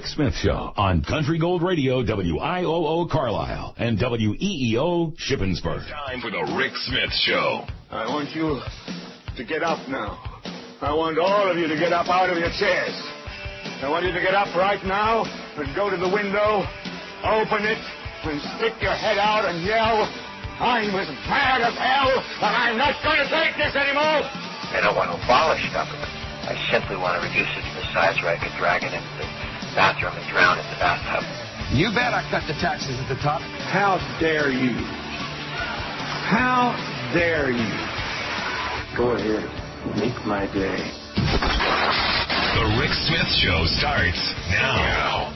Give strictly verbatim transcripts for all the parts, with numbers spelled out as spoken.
Rick Smith Show on Country Gold Radio, W I O O Carlisle, and W E E O Shippensburg. Time for the Rick Smith Show. I want you to get up now. I want all of you to get up out of your chairs. I want you to get up right now and go to the window, open it, and stick your head out and yell, I'm as mad as hell, and I'm not going to take this anymore. I don't want to abolish government. I simply want to reduce it to the size where I could drag it into the bathroom and drown in the bathtub. You bet I cut the taxes at the top. How dare you? How dare you? Go ahead. Make my day. The Rick Smith Show starts now.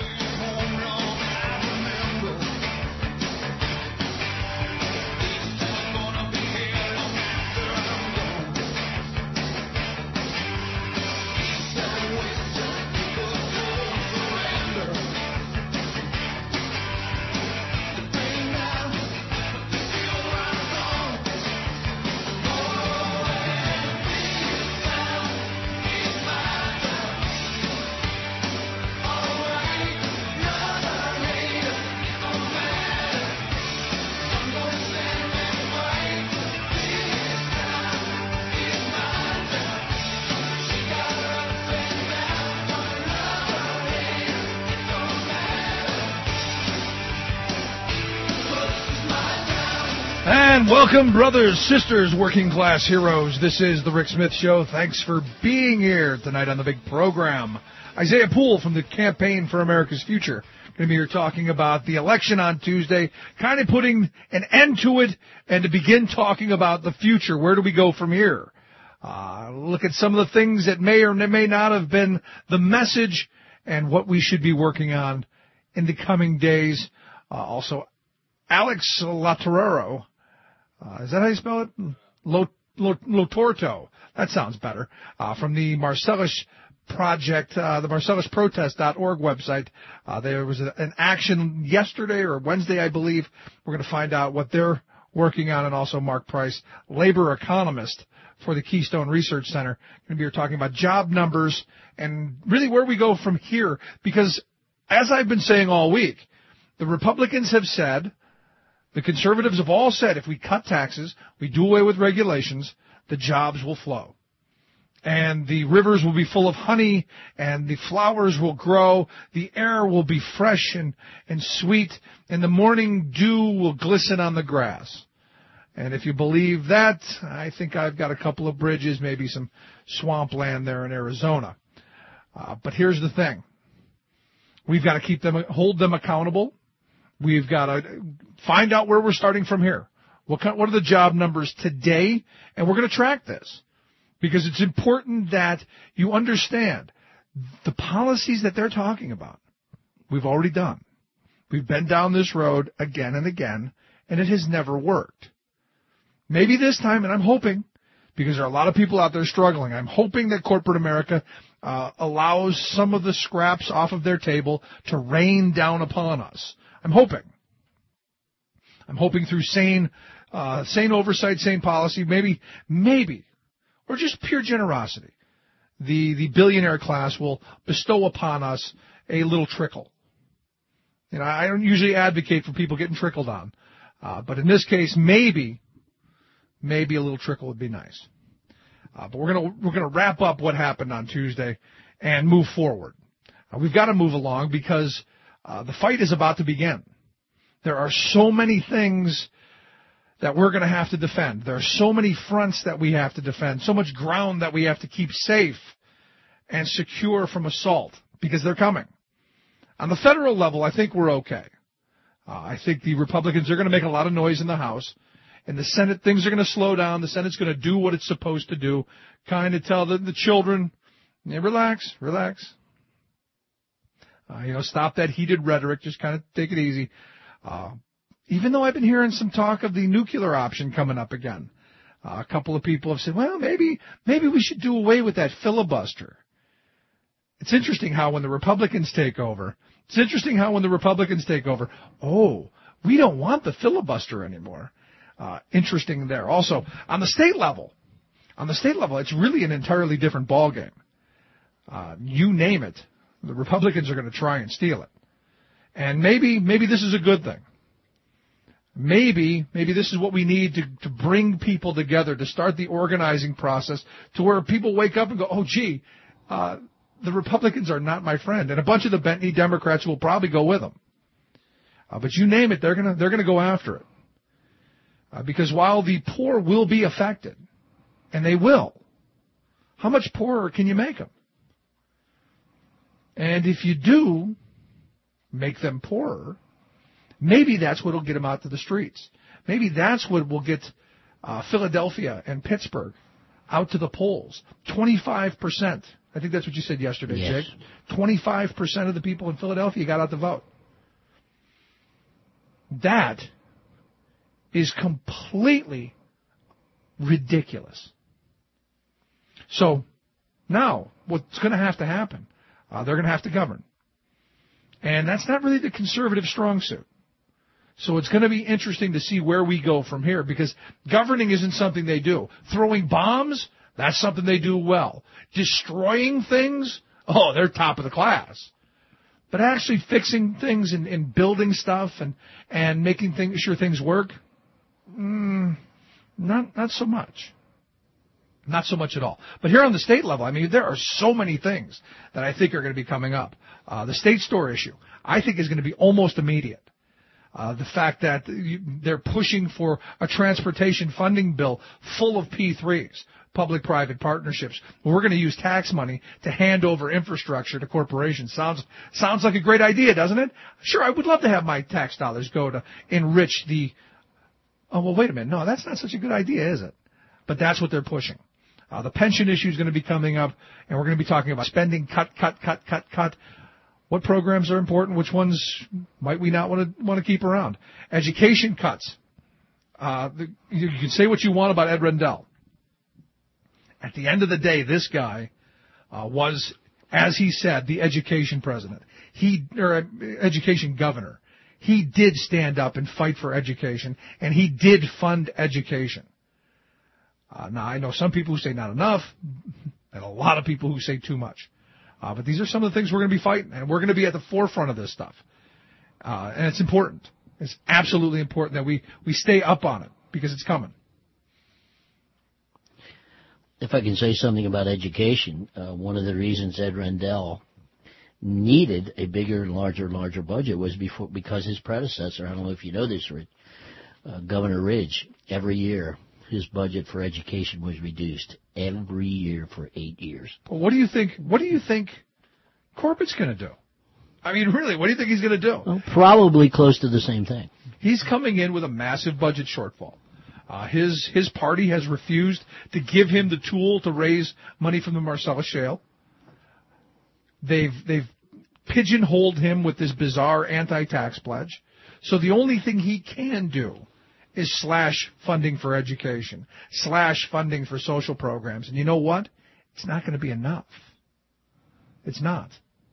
Welcome, brothers, sisters, working class heroes. This is the Rick Smith Show. Thanks for being here tonight on the big program. Isaiah Poole from the Campaign for America's Future going to be here talking about the election on Tuesday, kind of putting an end to it and to begin talking about the future. Where do we go from here? Uh, look at some of the things that may or may not have been the message and what we should be working on in the coming days. Uh, also, Alex Latorero. Uh, is that how you spell it? Lotorto. That sounds better. Uh, from the Marcellus Project, uh, the marcellus protest dot org website. Uh, there was a, an action yesterday or Wednesday, I believe. We're going to find out what they're working on, and also Mark Price, labor economist for the Keystone Research Center. Going to be here talking about job numbers and really where we go from here. Because as I've been saying all week, the Republicans have said, the conservatives have all said, if we cut taxes, we do away with regulations, the jobs will flow. And the rivers will be full of honey, and the flowers will grow, the air will be fresh and, and sweet, and the morning dew will glisten on the grass. And if you believe that, I think I've got a couple of bridges, maybe some swampland there in Arizona. Uh, but here's the thing. We've got to keep them, hold them accountable. We've got to find out where we're starting from here. What kind, what are the job numbers today? And we're going to track this because it's important that you understand the policies that they're talking about. We've already done. We've been down this road again and again, and it has never worked. Maybe this time, and I'm hoping, because there are a lot of people out there struggling, I'm hoping that corporate America uh, allows some of the scraps off of their table to rain down upon us. I'm hoping. I'm hoping through sane, uh, sane oversight, sane policy, maybe, maybe, or just pure generosity, the, the billionaire class will bestow upon us a little trickle. You know, I don't usually advocate for people getting trickled on, uh, but in this case, maybe, maybe a little trickle would be nice. Uh, but we're gonna we're gonna wrap up what happened on Tuesday and move forward. Uh, we've got to move along because Uh, the fight is about to begin. There are so many things that we're going to have to defend. There are so many fronts that we have to defend, so much ground that we have to keep safe and secure from assault because they're coming. On the federal level, I think we're okay. Uh, I think the Republicans are going to make a lot of noise in the House. In the Senate, things are going to slow down. The Senate's going to do what it's supposed to do, kind of tell the, the children, yeah, relax, relax. Uh, you know, stop that heated rhetoric. Just kind of take it easy. Uh, even though I've been hearing some talk of the nuclear option coming up again. Uh, a couple of people have said, well, maybe, maybe we should do away with that filibuster. It's interesting how when the Republicans take over, it's interesting how when the Republicans take over, oh, we don't want the filibuster anymore. Uh, interesting there. Also, on the state level, on the state level, it's really an entirely different ballgame. Uh, you name it. The Republicans are going to try and steal it. And maybe, maybe this is a good thing. Maybe, maybe this is what we need to, to bring people together, to start the organizing process to where people wake up and go, oh, gee, uh, the Republicans are not my friend. And a bunch of the Bentley Democrats will probably go with them. Uh, but you name it, they're going to, they're going to go after it. Uh, because while the poor will be affected, and they will, how much poorer can you make them? And if you do make them poorer, maybe that's what will get them out to the streets. Maybe that's what will get uh, Philadelphia and Pittsburgh out to the polls. twenty-five percent. I think that's what you said yesterday, yes. Jake. twenty-five percent of the people in Philadelphia got out to vote. That is completely ridiculous. So now what's going to have to happen? Uh, they're going to have to govern. And that's not really the conservative strong suit. So it's going to be interesting to see where we go from here, because governing isn't something they do. Throwing bombs, that's something they do well. Destroying things, oh, they're top of the class. But actually fixing things and, and building stuff and, and making things, sure things work, mm, not not so much. Not so much at all. But here on the state level, I mean, there are so many things that I think are going to be coming up. Uh, the state store issue, I think, is going to be almost immediate. Uh, the fact that you, they're pushing for a transportation funding bill full of P threes, public-private partnerships. We're going to use tax money to hand over infrastructure to corporations. Sounds sounds like a great idea, doesn't it? Sure, I would love to have my tax dollars go to enrich the... Oh, well, wait a minute. No, that's not such a good idea, is it? But that's what they're pushing. Uh, the pension issue is going to be coming up, and we're going to be talking about spending cut, cut, cut, cut, cut. What programs are important? Which ones might we not want to want to keep around? Education cuts. Uh, the, you, you can say what you want about Ed Rendell. At the end of the day, this guy uh, was, as he said, the education president. He or uh, education governor. He did stand up and fight for education, and he did fund education. Uh, now, I know some people who say not enough, and a lot of people who say too much. Uh, but these are some of the things we're going to be fighting, and we're going to be at the forefront of this stuff. Uh, and it's important. It's absolutely important that we, we stay up on it, because it's coming. If I can say something about education, uh, one of the reasons Ed Rendell needed a bigger and larger and larger budget was before, because his predecessor, I don't know if you know this, Rich, uh, Governor Ridge, every year, his budget for education was reduced every year for eight years. Well, what do you think? What do you think Corbett's going to do? I mean, really, what do you think he's going to do? Well, probably close to the same thing. He's coming in with a massive budget shortfall. Uh, his his party has refused to give him the tool to raise money from the Marcellus Shale. They've they've pigeonholed him with this bizarre anti-tax pledge. So the only thing he can do is slash funding for education, slash funding for social programs. And you know what? It's not going to be enough. It's not.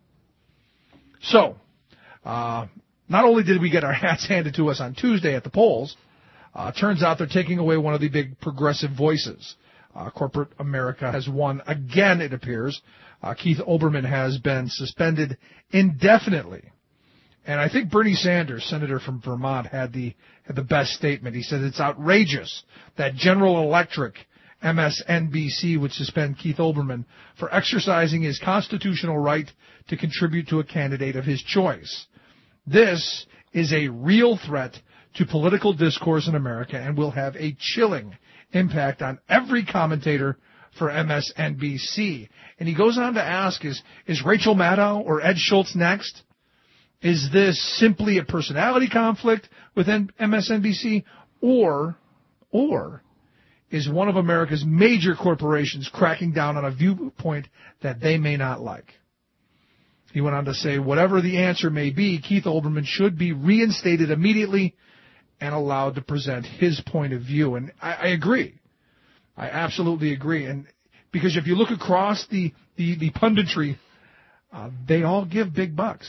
So, uh, not only did we get our hats handed to us on Tuesday at the polls, uh, turns out they're taking away one of the big progressive voices. Uh, corporate America has won again, it appears. Uh, Keith Olbermann has been suspended indefinitely. And I think Bernie Sanders, senator from Vermont, had the had the best statement. He said it's outrageous that General Electric, M S N B C, would suspend Keith Olbermann for exercising his constitutional right to contribute to a candidate of his choice. This is a real threat to political discourse in America and will have a chilling impact on every commentator for M S N B C. And he goes on to ask, is, is Rachel Maddow or Ed Schultz next? Is this simply a personality conflict with M S N B C, or, or is one of America's major corporations cracking down on a viewpoint that they may not like? He went on to say, whatever the answer may be, Keith Olbermann should be reinstated immediately and allowed to present his point of view. And I, I agree. I absolutely agree. And because if you look across the, the, the punditry, uh, they all give big bucks.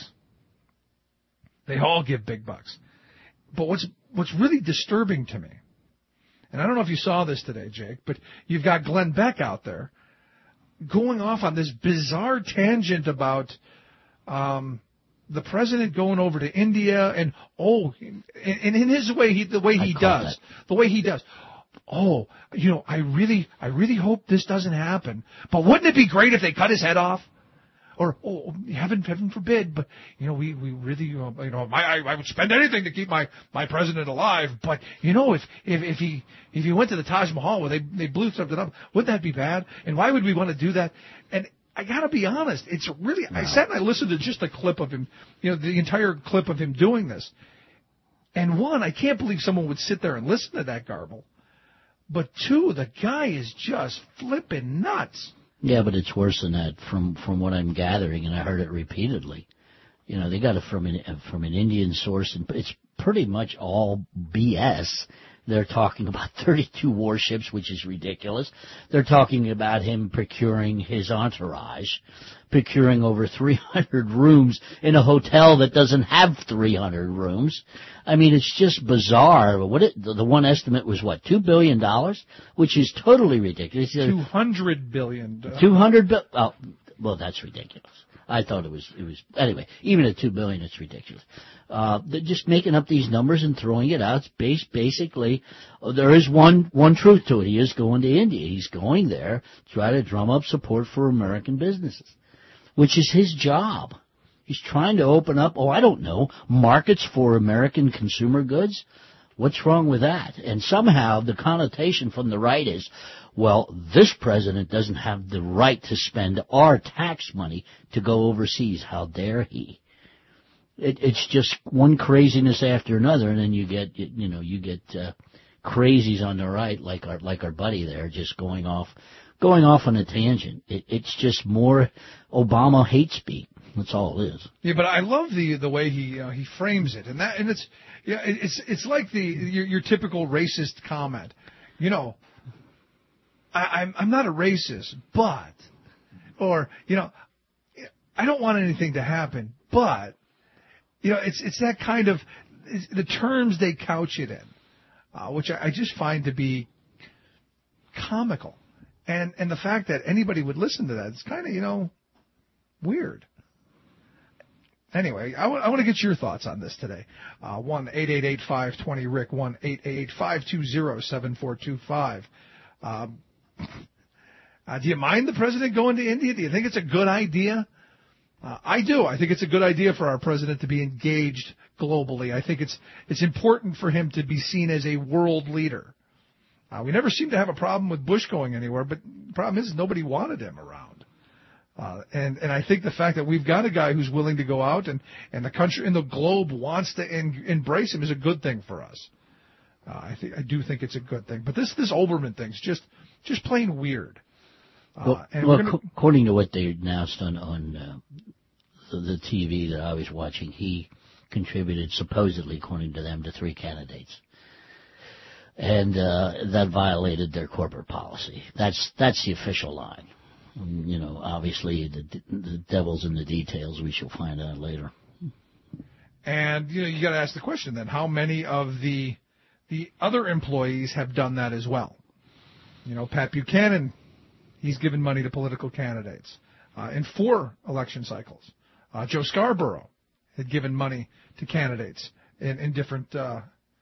They all give big bucks. But what's what's really disturbing to me, and I don't know if you saw this today, Jake, but you've got Glenn Beck out there going off on this bizarre tangent about um, the president going over to India and, oh, and in his way, he, the way he does, that. the way he does. Oh, you know, I really, I really hope this doesn't happen. But wouldn't it be great if they cut his head off? Or, oh, heaven, heaven forbid, but, you know, we, we really, uh, you know, my, I, I would spend anything to keep my, my president alive, but, you know, if, if, if he, if he went to the Taj Mahal where they, they blew something up, wouldn't that be bad? And why would we want to do that? And I gotta be honest, it's really, no. I sat and I listened to just a clip of him, you know, the entire clip of him doing this. And one, I can't believe someone would sit there and listen to that garble. But two, the guy is just flipping nuts. Yeah, but it's worse than that from, from what I'm gathering, and I heard it repeatedly. You know, they got it from an, from an Indian source, and it's pretty much all B S. They're talking about thirty-two warships, which is ridiculous. They're talking about him procuring his entourage, procuring over three hundred rooms in a hotel that doesn't have three hundred rooms. I mean, it's just bizarre. What it, the one estimate was, what, two billion dollars? Which is totally ridiculous. two hundred billion dollars. two hundred billion dollars? Oh, well, that's ridiculous. I thought it was, it was, anyway, even at two billion dollars, it's ridiculous. Uh, they're just making up these numbers and throwing it out. It's base, basically, oh, there is one, one truth to it. He is going to India. He's going there to try to drum up support for American businesses, which is his job. He's trying to open up, oh, I don't know, markets for American consumer goods. What's wrong with that? And somehow the connotation from the right is, well, this president doesn't have the right to spend our tax money to go overseas. How dare he? It, it's just one craziness after another, and then you get, you know, you get uh, crazies on the right, like our like our buddy there, just going off, going off on a tangent. It, it's just more Obama hate speak. That's all it is. Yeah, but I love the the way he uh, he frames it, and that and it's yeah, it's it's like the your, your typical racist comment, you know. I, I'm I'm not a racist, but, or you know, I don't want anything to happen, but, you know, it's it's that kind of it's the terms they couch it in, uh, which I, I just find to be comical, and and the fact that anybody would listen to that, it's kind of, you know, weird. Anyway, I, w- I want to get your thoughts on this today. Uh, one eight eight eight five twenty Rick, one eight eight eight five two zero seven four two five. Um, uh, do you mind the president going to India? Do you think it's a good idea? Uh, I do. I think it's a good idea for our president to be engaged globally. I think it's it's important for him to be seen as a world leader. Uh, we never seemed to have a problem with Bush going anywhere, but the problem is nobody wanted him around. Uh, and, and I think the fact that we've got a guy who's willing to go out and, and the country and the globe wants to en- embrace him is a good thing for us. Uh, I think I do think it's a good thing. But this this Olbermann thing's just just plain weird. Uh, well, and well gonna... co- according to what they announced on on uh, the, the T V that I was watching, he contributed supposedly, according to them, to three candidates, and uh, that violated their corporate policy. That's that's the official line. You know, obviously the, the devil's in the details. We shall find out later. And you know, you got to ask the question then: how many of the the other employees have done that as well? You know, Pat Buchanan, he's given money to political candidates uh, in four election cycles. Uh, Joe Scarborough had given money to candidates in, in different uh,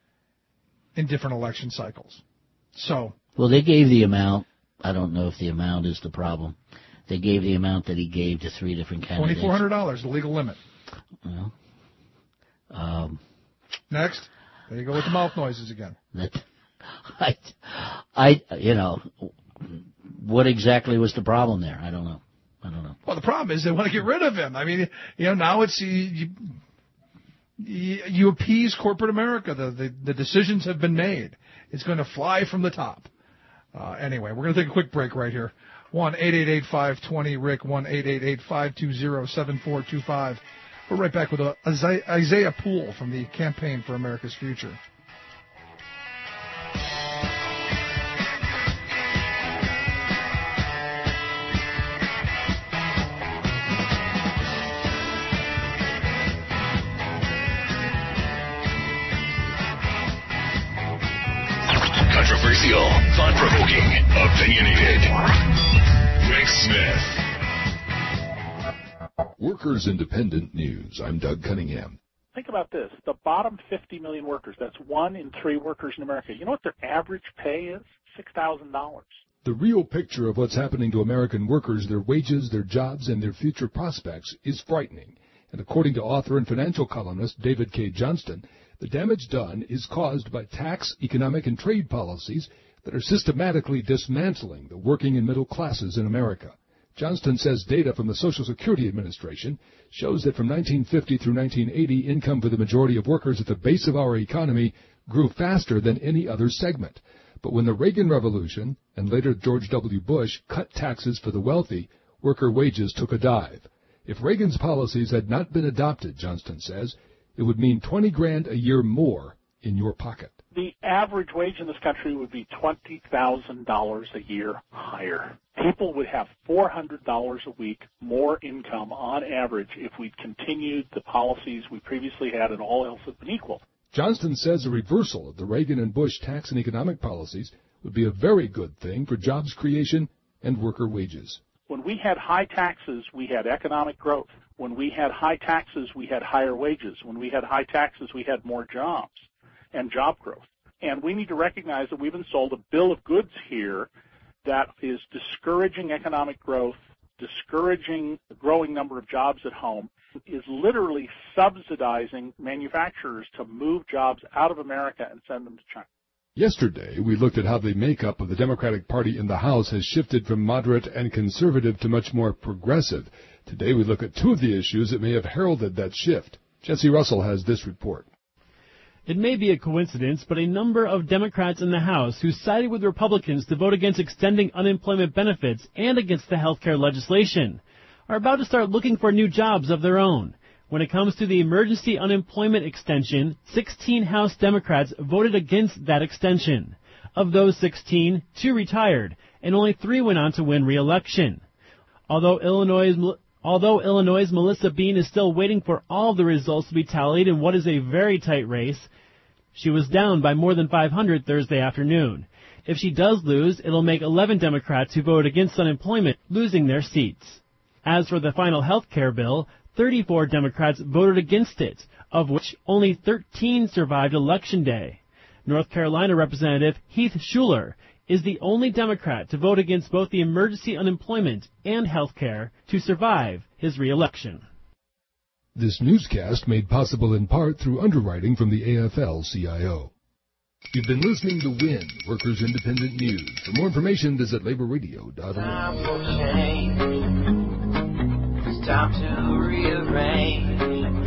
in different election cycles. So, well, they gave the amount. I don't know if the amount is the problem. They gave the amount that he gave to three different candidates. twenty-four hundred dollars, the legal limit. Well, um, next, there you go with the mouth noises again. That, I, I, you know, what exactly was the problem there? I don't know. I don't know. Well, the problem is they want to get rid of him. I mean, you know, now it's you, you, you appease corporate America. The, the the decisions have been made. It's going to fly from the top. Uh, anyway, we're going to take a quick break right here. one eight eight eight five twenty Rick, one eight eight eight five two zero seven four two five. We're right back with a, a Isaiah Poole from the Campaign for America's Future. Controversial, thought-provoking, opinionated. Rick Smith. Workers Independent News. I'm Doug Cunningham. Think about this. The bottom fifty million workers, that's one in three workers in America. You know what their average pay is? six thousand dollars. The real picture of what's happening to American workers, their wages, their jobs, and their future prospects is frightening. And according to author and financial columnist David K. Johnston, the damage done is caused by tax, economic, and trade policies that are systematically dismantling the working and middle classes in America. Johnston says data from the Social Security Administration shows that from nineteen fifty through nineteen eighty, income for the majority of workers at the base of our economy grew faster than any other segment. But when the Reagan Revolution and later George W. Bush cut taxes for the wealthy, worker wages took a dive. If Reagan's policies had not been adopted, Johnston says, it would mean twenty grand a year more in your pocket. The average wage in this country would be twenty thousand dollars a year higher. People would have four hundred dollars a week more income on average if we'd continued the policies we previously had and all else had been equal. Johnston says a reversal of the Reagan and Bush tax and economic policies would be a very good thing for jobs creation and worker wages. When we had high taxes, we had economic growth. When we had high taxes, we had higher wages. When we had high taxes, we had more jobs and job growth. And we need to recognize that we've been sold a bill of goods here that is discouraging economic growth, discouraging the growing number of jobs at home, is literally subsidizing manufacturers to move jobs out of America and send them to China. Yesterday, we looked at how the makeup of the Democratic Party in the House has shifted from moderate and conservative to much more progressive. Today, we look at two of the issues that may have heralded that shift. Jesse Russell has this report. It may be a coincidence, but a number of Democrats in the House who sided with Republicans to vote against extending unemployment benefits and against the health care legislation are about to start looking for new jobs of their own. When it comes to the emergency unemployment extension, sixteen House Democrats voted against that extension. Of those sixteen, two retired, and only three went on to win re-election. Although Illinois' Although Illinois' Melissa Bean is still waiting for all the results to be tallied in what is a very tight race, she was down by more than five hundred Thursday afternoon. If she does lose, it'll make eleven Democrats who voted against unemployment losing their seats. As for the final health care bill, thirty-four Democrats voted against it, of which only thirteen survived Election Day. North Carolina Representative Heath Shuler is the only Democrat to vote against both the emergency unemployment and health care to survive his re-election. This newscast made possible in part through underwriting from the A F L C I O. You've been listening to W I N, Workers Independent News. For more information, visit labor radio dot org. Time for change. It's time to rearrange.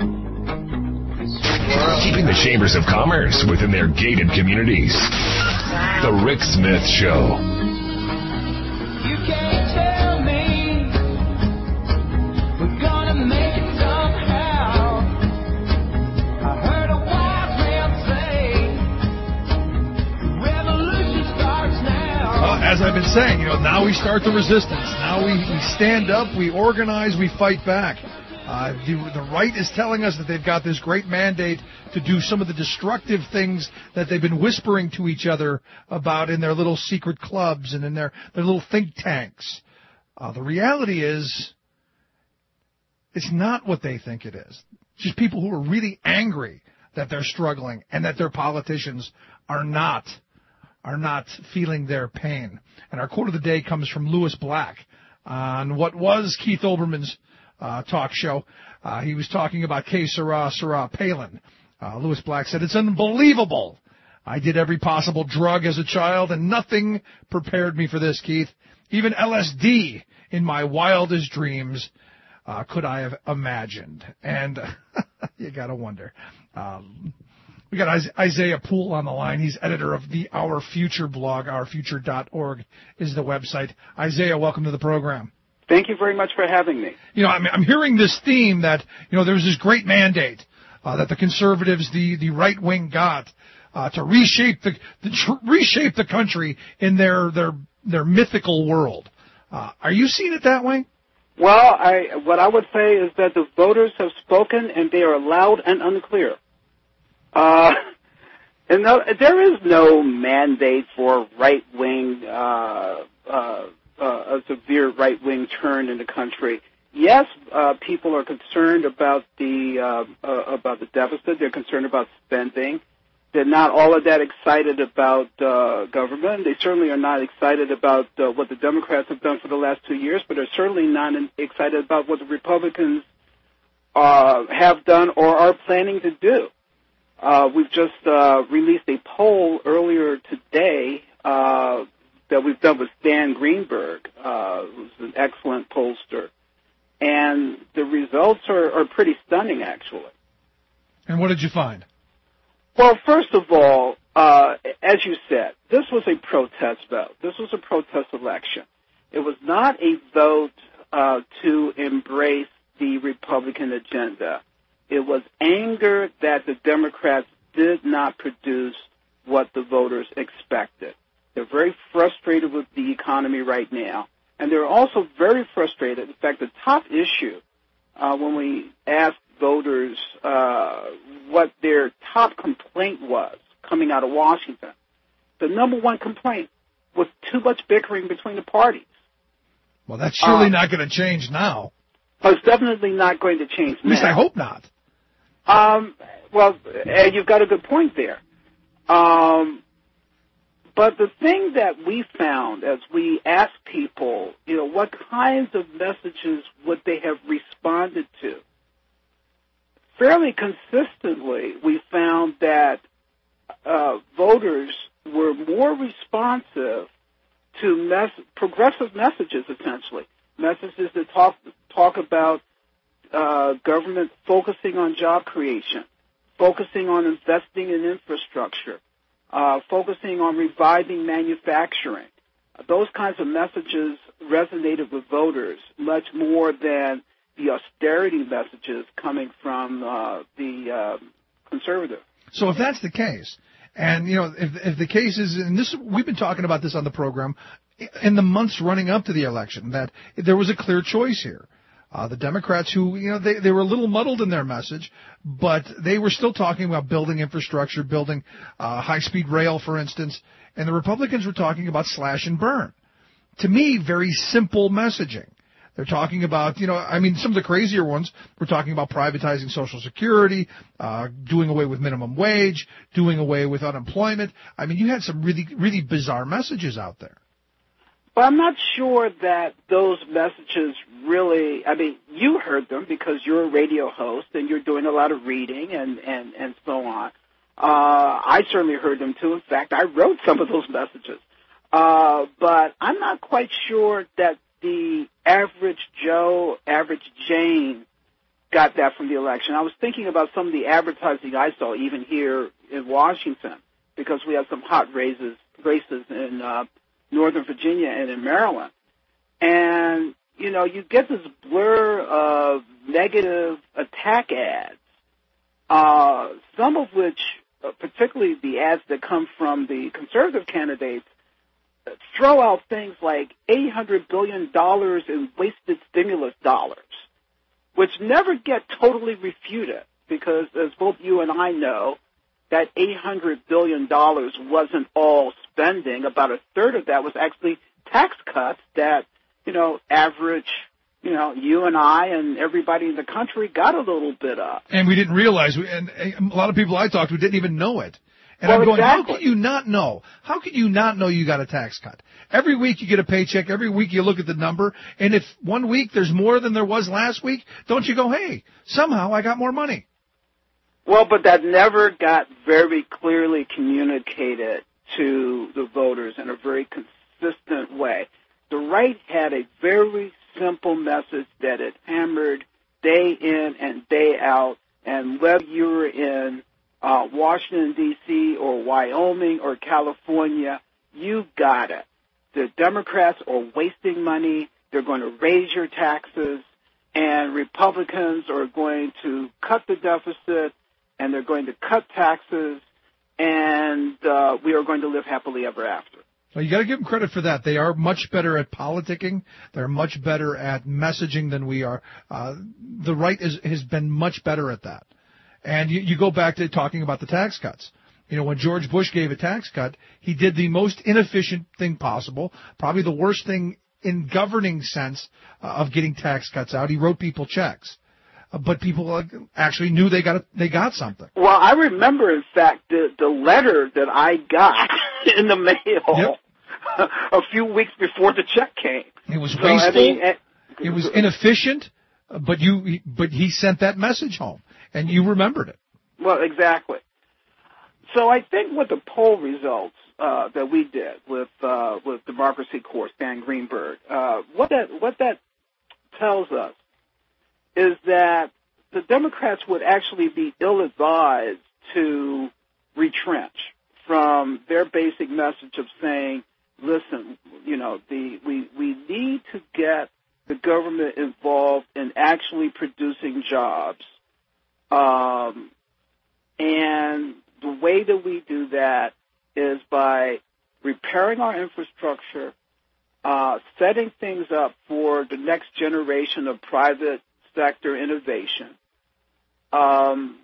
Keeping the chambers of commerce within their gated communities. The Rick Smith Show. You can't tell me we're gonna make it somehow. I heard a wise man say revolution starts now. Uh, as I've been saying, you know, now we start the resistance. Now we, we stand up, we organize, we fight back. Uh, the, the right is telling us that they've got this great mandate to do some of the destructive things that they've been whispering to each other about in their little secret clubs and in their, their little think tanks. Uh, the reality is, it's not what they think it is. Just people who are really angry that they're struggling and that their politicians are not, are not feeling their pain. And our quote of the day comes from Lewis Black on what was Keith Olbermann's Uh, talk show. Uh, he was talking about K. Sarah Sarah Palin. Uh, Lewis Black said, "It's unbelievable. I did every possible drug as a child, and nothing prepared me for this, Keith. Even L S D in my wildest dreams uh, could I have imagined." And you got to wonder. Um, we got Isaiah Poole on the line. He's editor of the Our Future blog. our future dot org is the website. Isaiah, welcome to the program. Thank you very much for having me. You know, I'm, I'm hearing this theme that, you know, there's this great mandate uh, that the conservatives, the, the right wing got uh, to reshape the, the tr- reshape the country in their their their mythical world. Uh, are you seeing it that way? Well, I what I would say is that the voters have spoken and they are loud and unclear. Uh, and no, there is no mandate for right wing. Uh, uh, Uh, a severe right-wing turn in the country. yes, uh, people are concerned about the uh, uh, about the deficit. They're concerned about spending. They're not all of that excited about uh, government. They certainly are not excited about uh, what the Democrats have done for the last two years, but they're certainly not in- excited about what the Republicans uh, have done or are planning to do. Uh, we've just uh, released a poll earlier today uh, that we've done with Stan Greenberg, uh, who's an excellent pollster. And the results are, are pretty stunning, actually. And what did you find? Well, first of all, uh, as you said, this was a protest vote. This was a protest election. It was not a vote uh, to embrace the Republican agenda. It was anger that the Democrats did not produce what the voters expected. They're very frustrated with the economy right now, and they're also very frustrated. In fact, the top issue uh, when we asked voters uh, what their top complaint was coming out of Washington, the number one complaint was too much bickering between the parties. Well, that's surely um, not going to change now. Oh, it's definitely not going to change now. At least I hope not. Um, well, uh, you've got a good point there. Um, but the thing that we found as we asked people, you know, what kinds of messages would they have responded to? Fairly consistently, we found that uh, voters were more responsive to mes- progressive messages, essentially, messages that talk talk about uh, government focusing on job creation, focusing on investing in infrastructure, uh, focusing on reviving manufacturing. Those kinds of messages resonated with voters much more than the austerity messages coming from uh, the uh, conservative. So if that's the case, and you know, if, if the case is, and this, we've been talking about this on the program in the months running up to the election, that there was a clear choice here. Uh, the Democrats, who, you know, they, they were a little muddled in their message, but they were still talking about building infrastructure, building uh, high-speed rail, for instance, and the Republicans were talking about slash and burn. To me, very simple messaging. They're talking about, you know, I mean, some of the crazier ones, we're talking about privatizing Social Security, uh, doing away with minimum wage, doing away with unemployment. I mean, you had some really, really bizarre messages out there. But I'm not sure that those messages really, I mean, you heard them because you're a radio host and you're doing a lot of reading and, and, and so on. Uh, I certainly heard them too. In fact, I wrote some of those messages. Uh, but I'm not quite sure that the average Joe, average Jane got that from the election. I was thinking about some of the advertising I saw even here in Washington because we have some hot races, races in uh, Northern Virginia and in Maryland. And, you know, you get this blur of negative attack ads, uh, some of which, uh, particularly the ads that come from the conservative candidates, throw out things like eight hundred billion dollars in wasted stimulus dollars, which never get totally refuted because, as both you and I know, that eight hundred billion dollars wasn't all spending. About a third of that was actually tax cuts that, you know, average, you know, you and I and everybody in the country got a little bit of. And we didn't realize, we, and a lot of people I talked to didn't even know it. And well, I'm going, exactly. How can you not know? How can you not know you got a tax cut? Every week you get a paycheck. Every week you look at the number. And if one week there's more than there was last week, don't you go, hey, somehow I got more money? Well, but that never got very clearly communicated to the voters in a very consistent way. The right had a very simple message that it hammered day in and day out. And whether you were in Uh, Washington, D C, or Wyoming, or California, you got it. The Democrats are wasting money. They're going to raise your taxes, and Republicans are going to cut the deficit, and they're going to cut taxes, and uh, we are going to live happily ever after. Well, you got to give them credit for that. They are much better at politicking. They're much better at messaging than we are. Uh, the right is, has been much better at that. And you, you go back to talking about the tax cuts. You know, when George Bush gave a tax cut, he did the most inefficient thing possible, probably the worst thing in governing sense uh, of getting tax cuts out. He wrote people checks, uh, but people uh, actually knew they got a, they got something. Well, I remember, in fact, the the letter that I got in the mail Yep. a few weeks before the check came. It was So, wasteful. I mean, eh, It was inefficient, uh, but you but he sent that message home, and you remembered it. Well, exactly. So I think with the poll results uh, that we did with uh, with Democracy Corps, Dan Greenberg, uh, what that what that tells us is that the Democrats would actually be ill-advised to retrench from their basic message of saying, listen, you know, the we, we need to get the government involved in actually producing jobs. Um, and the way that we do that is by repairing our infrastructure, uh, setting things up for the next generation of private sector innovation, um,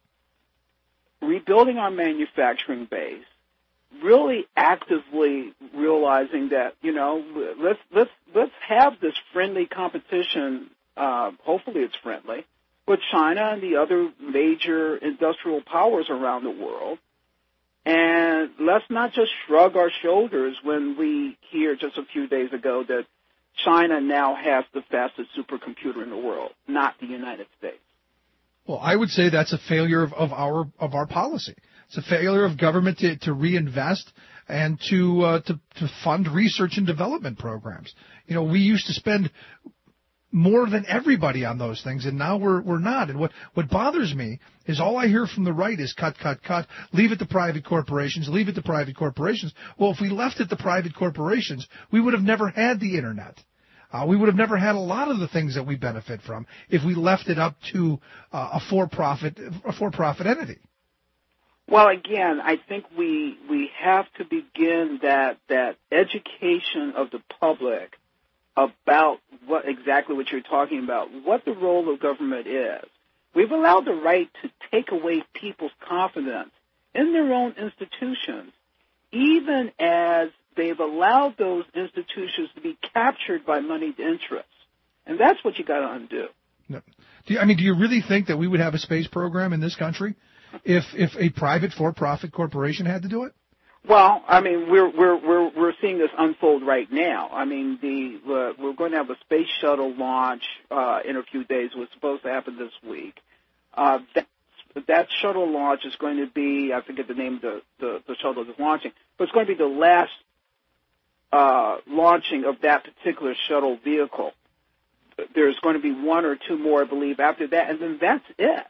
rebuilding our manufacturing base, really actively realizing that, you know, let's let's let's have this friendly competition. Uh, hopefully, it's friendly with China and the other major industrial powers around the world. And let's not just shrug our shoulders when we hear just a few days ago that China now has the fastest supercomputer in the world, not the United States. Well, I would say that's a failure of, of our of our policy. It's a failure of government to, to reinvest and to, uh, to to fund research and development programs. You know, we used to spend more than everybody on those things, and now we're we're not. And what, what bothers me is all I hear from the right is cut, cut, cut, leave it to private corporations, leave it to private corporations. Well, if we left it to private corporations, we would have never had the Internet. Uh, we would have never had a lot of the things that we benefit from if we left it up to uh, a for-profit a for-profit entity. Well, again, I think we we have to begin that that education of the public about what exactly what you're talking about, what the role of government is. We've allowed the right to take away people's confidence in their own institutions, even as they've allowed those institutions to be captured by moneyed interests. And that's what you got to undo. No. Do you, I mean, do you really think that we would have a space program in this country if if a private for-profit corporation had to do it? Well, I mean, we're we're we're we're seeing this unfold right now. I mean, the uh, we're going to have a space shuttle launch uh, in a few days. It was supposed to happen this week. Uh, that that shuttle launch is going to be, I forget the name of the the, the shuttle that's launching, but it's going to be the last uh, launching of that particular shuttle vehicle. There's going to be one or two more, I believe, after that, and then that's it.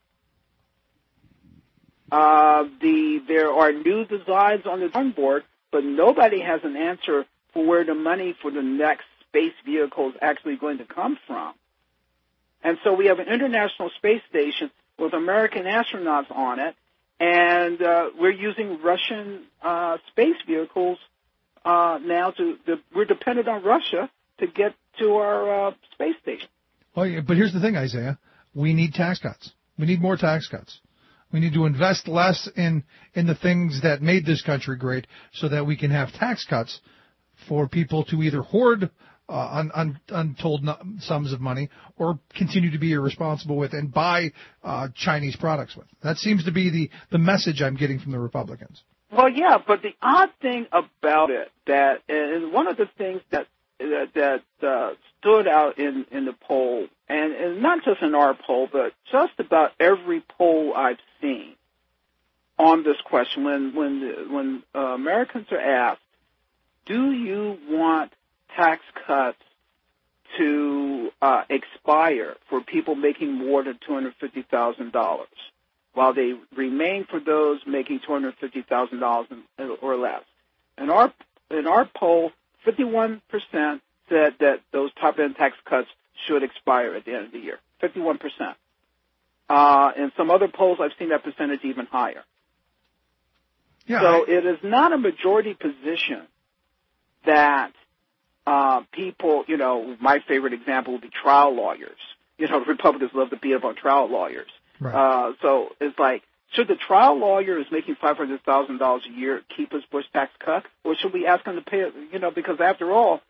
Uh, the there are new designs on the drawing board, but nobody has an answer for where the money for the next space vehicle is actually going to come from. And so we have an International Space Station with American astronauts on it, and uh, we're using Russian uh, space vehicles uh, now. To the, we're dependent on Russia to get to our uh, space station. Well, yeah, but here's the thing, Isaiah. We need tax cuts. We need more tax cuts. We need to invest less in, in the things that made this country great so that we can have tax cuts for people to either hoard uh, un, un, untold sums of money or continue to be irresponsible with and buy uh, Chinese products with. That seems to be the, the message I'm getting from the Republicans. Well, yeah, but the odd thing about it, that and one of the things that that, that uh, stood out in, in the poll, and, and not just in our poll, but just about every poll I've seen on this question, when when when uh, Americans are asked, do you want tax cuts to uh, expire for people making more than two hundred fifty thousand dollars, while they remain for those making two hundred fifty thousand dollars or less? In our in our poll, fifty-one percent said that those top-end tax cuts should expire at the end of the year. fifty-one percent. Uh, in some other polls, I've seen that percentage even higher. Yeah, so I... it is not a majority position that uh, people, you know, my favorite example would be trial lawyers. You know, Republicans love to beat up on trial lawyers. Right. Uh, so it's like, should the trial lawyer who's making five hundred thousand dollars a year keep his Bush tax cut, or should we ask him to pay it? You know, because after all,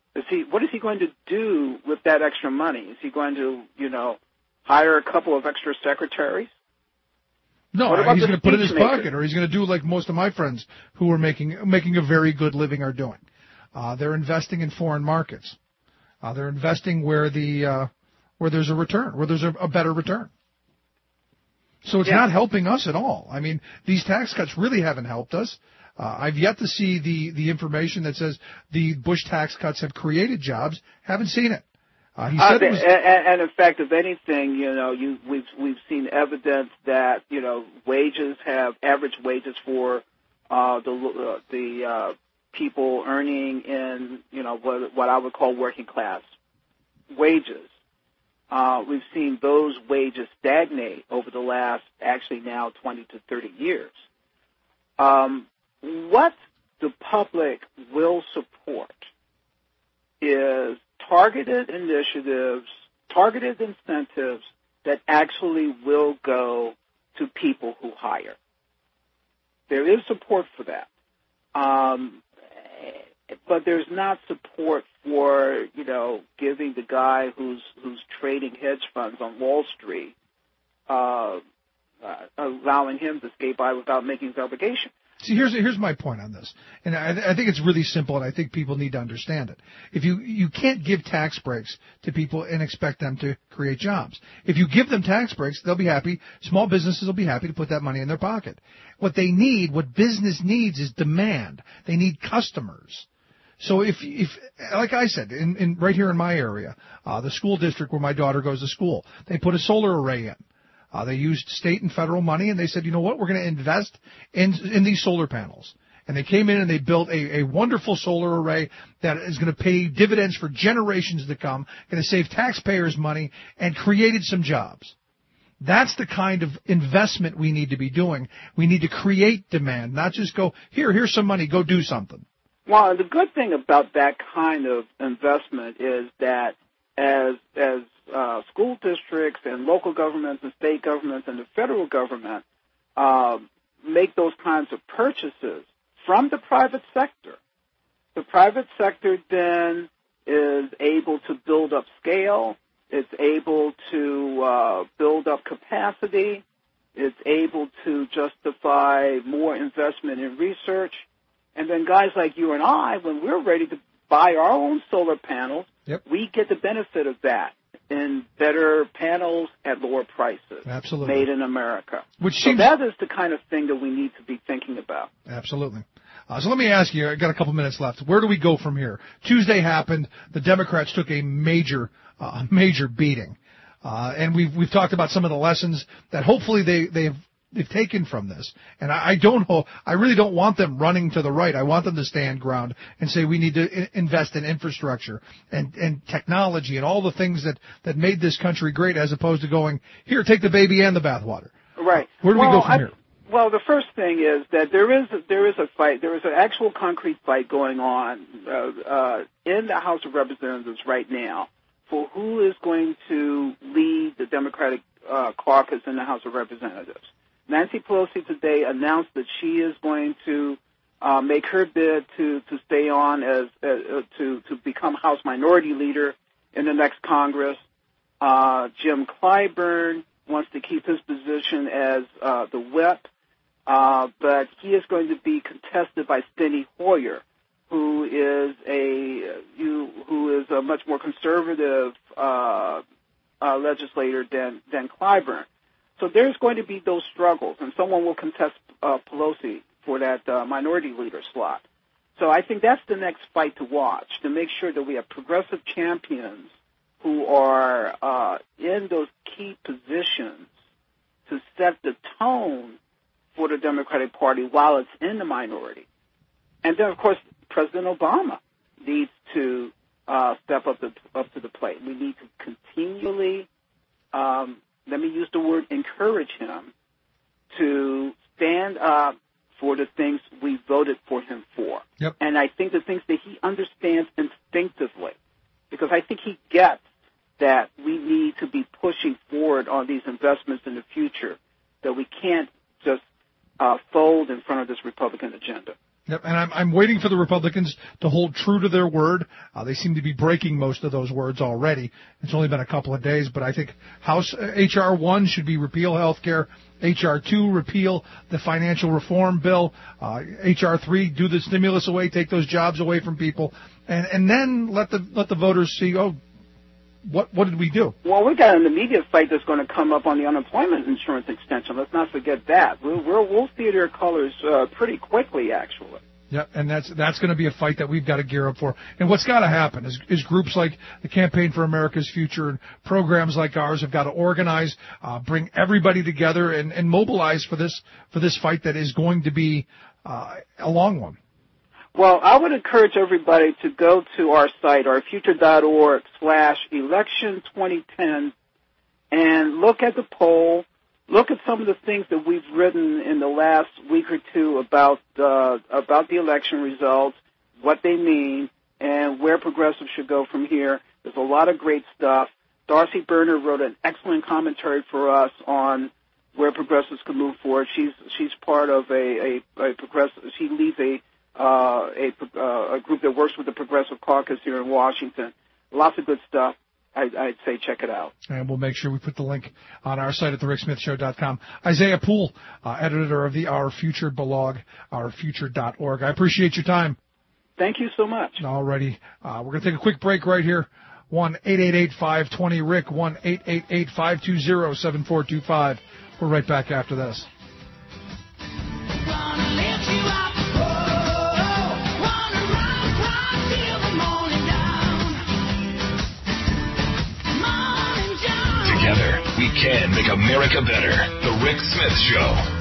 Is he? What is he going to do with that extra money? Is he going to, you know, hire a couple of extra secretaries? No, What about he's the going to put it in his speechmaker? pocket, or he's going to do like most of my friends who are making making a very good living are doing. Uh, they're investing in foreign markets. Uh, they're investing where the uh, where there's a return, where there's a, a better return. So it's Yeah. not helping us at all. I mean, these tax cuts really haven't helped us. Uh, I've yet to see the, the information that says the Bush tax cuts have created jobs. Haven't seen it. Uh, he Uh, said it was, and, and in fact, if anything, you know, you, we've we've seen evidence that you know wages have average wages for uh, the uh, the uh, people earning in you know what what I would call working class wages. Uh, we've seen those wages stagnate over the last actually now twenty to thirty years. Um, what the public will support is targeted initiatives, targeted incentives that actually will go to people who hire. There is support for that. Um, but there's not support for, you know, giving the guy who's who's trading hedge funds on Wall Street, uh, uh, allowing him to skate by without making his obligation. see, here's here's my point on this, and I, I think it's really simple, and I think people need to understand it. If you you can't give tax breaks to people and expect them to create jobs. If you give them tax breaks, they'll be happy. Small businesses will be happy to put that money in their pocket. What they need, what business needs, is demand. They need customers. So if, if, like I said, in, in right here in my area, uh, the school district where my daughter goes to school, they put a solar array in. Uh, they used state and federal money, and they said, you know what, we're going to invest in in these solar panels. And they came in and they built a, a wonderful solar array that is going to pay dividends for generations to come, going to save taxpayers money, and created some jobs. That's the kind of investment we need to be doing. We need to create demand, not just go, here, here's some money, go do something. Well, the good thing about that kind of investment is that as as uh, school districts and local governments and state governments and the federal government uh, make those kinds of purchases from the private sector, the private sector then is able to build up scale, it's able to uh, build up capacity, it's able to justify more investment in research. And then guys like you and I, when we're ready to buy our own solar panels, yep. we get the benefit of that in better panels at lower prices. Absolutely. Made in America. Which so seems... that is the kind of thing that we need to be thinking about. Absolutely. Uh, so let me ask you, I got a couple minutes left. Where do we go from here? Tuesday happened. The Democrats took a major, uh, major beating. Uh, and we've, we've talked about some of the lessons that hopefully they, they've, they've taken from this. And I, I don't know, I really don't want them running to the right. I want them to stand ground and say we need to I- invest in infrastructure and, and technology and all the things that, that made this country great, as opposed to going, here, take the baby and the bathwater. Right. Where do well, we go from I, here? Well, the first thing is that there is a, there is a fight. There is an actual concrete fight going on uh, uh, in the House of Representatives right now for who is going to lead the Democratic uh, caucus in the House of Representatives. Nancy Pelosi today announced that she is going to uh, make her bid to, to stay on as uh, to to become House Minority Leader in the next Congress. Uh, Jim Clyburn wants to keep his position as uh, the whip, uh, but he is going to be contested by Steny Hoyer, who is a you, who is a much more conservative uh, uh, legislator than than Clyburn. So there's going to be those struggles, and someone will contest uh, Pelosi for that uh, minority leader slot. So I think that's the next fight to watch, to make sure that we have progressive champions who are uh, in those key positions to set the tone for the Democratic Party while it's in the minority. And then, of course, President Obama needs to uh, step up, the, up to the plate. We need to continually um, let me use the word encourage him to stand up for the things we voted for him for. Yep. And I think the things that he understands instinctively, because I think he gets that we need to be pushing forward on these investments in the future, that we can't just uh, fold in front of this Republican agenda. Yep, and I'm, I'm waiting for the Republicans to hold true to their word. Uh, they seem to be breaking most of those words already. It's only been a couple of days, but I think House uh, H R one should be repeal health care. H R two, repeal the financial reform bill. Uh, H R three, do the stimulus away, take those jobs away from people, and and then let the let the voters see. Oh, what what did we do? Well, we got an immediate fight that's going to come up on the unemployment insurance extension. Let's not forget that. We'll we'll, we'll see their colors uh, pretty quickly, actually. Yeah, and that's that's going to be a fight that we've got to gear up for. And what's got to happen is, is groups like the Campaign for America's Future and programs like ours have got to organize, uh, bring everybody together, and, and mobilize for this for this fight that is going to be uh, a long one. Well, I would encourage everybody to go to our site, our future dot org slash election twenty ten, and look at the poll. Look at some of the things that we've written in the last week or two about uh, about the election results, what they mean, and where progressives should go from here. There's a lot of great stuff. Darcy Berner wrote an excellent commentary for us on where progressives can move forward. She's she's part of a a, a progressive. She leads a uh, a uh, a group that works with the Progressive Caucus here in Washington. Lots of good stuff. I'd, I'd say check it out. And we'll make sure we put the link on our site at the rick smith show dot com. Isaiah Poole, uh, editor of the Our Future blog, our future dot org. I appreciate your time. Thank you so much. All righty. Uh, we're going to take a quick break right here. one eight eight eight, five two zero, R I C K, one eight eight eight, five two zero, seven four two five. We're right back after this. Together, we can make America better. The Rick Smith Show.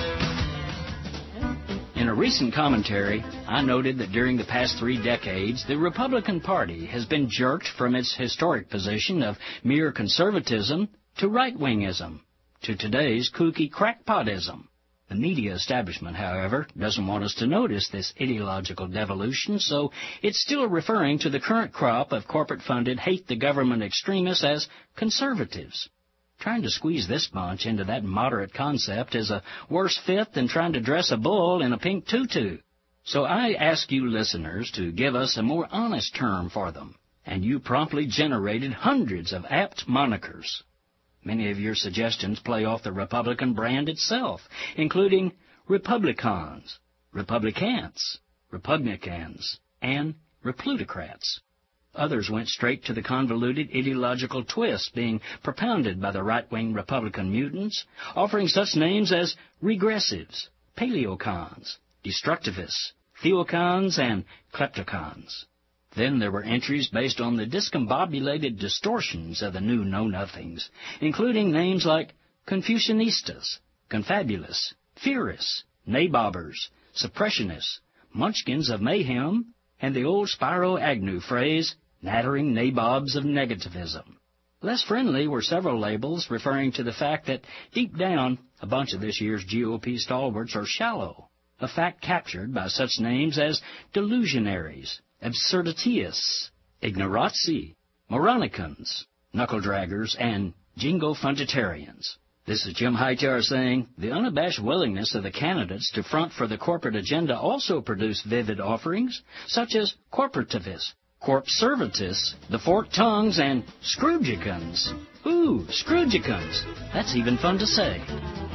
In a recent commentary, I noted that during the past three decades, the Republican Party has been jerked from its historic position of mere conservatism to right-wingism, to today's kooky crackpotism. The media establishment, however, doesn't want us to notice this ideological devolution, so it's still referring to the current crop of corporate-funded hate-the-government extremists as conservatives. Trying to squeeze this bunch into that moderate concept is a worse fit than trying to dress a bull in a pink tutu. So I ask you listeners to give us a more honest term for them, and you promptly generated hundreds of apt monikers. Many of your suggestions play off the Republican brand itself, including Republicans, Republicans, Republicans, and Replutocrats. Others went straight to the convoluted ideological twist being propounded by the right-wing Republican mutants, offering such names as regressives, paleocons, destructivists, theocons, and kleptocons. Then there were entries based on the discombobulated distortions of the new know-nothings, including names like Confucianistas, Confabulous, Fearists, Nabobbers, Suppressionists, Munchkins of Mayhem, and the old Spiro Agnew phrase, nattering nabobs of negativism. Less friendly were several labels referring to the fact that, deep down, a bunch of this year's G O P stalwarts are shallow, a fact captured by such names as delusionaries, absurditists, ignoranti, moronicans, knuckle-draggers, and jingo-funditarians. This is Jim Hightower saying, the unabashed willingness of the candidates to front for the corporate agenda also produced vivid offerings, such as corporativists, corpservatists, the forked tongues, and Scroogicans. Ooh, Scroogicans. That's even fun to say.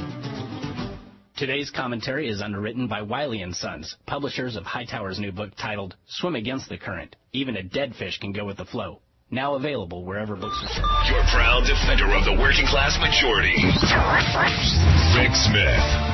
Today's commentary is underwritten by Wiley and Sons, publishers of Hightower's new book titled Swim Against the Current. Even a dead fish can go with the flow. Now available wherever books are sold. Your proud defender of the working class majority, Rick Smith.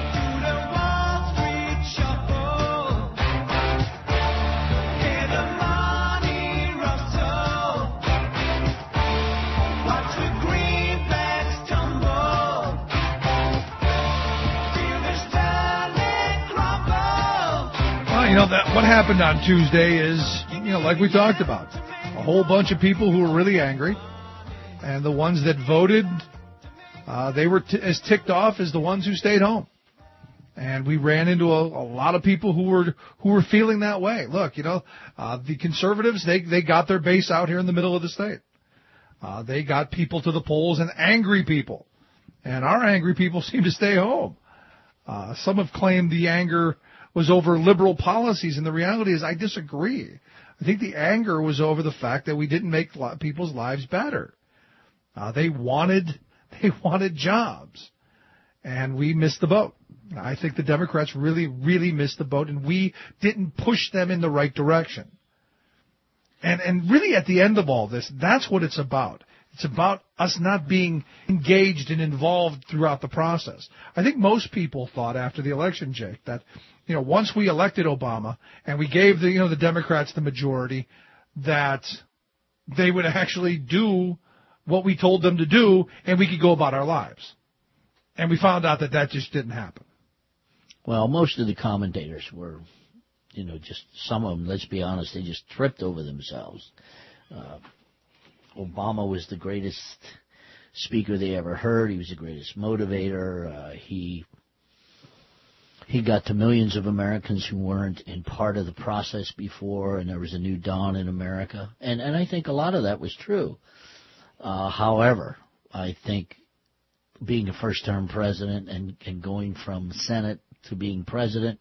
You know, that what happened on Tuesday is, you know, like we talked about, a whole bunch of people who were really angry, and the ones that voted, uh, they were t- as ticked off as the ones who stayed home. And we ran into a, a lot of people who were who were feeling that way. Look, you know, uh, the conservatives, they they got their base out here in the middle of the state. Uh, they got people to the polls, and angry people, and our angry people seem to stay home. Uh, some have claimed the anger was over liberal policies, and the reality is I disagree. I think the anger was over the fact that we didn't make people's lives better. Uh, they wanted they wanted jobs, and we missed the boat. I think the Democrats really, really missed the boat, and we didn't push them in the right direction. And and really at the end of all this, that's what it's about. It's about us not being engaged and involved throughout the process. I think most people thought after the election, Jake, that, you know, once we elected Obama and we gave the, you know, the Democrats the majority, that they would actually do what we told them to do and we could go about our lives. And we found out that that just didn't happen. Well, most of the commentators were, you know, just some of them, let's be honest, they just tripped over themselves. Uh, Obama was the greatest speaker they ever heard. He was the greatest motivator. Uh, he he got to millions of Americans who weren't in part of the process before, and there was a new dawn in America. And, and I think a lot of that was true. Uh, however, I think being a first-term president and, and going from Senate to being president,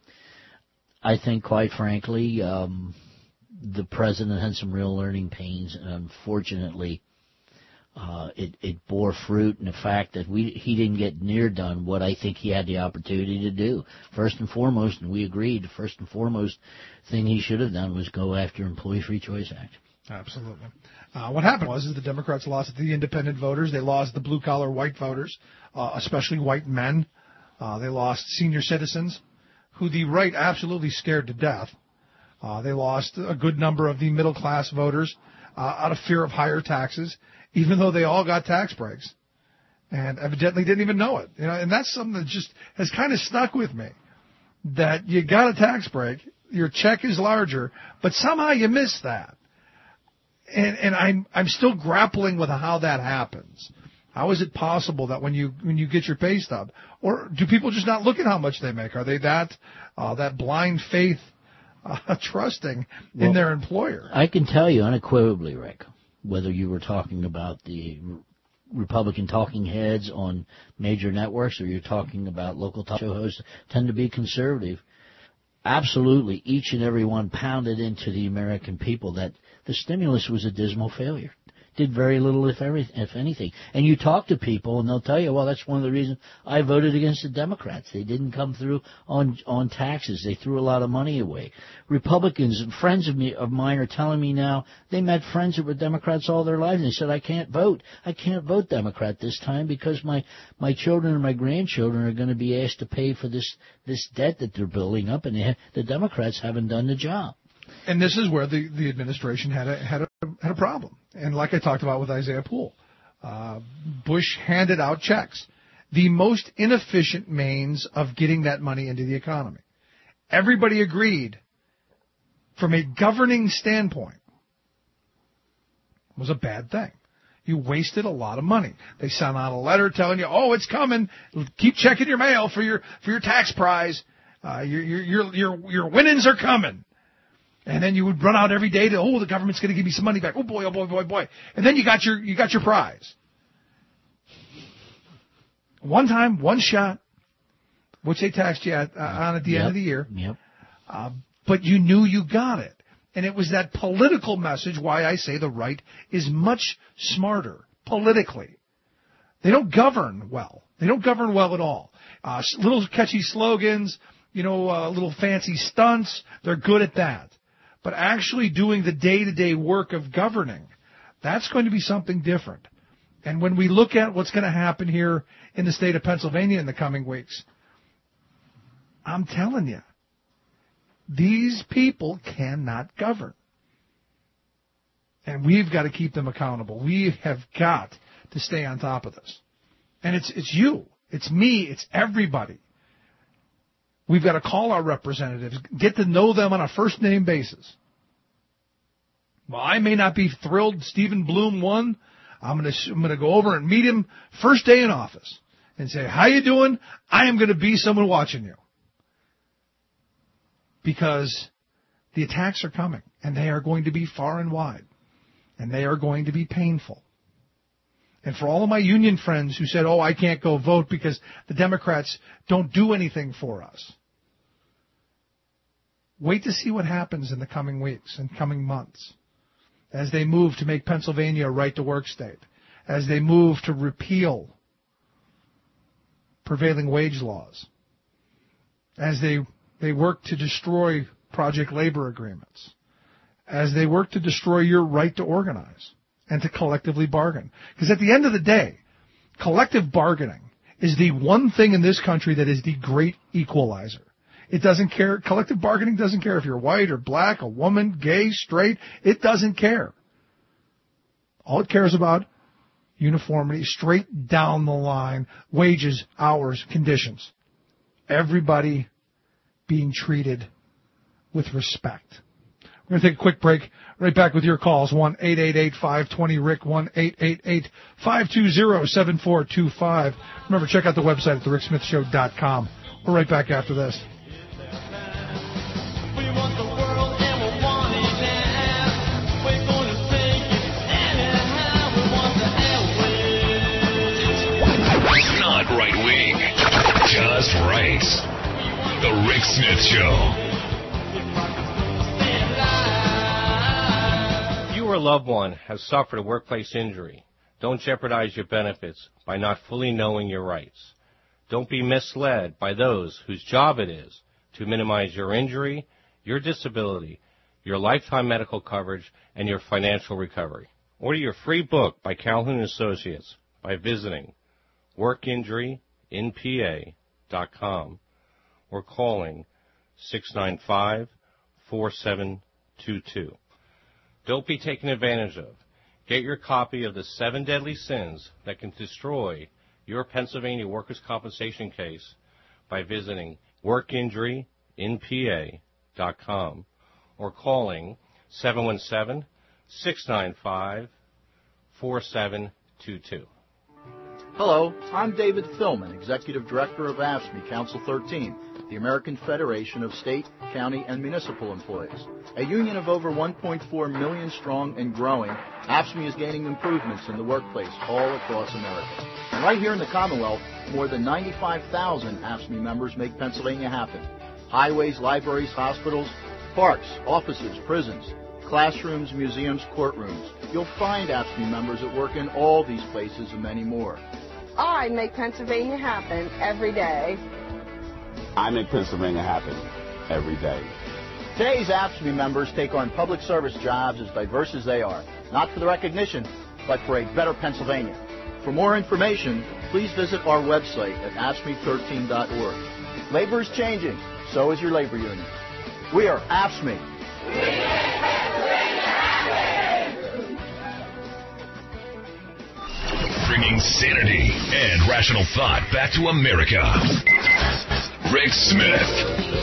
I think, quite frankly, um, the president had some real learning pains, and unfortunately, uh, it, it bore fruit in the fact that we he didn't get near done what I think he had the opportunity to do. First and foremost, and we agreed, the first and foremost thing he should have done was go after Employee Free Choice Act. Absolutely. Uh, what happened was is the Democrats lost the independent voters. They lost the blue-collar white voters, uh, especially white men. Uh, they lost senior citizens, who the right absolutely scared to death. Uh, they lost a good number of the middle-class voters uh, out of fear of higher taxes, even though they all got tax breaks, and evidently didn't even know it. You know, and that's something that just has kind of stuck with me, that you got a tax break, your check is larger, but somehow you miss that. And, and I'm I'm still grappling with how that happens. How is it possible that when you when you get your pay stub, or do people just not look at how much they make? Are they that uh, that blind faith uh, trusting well, in their employer? I can tell you unequivocally, Rick, whether you were talking about the Republican talking heads on major networks or you're talking about local talk show hosts, tend to be conservative. Absolutely, each and every one pounded into the American people that the stimulus was a dismal failure. Did very little, if every, if anything. And you talk to people, and they'll tell you, well, that's one of the reasons I voted against the Democrats. They didn't come through on on taxes. They threw a lot of money away. Republicans and friends of me of mine are telling me now they met friends that were Democrats all their lives, and they said, I can't vote. I can't vote Democrat this time because my, my children and my grandchildren are going to be asked to pay for this, this debt that they're building up, and they ha- the Democrats haven't done the job. And this is where the, the administration had a, had a had a problem. And like I talked about with Isaiah Poole, uh, Bush handed out checks, the most inefficient means of getting that money into the economy. Everybody agreed, from a governing standpoint, was a bad thing. You wasted a lot of money. They sent out a letter telling you, "Oh, it's coming. Keep checking your mail for your for your tax prize. Uh, your your your your your winnings are coming." And then you would run out every day to, oh, the government's going to give me some money back. Oh boy, oh boy, boy, boy. And then you got your you got your prize. One time, one shot, which they taxed you at, uh, on at the yep. end of the year. Yep. Uh, but you knew you got it. And it was that political message why I say the right is much smarter politically. They don't govern well. They don't govern well at all. Uh, little catchy slogans, you know, uh, little fancy stunts, they're good at that. But actually doing the day-to-day work of governing, that's going to be something different. And when we look at what's going to happen here in the state of Pennsylvania in the coming weeks, I'm telling you, these people cannot govern. And we've got to keep them accountable. We have got to stay on top of this. And it's it's you, it's me, it's everybody. We've got to call our representatives, get to know them on a first-name basis. Well, I may not be thrilled Stephen Bloom won. I'm going to I'm going to go over and meet him first day in office and say, how you doing? I am going to be someone watching you. Because the attacks are coming, and they are going to be far and wide, and they are going to be painful. And for all of my union friends who said, oh, I can't go vote because the Democrats don't do anything for us, Wait to see what happens in the coming weeks and coming months as they move to make Pennsylvania a right-to-work state, as they move to repeal prevailing wage laws, as they they work to destroy project labor agreements, as they work to destroy your right to organize and to collectively bargain. Because at the end of the day, collective bargaining is the one thing in this country that is the great equalizer. It doesn't care. Collective bargaining doesn't care if you're white or black, a woman, gay, straight. It doesn't care. All it cares about, uniformity, straight down the line, wages, hours, conditions. Everybody being treated with respect. We're going to take a quick break. Right back with your calls. one eight eight eight, five two zero, R I C, one eight eight eight, five two zero, seven four two five. Remember, check out the website at the rick smith show dot com. We're right back after this. Not right wing, just right. The Rick Smith Show. Your loved one has suffered a workplace injury. Don't jeopardize your benefits by not fully knowing your rights. Don't be misled by those whose job it is to minimize your injury, your disability, your lifetime medical coverage, and your financial recovery. Order your free book by Calhoun Associates by visiting work injury in P A dot com or calling six nine five, four seven two two. Don't be taken advantage of. Get your copy of the seven deadly sins that can destroy your Pennsylvania workers' compensation case by visiting work injury in P A dot com or calling seven one seven, six nine five, four seven two two. Hello, I'm David Philman, Executive Director of A F S C M E Council thirteen, the American Federation of State, County, and Municipal Employees. A union of over one point four million strong and growing, A F S C M E is gaining improvements in the workplace all across America. And right here in the Commonwealth, more than ninety-five thousand A F S C M E members make Pennsylvania happen. Highways, libraries, hospitals, parks, offices, prisons, classrooms, museums, courtrooms. You'll find A F S C M E members that work in all these places and many more. I make Pennsylvania happen every day. I make Pennsylvania happen every day. Today's A F S C M E members take on public service jobs as diverse as they are, not for the recognition, but for a better Pennsylvania. For more information, please visit our website at A F S C M E thirteen dot org. Labor is changing, so is your labor union. We are A F S C M E. We make Pennsylvania happen! Bringing sanity and rational thought back to America. Rick Smith.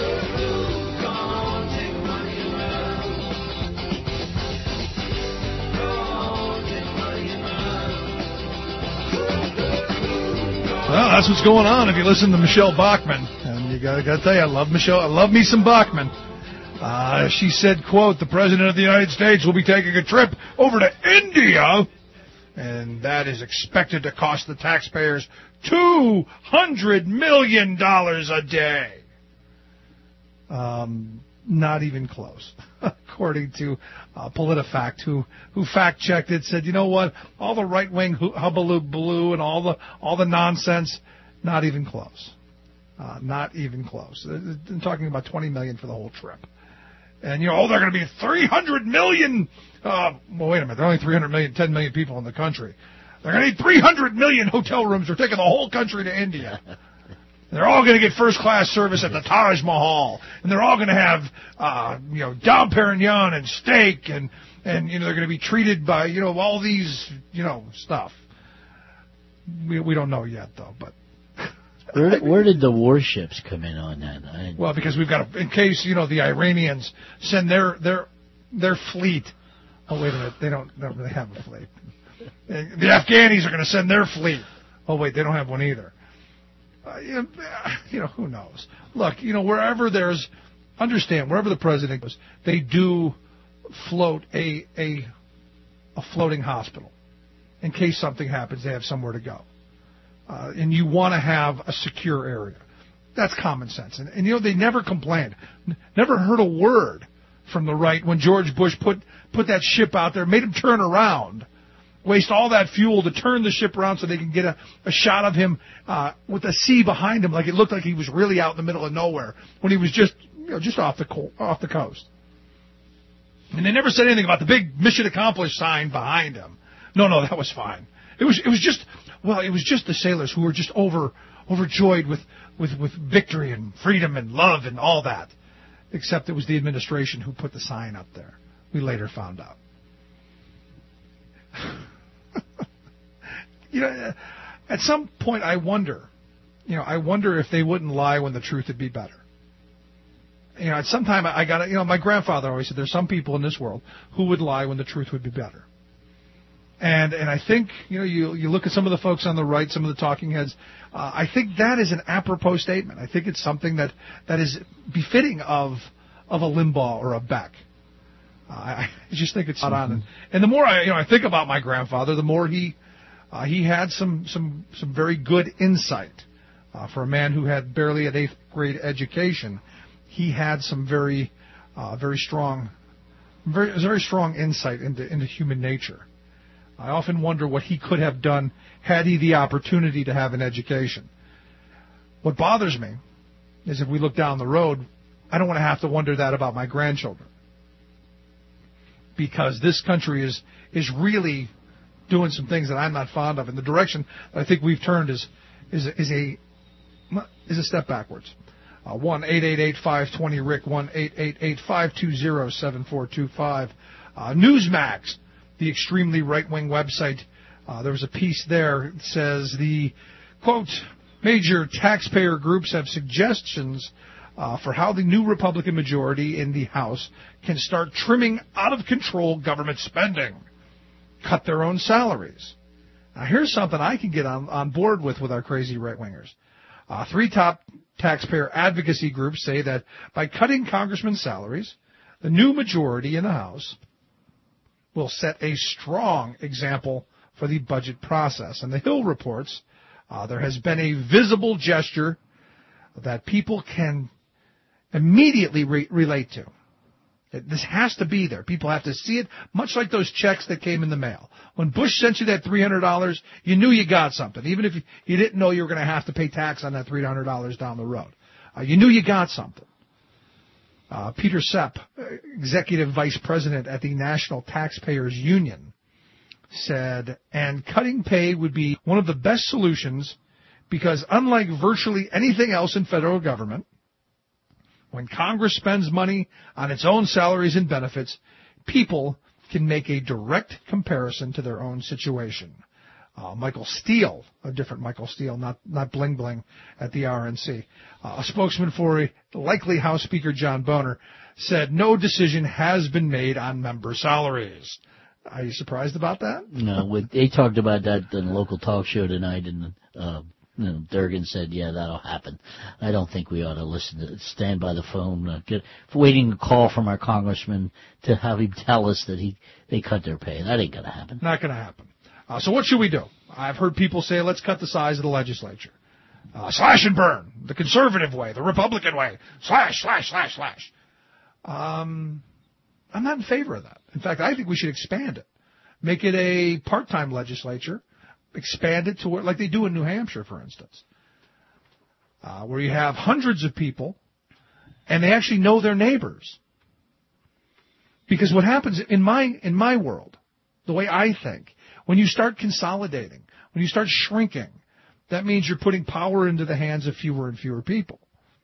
Well, that's what's going on if you listen to Michelle Bachmann. And you gotta, gotta tell you, I love Michelle. I love me some Bachmann. Uh, she said, quote, the President of the United States will be taking a trip over to India, and that is expected to cost the taxpayers two hundred million dollars a day. Um, not even close, according to uh, PolitiFact, who who fact-checked it, said, you know what, all the right-wing hubbaloo and all the all the nonsense, not even close. Uh, not even close. They're talking about twenty million dollars for the whole trip. And, you know, oh, they're going to be three hundred million. Uh, well, wait a minute. There are only three hundred million, ten million people in the country. They're going to need three hundred million hotel rooms. They're taking the whole country to India. They're all going to get first-class service at the Taj Mahal. And they're all going to have, uh, you know, Dom Perignon and steak. And, and, you know, they're going to be treated by, you know, all these, you know, stuff. We, we don't know yet, though, but. Where, where did the warships come in on that? I, well, because we've got, a, in case, you know, the Iranians send their their their fleet. Oh, wait a minute. They don't, they don't really have a fleet. The Afghanis are going to send their fleet. Oh, wait, they don't have one either. Uh, you, know, you know, who knows? Look, you know, wherever there's, understand, wherever the president goes, they do float a a a floating hospital. In case something happens, they have somewhere to go. Uh, and you want to have a secure area. that's common sense. And, and you know, they never complained. N- never heard a word from the right when George Bush put, put that ship out there, made him turn around, waste all that fuel to turn the ship around so they can get a, a shot of him uh, with the sea behind him, like it looked like he was really out in the middle of nowhere when he was just, you know, just off the co- off the coast. And they never said anything about the big mission accomplished sign behind him. No, no, that was fine. It was, it was just, well, it was just the sailors who were just over, overjoyed with, with, with victory and freedom and love and all that. Except it was the administration who put the sign up there. We later found out. You know, at some point I wonder, you know, I wonder if they wouldn't lie when the truth would be better. You know, at some time I got, you know, my grandfather always said there's some people in this world who would lie when the truth would be better. And and I think, you know, you you look at some of the folks on the right, some of the talking heads, uh, I think that is an apropos statement. I think it's something that, that is befitting of of a Limbaugh or a Beck. Uh, I just think it's spot on. And, and the more I, you know, I think about my grandfather, the more he uh, he had some some some very good insight. Uh, for a man who had barely an eighth grade education, he had some very uh, very strong, very very strong insight into into human nature. I often wonder what he could have done had he the opportunity to have an education. What bothers me is if we look down the road, I don't want to have to wonder that about my grandchildren. Because this country is is really doing some things that I'm not fond of. And the direction that I think we've turned is is, is a is a step backwards. Uh, one eight eight eight five two zero Rick, one eight eight eight five two zero seven four two five. Uh, Newsmax, the extremely right-wing website, uh, there was a piece there that says the, quote, major taxpayer groups have suggestions uh, for how the new Republican majority in the House can start trimming out-of-control government spending, cut their own salaries. Now, here's something I can get on, on board with with our crazy right-wingers. Uh, three top taxpayer advocacy groups say that by cutting congressmen's salaries, the new majority in the House will set a strong example for the budget process. And the Hill reports uh, there has been a visible gesture that people can immediately re- relate to. This has to be there. People have to see it, much like those checks that came in the mail. When Bush sent you that three hundred dollars, you knew you got something, even if you, you didn't know you were going to have to pay tax on that three hundred dollars down the road. Uh, you knew you got something. Uh, Peter Sepp, executive vice president at the National Taxpayers Union, said, and cutting pay would be one of the best solutions because unlike virtually anything else in federal government, when Congress spends money on its own salaries and benefits, people can make a direct comparison to their own situation. Uh, Michael Steele, a different Michael Steele, not not bling bling at the R N C, uh, a spokesman for a likely House Speaker John Boehner, said no decision has been made on member salaries. Are you surprised about that? No, with, they talked about that in a local talk show tonight, and uh, you know, Durgan said, "Yeah, that'll happen." I don't think we ought to listen to stand by the phone, uh, get waiting a call from our congressman to have him tell us that he they cut their pay. That ain't gonna happen. Not gonna happen. Uh, so what should we do? I've heard people say, let's cut the size of the legislature. Uh, slash and burn, the conservative way, the Republican way. Slash, slash, slash, slash. Um, I'm not in favor of that. In fact, I think we should expand it. Make it a part-time legislature. Expand it to where, like they do in New Hampshire, for instance, uh, where you have hundreds of people, and they actually know their neighbors. Because what happens in my in my world, the way I think, when you start consolidating, when you start shrinking, that means you're putting power into the hands of fewer and fewer people.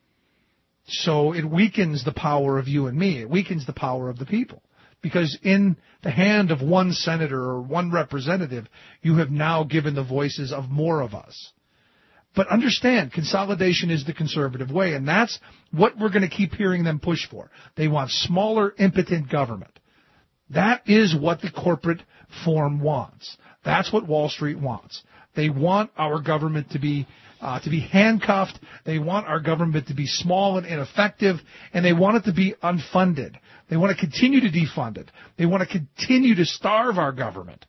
So it weakens the power of you and me. It weakens the power of the people. Because in the hand of one senator or one representative, you have now given the voices of more of us. But understand, consolidation is the conservative way, and that's what we're going to keep hearing them push for. They want smaller, impotent government. That is what the corporate form wants. That's what Wall Street wants. They want our government to be uh, to be handcuffed. They want our government to be small and ineffective, and they want it to be unfunded. They want to continue to defund it. They want to continue to starve our government.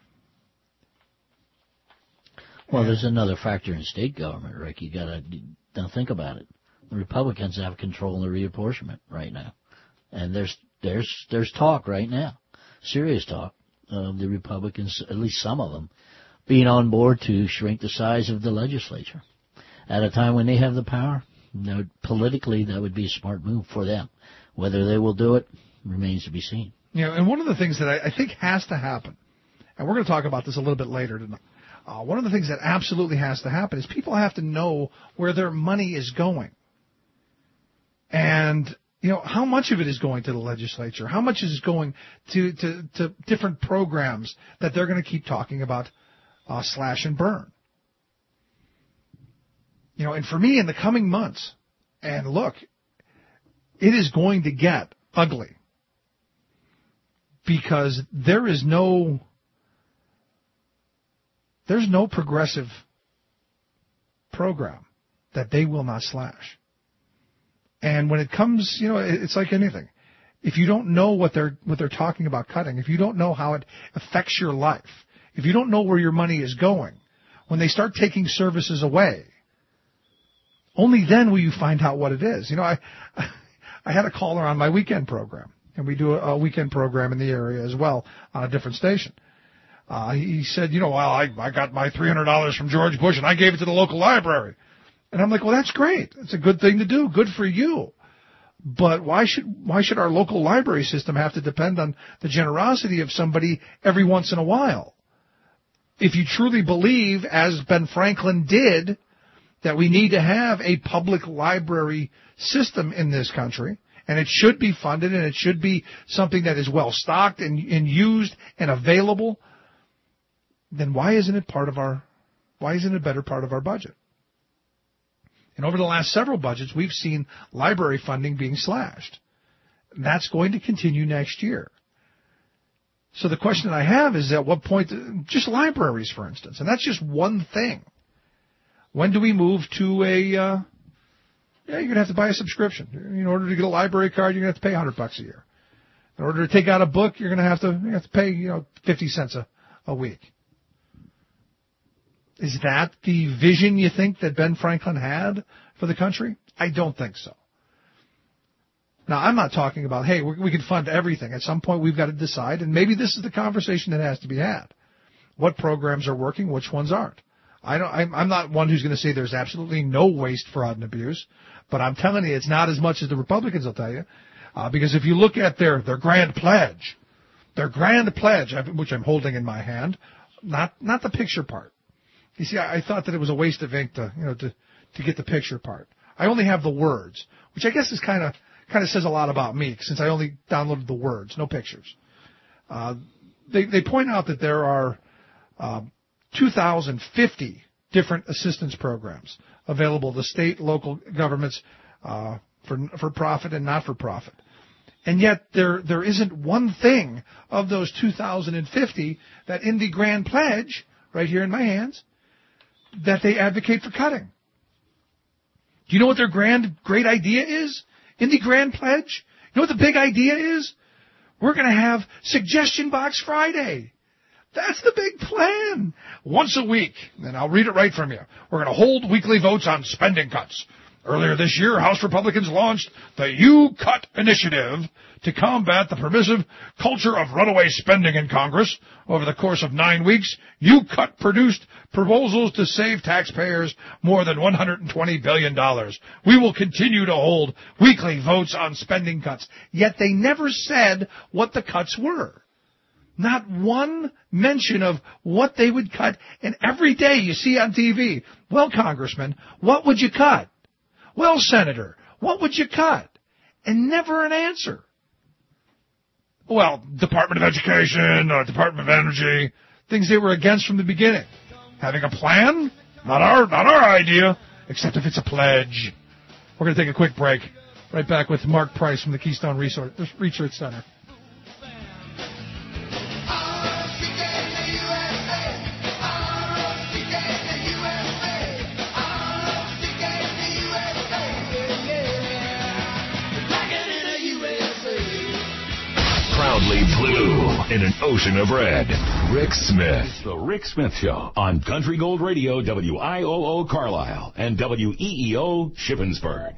Well, there's another factor in state government, Rick. You got to Now think about it. The Republicans have control in the reapportionment right now. And there's there's there's talk right now, serious talk, of the Republicans, at least some of them, being on board to shrink the size of the legislature. At a time when they have the power, you know, politically that would be a smart move for them. Whether they will do it remains to be seen. You know, and one of the things that I, I think has to happen, and we're going to talk about this a little bit later tonight, uh, one of the things that absolutely has to happen is people have to know where their money is going. And, you know, how much of it is going to the legislature? How much is going to, to, to different programs that they're going to keep talking about uh, slash and burn? You know, and for me in the coming months, and look, it is going to get ugly because there is no, there's no progressive program that they will not slash. And when it comes, you know, it's like anything. If you don't know what they're what they're talking about cutting, if you don't know how it affects your life, if you don't know where your money is going, when they start taking services away, only then will you find out what it is. You know, I I had a caller on my weekend program, and we do a, a weekend program in the area as well on a different station. Uh, he said, you know, well, I, I got my three hundred dollars from George Bush, and I gave it to the local library. And I'm like, well, that's great. It's a good thing to do. Good for you. But why should why should our local library system have to depend on the generosity of somebody every once in a while? If you truly believe, as Ben Franklin did, that we need to have a public library system in this country, and it should be funded, and it should be something that is well stocked and, and used and available, then why isn't it part of our why isn't it a better part of our budget? And over the last several budgets, we've seen library funding being slashed. That's going to continue next year. So the question that I have is, at what point, just libraries, for instance, and that's just one thing. When do we move to a, uh, yeah, you're going to have to buy a subscription. In order to get a library card, you're going to have to pay one hundred bucks a year. In order to take out a book, you're going to have to, you're going to have to pay, you know, fifty cents a, a week. Is that the vision you think that Ben Franklin had for the country? I don't think so. Now, I'm not talking about, hey, we, we can fund everything. At some point, we've got to decide, and maybe this is the conversation that has to be had. What programs are working, which ones aren't? I don't, I'm, I'm not one who's going to say there's absolutely no waste, fraud, and abuse, but I'm telling you, it's not as much as the Republicans will tell you, uh, because if you look at their, their grand pledge, their grand pledge, which I'm holding in my hand, not not the picture part. You see, I, I thought that it was a waste of ink to, you know, to, to get the picture part. I only have the words, which I guess is kind of kind of says a lot about me, since I only downloaded the words, no pictures. Uh, they they point out that there are uh, two thousand fifty different assistance programs available to state, local governments, uh, for for profit and not for profit, and yet there there isn't one thing of those two thousand fifty that in the Grand Pledge, right here in my hands, that they advocate for cutting. Do you know what their grand, great idea is in the Grand Pledge? You know what the big idea is? We're going to have Suggestion Box Friday. That's the big plan. Once a week, and I'll read it right from you, we're going to hold weekly votes on spending cuts. Earlier this year, House Republicans launched the You Cut Initiative to combat the permissive culture of runaway spending in Congress. Over the course of nine weeks, You Cut produced proposals to save taxpayers more than one hundred twenty billion dollars. We will continue to hold weekly votes on spending cuts. Yet they never said what the cuts were. Not one mention of what they would cut. And every day you see on T V, well, Congressman, what would you cut? Well, Senator, what would you cut? And never an answer. Well, Department of Education, uh, Department of Energy, things they were against from the beginning. Having a plan? Not our, not our idea, except if it's a pledge. We're going to take a quick break. Right back with Mark Price from the Keystone Research, Research Center. proudly blue in an ocean of red. Rick Smith. It's the Rick Smith Show on Country Gold Radio, W I O O Carlisle and W E E O Shippensburg.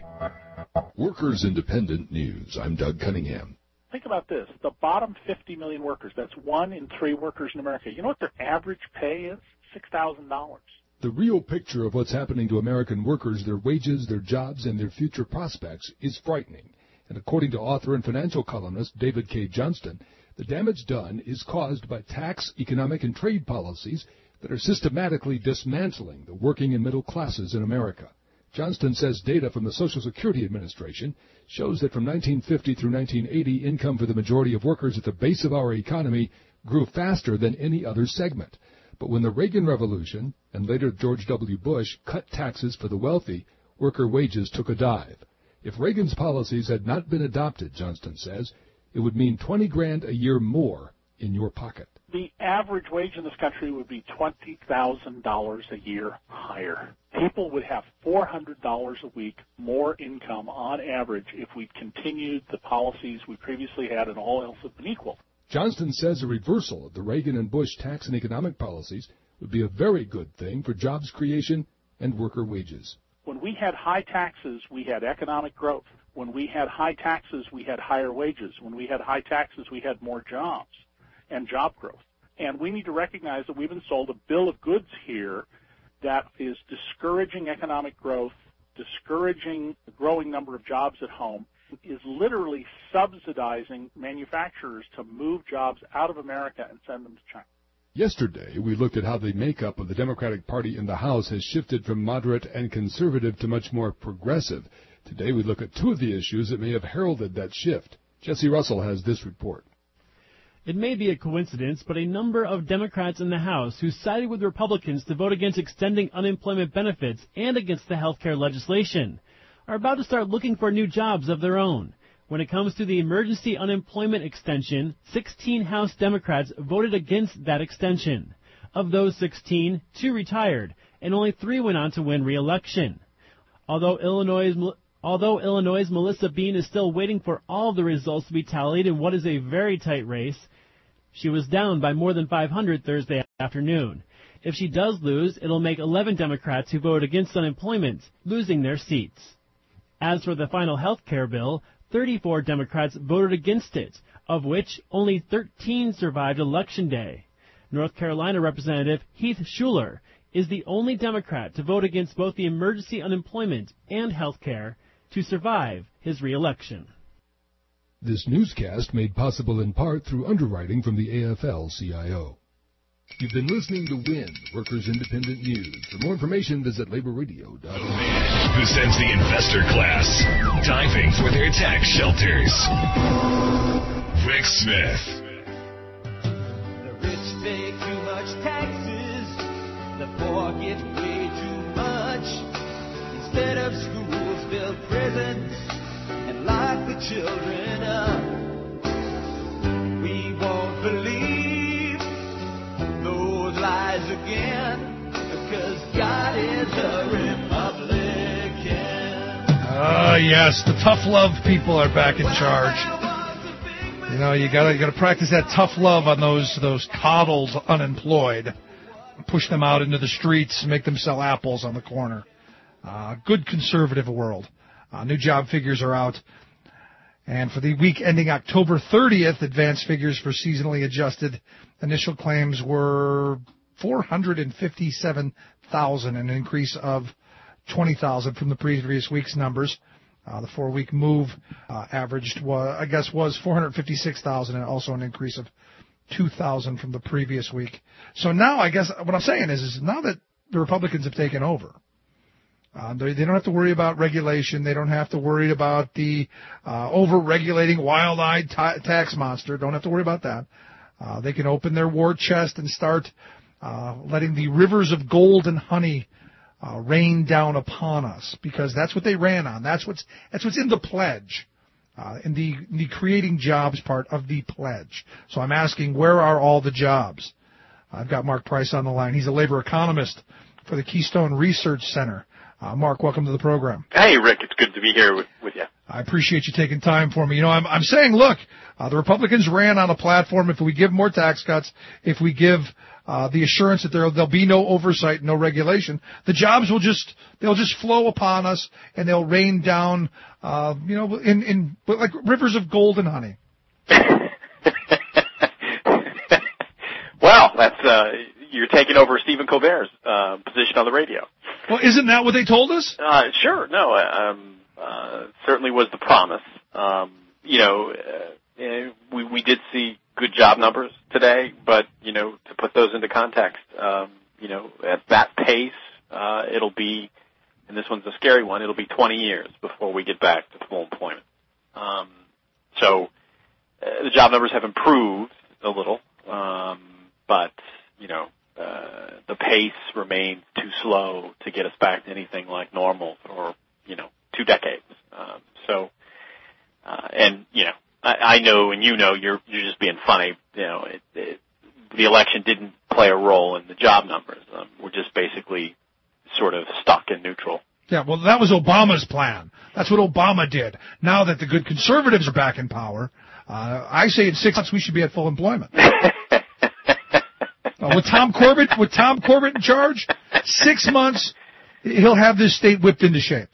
Workers Independent News. I'm Doug Cunningham. Think about this. The bottom fifty million workers, that's one in three workers in America. You know what their average pay is? six thousand dollars. The real picture of what's happening to American workers, their wages, their jobs, and their future prospects is frightening. And according to author and financial columnist David K. Johnston, the damage done is caused by tax, economic, and trade policies that are systematically dismantling the working and middle classes in America. Johnston says data from the Social Security Administration shows that from nineteen fifty through nineteen eighty, income for the majority of workers at the base of our economy grew faster than any other segment. But when the Reagan Revolution and later George W. Bush cut taxes for the wealthy, worker wages took a dive. If Reagan's policies had not been adopted, Johnston says, it would mean twenty grand a year more in your pocket. The average wage in this country would be twenty thousand dollars a year higher. People would have four hundred dollars a week more income on average if we continued the policies we previously had and all else had been equal. Johnston says a reversal of the Reagan and Bush tax and economic policies would be a very good thing for jobs creation and worker wages. When we had high taxes, we had economic growth. When we had high taxes, we had higher wages. When we had high taxes, we had more jobs and job growth. And we need to recognize that we've been sold a bill of goods here that is discouraging economic growth, discouraging the growing number of jobs at home, is literally subsidizing manufacturers to move jobs out of America and send them to China. Yesterday, we looked at how the makeup of the Democratic Party in the House has shifted from moderate and conservative to much more progressive. Today, we look at two of the issues that may have heralded that shift. Jesse Russell has this report. It may be a coincidence, but a number of Democrats in the House who sided with Republicans to vote against extending unemployment benefits and against the health care legislation are about to start looking for new jobs of their own. When it comes to the emergency unemployment extension, sixteen House Democrats voted against that extension. Of those sixteen, two retired, and only three went on to win re-election. Although Illinois' Although Illinois' Melissa Bean is still waiting for all of the results to be tallied in what is a very tight race, she was down by more than five hundred Thursday afternoon. If she does lose, it'll make eleven Democrats who voted against unemployment losing their seats. As for the final health care bill, thirty-four Democrats voted against it, of which only thirteen survived Election Day. North Carolina Representative Heath Shuler is the only Democrat to vote against both the emergency unemployment and health care to survive his re-election. This newscast made possible in part through underwriting from the A F L C I O. You've been listening to W I N, Workers Independent News. For more information, visit labor radio dot org. Who sends the investor class diving for their tax shelters? Rick Smith. The rich pay too much taxes, the poor get way too much. Instead of schools, build prisons and lock the children up. We won't believe those lies again, because God is a Republican. Ah, uh, yes, the tough love people are back in charge. You know, you gotta you gotta practice that tough love on those those coddled unemployed. Push them out into the streets, make them sell apples on the corner. Uh, good conservative world. Uh, new job figures are out. And for the week ending October thirtieth, advanced figures for seasonally adjusted initial claims were four hundred fifty-seven thousand, an increase of twenty thousand from the previous week's numbers. Uh, the four-week move uh, averaged, was, I guess, was four hundred fifty-six thousand, and also an increase of two thousand from the previous week. So now, I guess, what I'm saying is, is now that the Republicans have taken over, uh, they, they don't have to worry about regulation. They don't have to worry about the uh, over-regulating, wild-eyed ta- tax monster. Don't have to worry about that. Uh, they can open their war chest and start uh, letting the rivers of gold and honey Uh, rain down upon us, because that's what they ran on. That's what's that's what's in the pledge, uh, in the in the creating jobs part of the pledge. So I'm asking, where are all the jobs? I've got Mark Price on the line. He's a labor economist for the Keystone Research Center. Uh, Mark, welcome to the program. Hey, Rick. It's good to be here with, with you. I appreciate you taking time for me. You know, I'm, I'm saying, look, uh, the Republicans ran on a platform. If we give more tax cuts, if we give uh, the assurance that there there'll be no oversight, no regulation, the jobs will just they'll just flow upon us, and they'll rain down, uh, you know, in in like rivers of gold and honey. Well, that's uh, you're taking over Stephen Colbert's uh, position on the radio. Well, isn't that what they told us? Uh, sure. No. Um, uh, certainly was the promise. Um, you know, uh, we we did see good job numbers today, but you know, to put those into context, um, you know, at that pace, uh, it'll be, and this one's a scary one. It'll be twenty years before we get back to full employment. Um, so uh, the job numbers have improved a little, um, but you know. Uh, the pace remains too slow to get us back to anything like normal for, you know, two decades. Um, so, uh, and, you know, I, I know and you know you're, you're just being funny. You know, it, it, the election didn't play a role in the job numbers. Um, we're just basically sort of stuck in neutral. Yeah, well, that was Obama's plan. That's what Obama did. Now that the good conservatives are back in power, uh, I say in six months we should be at full employment. Uh, with Tom Corbett, with Tom Corbett in charge, six months, he'll have this state whipped into shape.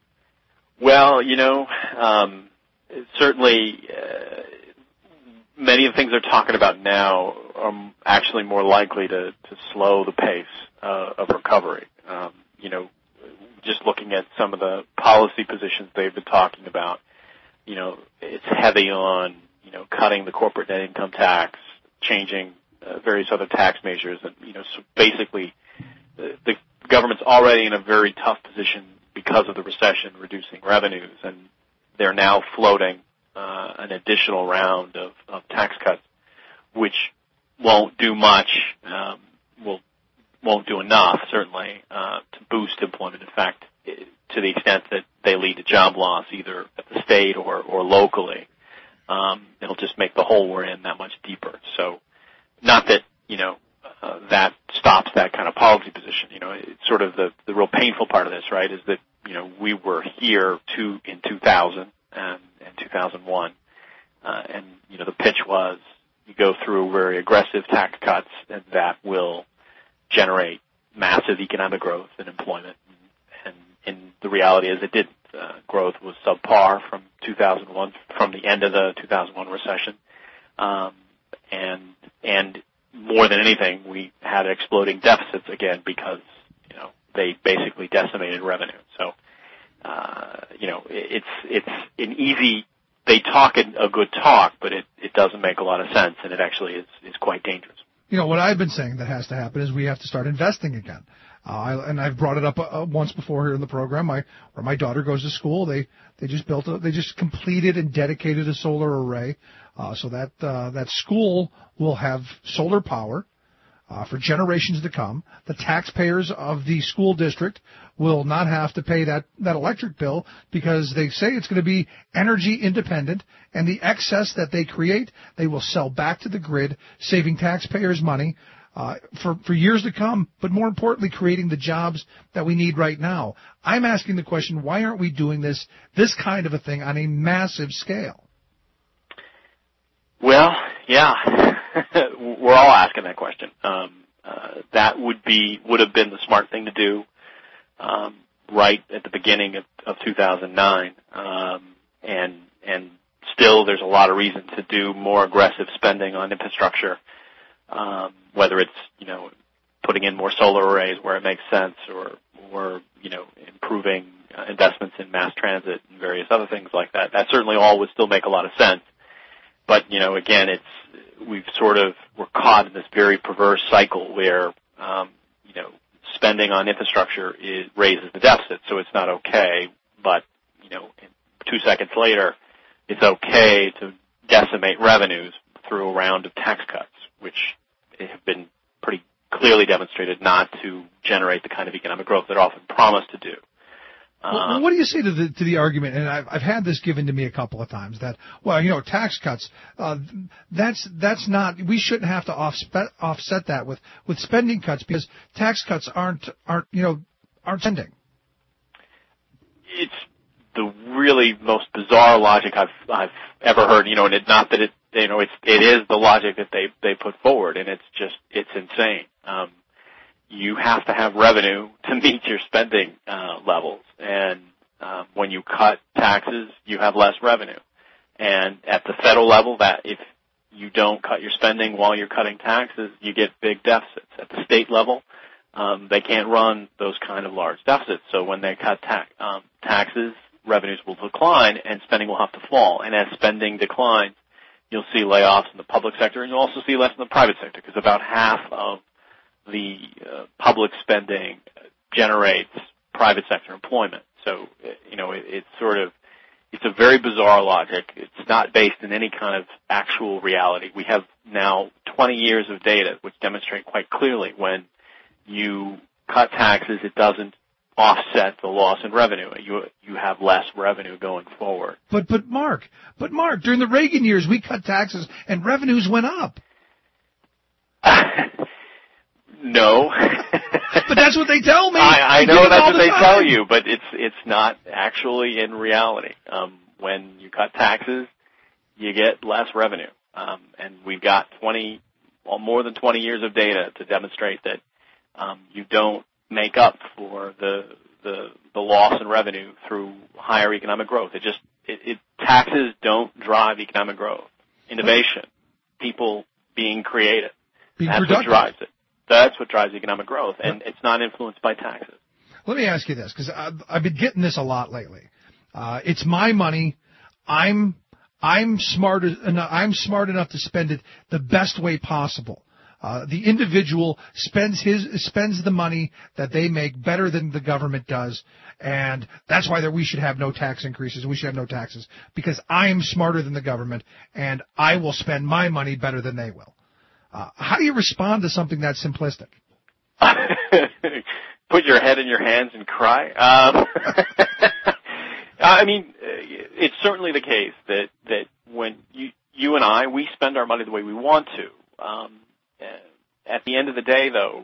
Well, you know, um, certainly uh, many of the things they're talking about now are actually more likely to, to slow the pace uh, of recovery. Um, you know, just looking at some of the policy positions they've been talking about, you know, it's heavy on, you know, cutting the corporate net income tax, changing Uh, various other tax measures, and you know, so basically, the, the government's already in a very tough position because of the recession, reducing revenues, and they're now floating uh, an additional round of, of tax cuts, which won't do much, um, will won't do enough certainly uh, to boost employment. In fact, to the extent that they lead to job loss, either at the state or or locally, um, it'll just make the hole we're in that much deeper. So. Not that, you know, uh, that stops that kind of policy position. You know, it's sort of the, the real painful part of this, right, is that, you know, we were here to, in two thousand and, and two thousand one, uh, and, you know, the pitch was you go through very aggressive tax cuts, and that will generate massive economic growth and employment. And, and, and the reality is it didn't. Uh, growth was subpar from two thousand one, from the end of the two thousand one recession. Um, and and more than anything, we had exploding deficits again because, you know, they basically decimated revenue. So, uh, you know, it's it's an easy, they talk a good talk, but it, it doesn't make a lot of sense, and it actually is, is quite dangerous. You know, what I've been saying that has to happen is we have to start investing again. Uh, I, and I've brought it up uh, once before here in the program. My, where my daughter goes to school, they, they just built a, they just completed and dedicated a solar array, uh, so that, uh, that school will have solar power, uh, for generations to come. The taxpayers of the school district will not have to pay that, that electric bill because they say it's going to be energy independent, and the excess that they create, they will sell back to the grid, saving taxpayers money. Uh, for, for years to come, but more importantly, creating the jobs that we need right now. I'm asking the question, why aren't we doing this, this kind of a thing on a massive scale? Well, yeah, we're all asking that question. Um, uh, that would be, would have been the smart thing to do, um, right at the beginning of, of two thousand nine. Um, and, and still there's a lot of reason to do more aggressive spending on infrastructure. Um, whether it's, you know, putting in more solar arrays where it makes sense, or, or you know, improving uh, investments in mass transit and various other things like that. That certainly all would still make a lot of sense. But, you know, again, it's, we've sort of, we're caught in this very perverse cycle where, um, you know, spending on infrastructure is, raises the deficit, so it's not okay. But, you know, two seconds later, it's okay to decimate revenues through a round of tax cuts, which have been pretty clearly demonstrated not to generate the kind of economic growth they're often promised to do. Well, um, what do you say to the to the argument? And I've, I've had this given to me a couple of times that, well, you know, tax cuts. Uh, that's that's not. We shouldn't have to offset offset that with, with spending cuts because tax cuts aren't aren't you know aren't spending. It's the really most bizarre logic I've I've ever heard. You know, and it, not that it you know it's it is the logic that they they put forward, and it's just it's insane. Um, you have to have revenue to meet your spending uh, levels, and um, when you cut taxes, you have less revenue. And at the federal level, that if you don't cut your spending while you're cutting taxes, you get big deficits. At the state level, um, they can't run those kind of large deficits. So when they cut ta- um, taxes, revenues will decline and spending will have to fall. And as spending declines, you'll see layoffs in the public sector, and you'll also see less in the private sector, because about half of the uh, public spending generates private sector employment. So, you know, it, it's sort of It's a very bizarre logic. It's not based in any kind of actual reality. We have now twenty years of data which demonstrate quite clearly when you cut taxes, it doesn't offset the loss in revenue. You you have less revenue going forward. But but Mark, but Mark, during the Reagan years, we cut taxes and revenues went up. No. But that's what they tell me. I, I You know do it that's all what the they time. tell you, but it's it's not actually in reality. Um, when you cut taxes, you get less revenue, um, and we've got twenty, well, more than twenty years of data to demonstrate that um, you don't make up for the the the loss in revenue through higher economic growth. It just it, it taxes don't drive economic growth, innovation, people being creative. Being That's productive. what drives it. That's what drives economic growth, and it's not influenced by taxes. Let me ask you this, because I've, I've been getting this a lot lately. Uh, it's my money. I'm I'm smart enough. I'm smart enough to spend it the best way possible. Uh, the individual spends his spends the money that they make better than the government does, and that's why there, we should have no tax increases. We should have no taxes because I am smarter than the government, and I will spend my money better than they will. Uh, how do you respond to something that simplistic? Put your head in your hands and cry. Um, I mean, it's certainly the case that that when you you and I we spend our money the way we want to. Um, at the end of the day, though,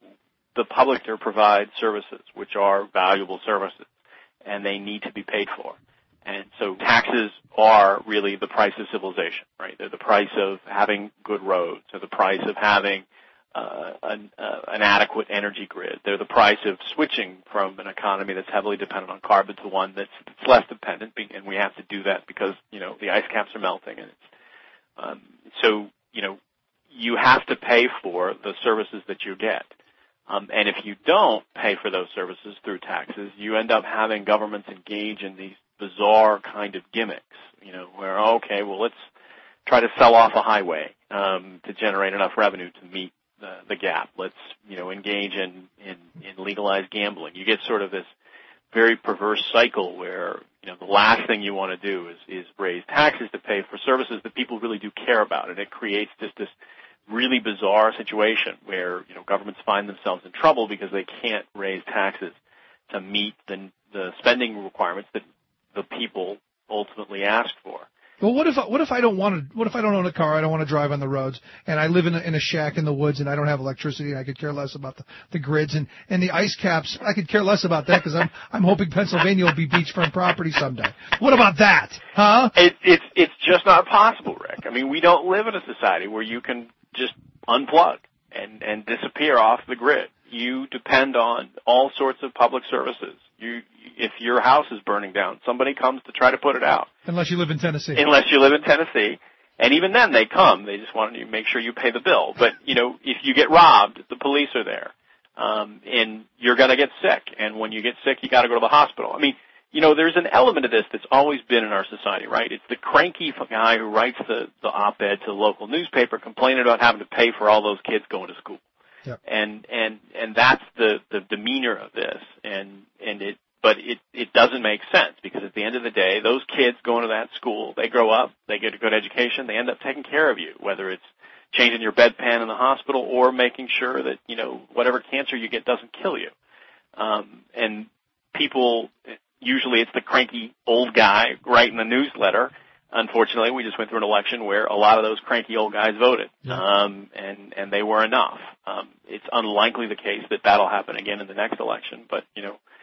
the public there provides services which are valuable services, and they need to be paid for. And so taxes are really the price of civilization, right? They're the price of having good roads. They're the price of having uh, an, uh, an adequate energy grid. They're the price of switching from an economy that's heavily dependent on carbon to one that's, that's less dependent, and we have to do that because, you know, the ice caps are melting. And it's, um, so, you know, you have to pay for the services that you get. Um, and if you don't pay for those services through taxes, you end up having governments engage in these bizarre kind of gimmicks, you know, where, okay, well, let's try to sell off a highway um, to generate enough revenue to meet the, the gap. Let's, you know, engage in, in, in legalized gambling. You get sort of this very perverse cycle where, you know, the last thing you want to do is, is raise taxes to pay for services that people really do care about. And it creates just this really bizarre situation where, you know, governments find themselves in trouble because they can't raise taxes to meet the, the spending requirements that the people ultimately ask for. Well, what if what if I don't want to? What if I don't own a car? I don't want to drive on the roads, and I live in a, in a shack in the woods, and I don't have electricity. And I could care less about the, the grids and, and the ice caps. I could care less about that because I'm I'm hoping Pennsylvania will be beachfront property someday. What about that, huh? It, it's it's just not possible, Rick. I mean, we don't live in a society where you can just unplug and and disappear off the grid. You depend on all sorts of public services. You, if your house is burning down, somebody comes to try to put it out. Unless you live in Tennessee. Unless you live in Tennessee. And even then they come. They just want to make sure you pay the bill. But, you know, if you get robbed, the police are there. Um, and you're going to get sick. And when you get sick, you got to go to the hospital. I mean, you know, there's an element of this that's always been in our society, right? It's the cranky guy who writes the, the op-ed to the local newspaper complaining about having to pay for all those kids going to school. Yep. And, and, and that's the, the demeanor of this. And, and it, but it, it doesn't make sense because at the end of the day, those kids going to that school, they grow up, they get a good education, they end up taking care of you, whether it's changing your bedpan in the hospital or making sure that, you know, whatever cancer you get doesn't kill you. Um, and people, usually it's the cranky old guy writing the newsletter. Unfortunately, we just went through an election where a lot of those cranky old guys voted, yeah. um, and, and they were enough. Um, it's unlikely the case that that'll happen again in the next election, but, you know,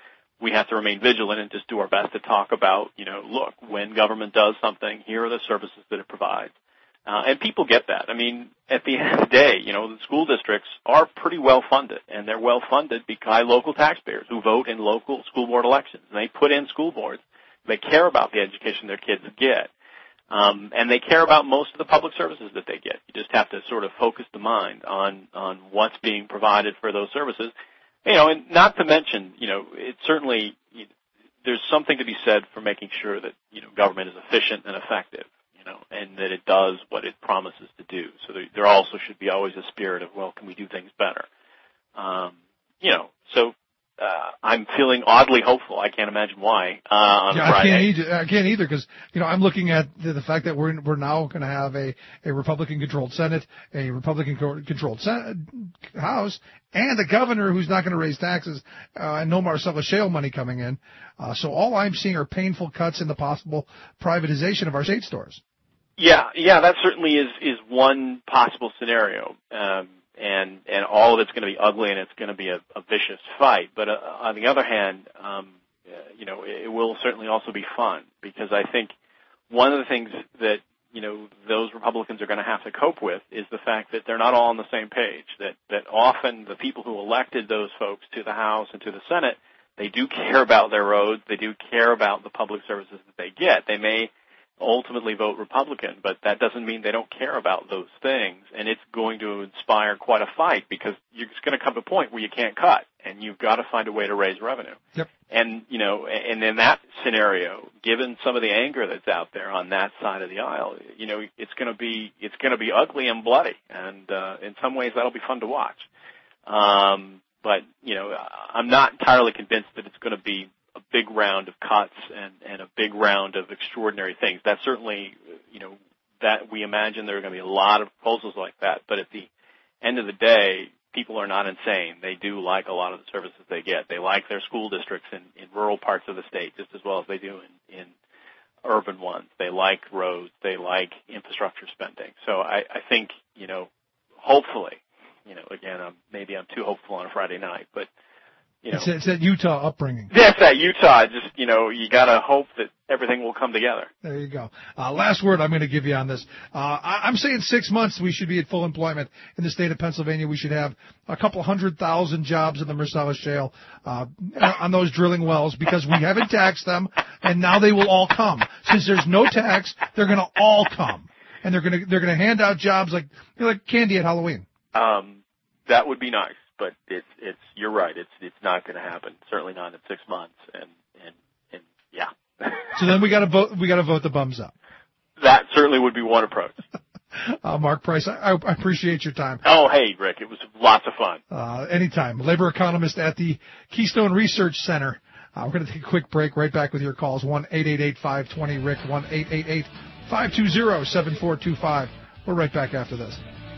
we have to remain vigilant and just do our best to talk about, you know, look, when government does something, here are the services that it provides. Uh, and people get that. I mean, at the end of the day, you know, the school districts are pretty well funded, and they're well funded by local taxpayers who vote in local school board elections. And they put in school boards. They care about the education their kids get. Um, and they care about most of the public services that they get. You just have to sort of focus the mind on, on what's being provided for those services. You know, and not to mention, you know, it certainly, you know, there's something to be said for making sure that, you know, government is efficient and effective, you know, and that it does what it promises to do. So there, there also should be always a spirit of, well, can we do things better? Um, you know, so uh, I'm feeling oddly hopeful. I can't imagine why. Uh, on yeah, Friday. I can't either. I can't either because you know I'm looking at the, the fact that we're we're now going to have a a Republican-controlled Senate, a Republican-controlled Senate, House, and a governor who's not going to raise taxes, uh, and no Marcellus Shale money coming in. Uh, so all I'm seeing are painful cuts in the possible privatization of our state stores. Yeah, yeah, that certainly is is one possible scenario. Um, And, and all of it's going to be ugly and it's going to be a, a vicious fight. But uh, on the other hand, um, you know, it will certainly also be fun because I think one of the things that, you know, those Republicans are going to have to cope with is the fact that they're not all on the same page, that, that often the people who elected those folks to the House and to the Senate, they do care about their roads, they do care about the public services that they get. They may ultimately vote Republican, but that doesn't mean they don't care about those things, and it's going to inspire quite a fight because you're just going to come to a point where you can't cut, and you've got to find a way to raise revenue. Yep. And, you know, and in that scenario, given some of the anger that's out there on that side of the aisle, you know, it's going to be, it's going to be ugly and bloody, and uh, in some ways that'll be fun to watch. Um, but, you know, I'm not entirely convinced that it's going to be a big round of cuts and, and a big round of extraordinary things. That certainly, you know, that we imagine there are going to be a lot of proposals like that. But at the end of the day, people are not insane. They do like a lot of the services they get. They like their school districts in, in rural parts of the state just as well as they do in, in urban ones. They like roads. They like infrastructure spending. So I, I think, you know, hopefully, you know, again, I'm, maybe I'm too hopeful on a Friday night, but You know. It's, it's that Utah upbringing. Yes, that Utah. Just, you know, you got to hope that everything will come together. There you go. Uh, last word I'm going to give you on this. Uh, I, I'm saying six months we should be at full employment in the state of Pennsylvania. We should have a couple hundred thousand jobs in the Marcellus Shale uh, on those drilling wells because we haven't taxed them, and now they will all come. Since there's no tax, they're going to all come, and they're going to they're going to hand out jobs like you know, like candy at Halloween. Um, that would be nice. But it's it's you're right. It's it's not going to happen. Certainly not in six months. And and and yeah. So then we got to vote. We got to vote the bums up. That certainly would be one approach. uh, Mark Price, I, I appreciate your time. Oh, hey, Rick, it was lots of fun. Uh, anytime. Labor economist at the Keystone Research Center. Uh, we're going to take a quick break. Right back with your calls. One eight eight eight five twenty Rick. One eight eight eight five two zero seven four two five. We're right back after this.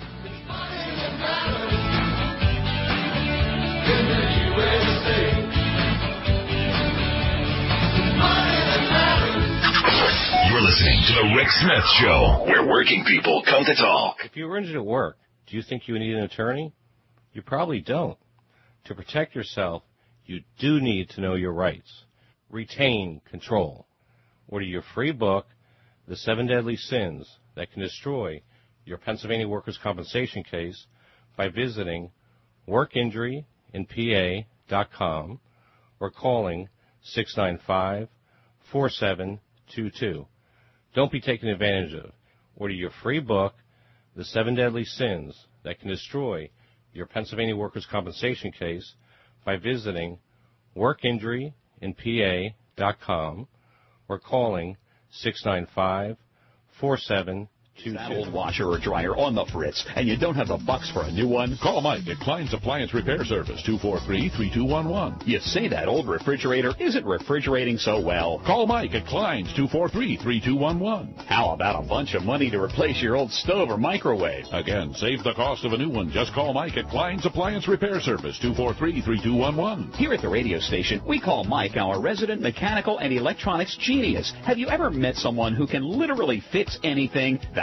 You're listening to The Rick Smith Show, where working people come to talk. If you were injured at work, do you think you need an attorney? You probably don't. To protect yourself, you do need to know your rights. Retain control. Order your free book, The Seven Deadly Sins That Can Destroy Your Pennsylvania Workers' Compensation Case, by visiting work injury in P A dot com or calling six nine five, four seven two two. Don't be taken advantage of. Order your free book, The Seven Deadly Sins That Can Destroy Your Pennsylvania Workers' Compensation Case, by visiting work injury in P A dot com or calling six nine five, four seven two two. That old washer or dryer on the fritz, and you don't have the bucks for a new one? Call Mike at Klein's Appliance Repair Service, two four three, three two one one. You say that old refrigerator isn't refrigerating so well. Call Mike at Klein's, two four three, three two one one. How about a bunch of money to replace your old stove or microwave? Again, save the cost of a new one. Just call Mike at Klein's Appliance Repair Service, two four three, three two one one. Here at the radio station, we call Mike our resident mechanical and electronics genius. Have you ever met someone who can literally fix anything? That's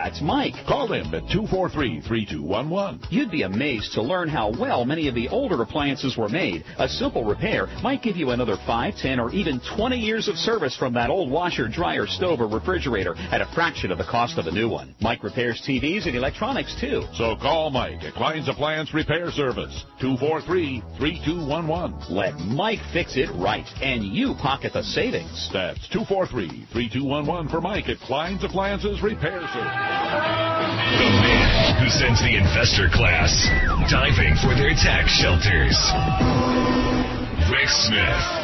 That's Mike. Call him at two four three, three two one one. You'd be amazed to learn how well many of the older appliances were made. A simple repair might give you another five, ten, or even twenty years of service from that old washer, dryer, stove, or refrigerator at a fraction of the cost of a new one. Mike repairs T Vs and electronics, too. So call Mike at Klein's Appliance Repair Service, two four three, three two one one. Let Mike fix it right, and you pocket the savings. That's two four three, three two one one for Mike at Klein's Appliances Repair Service. The man who sends the investor class diving for their tax shelters. Rick Smith.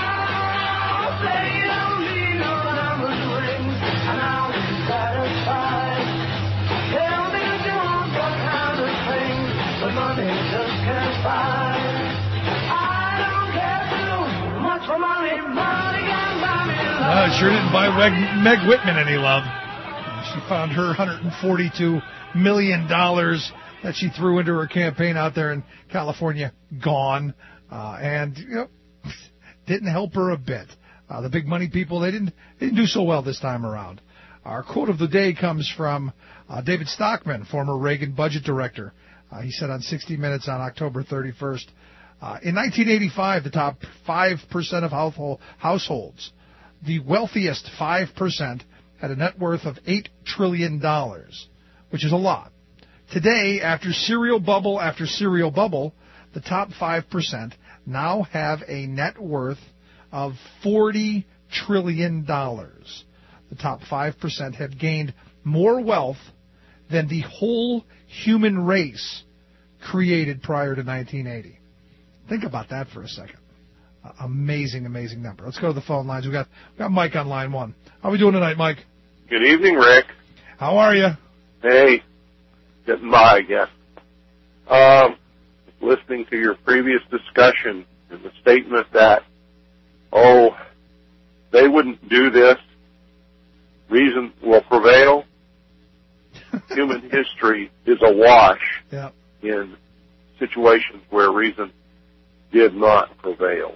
No, it sure didn't buy Meg, Meg Whitman any love. She found her one hundred forty-two million dollars that she threw into her campaign out there in California gone, uh, and you know, didn't help her a bit. Uh, the big money people, they didn't they didn't do so well this time around. Our quote of the day comes from uh, David Stockman, former Reagan budget director. Uh, he said on sixty minutes on October thirty-first, uh, in nineteen eighty-five, the top five percent of household, households, the wealthiest five percent, had a net worth of eight trillion dollars, which is a lot. Today, after cereal bubble after cereal bubble, the top five percent now have a net worth of forty trillion dollars. The top five percent have gained more wealth than the whole human race created prior to nineteen eighty. Think about that for a second. Uh, amazing, amazing number. Let's go to the phone lines. We got we got Mike on line one. How are we doing tonight, Mike? Good evening, Rick. How are you? Hey, getting by, I guess. Um, listening to your previous discussion and the statement that, oh, they wouldn't do this, reason will prevail. Human history is awash yeah. in situations where reason did not prevail.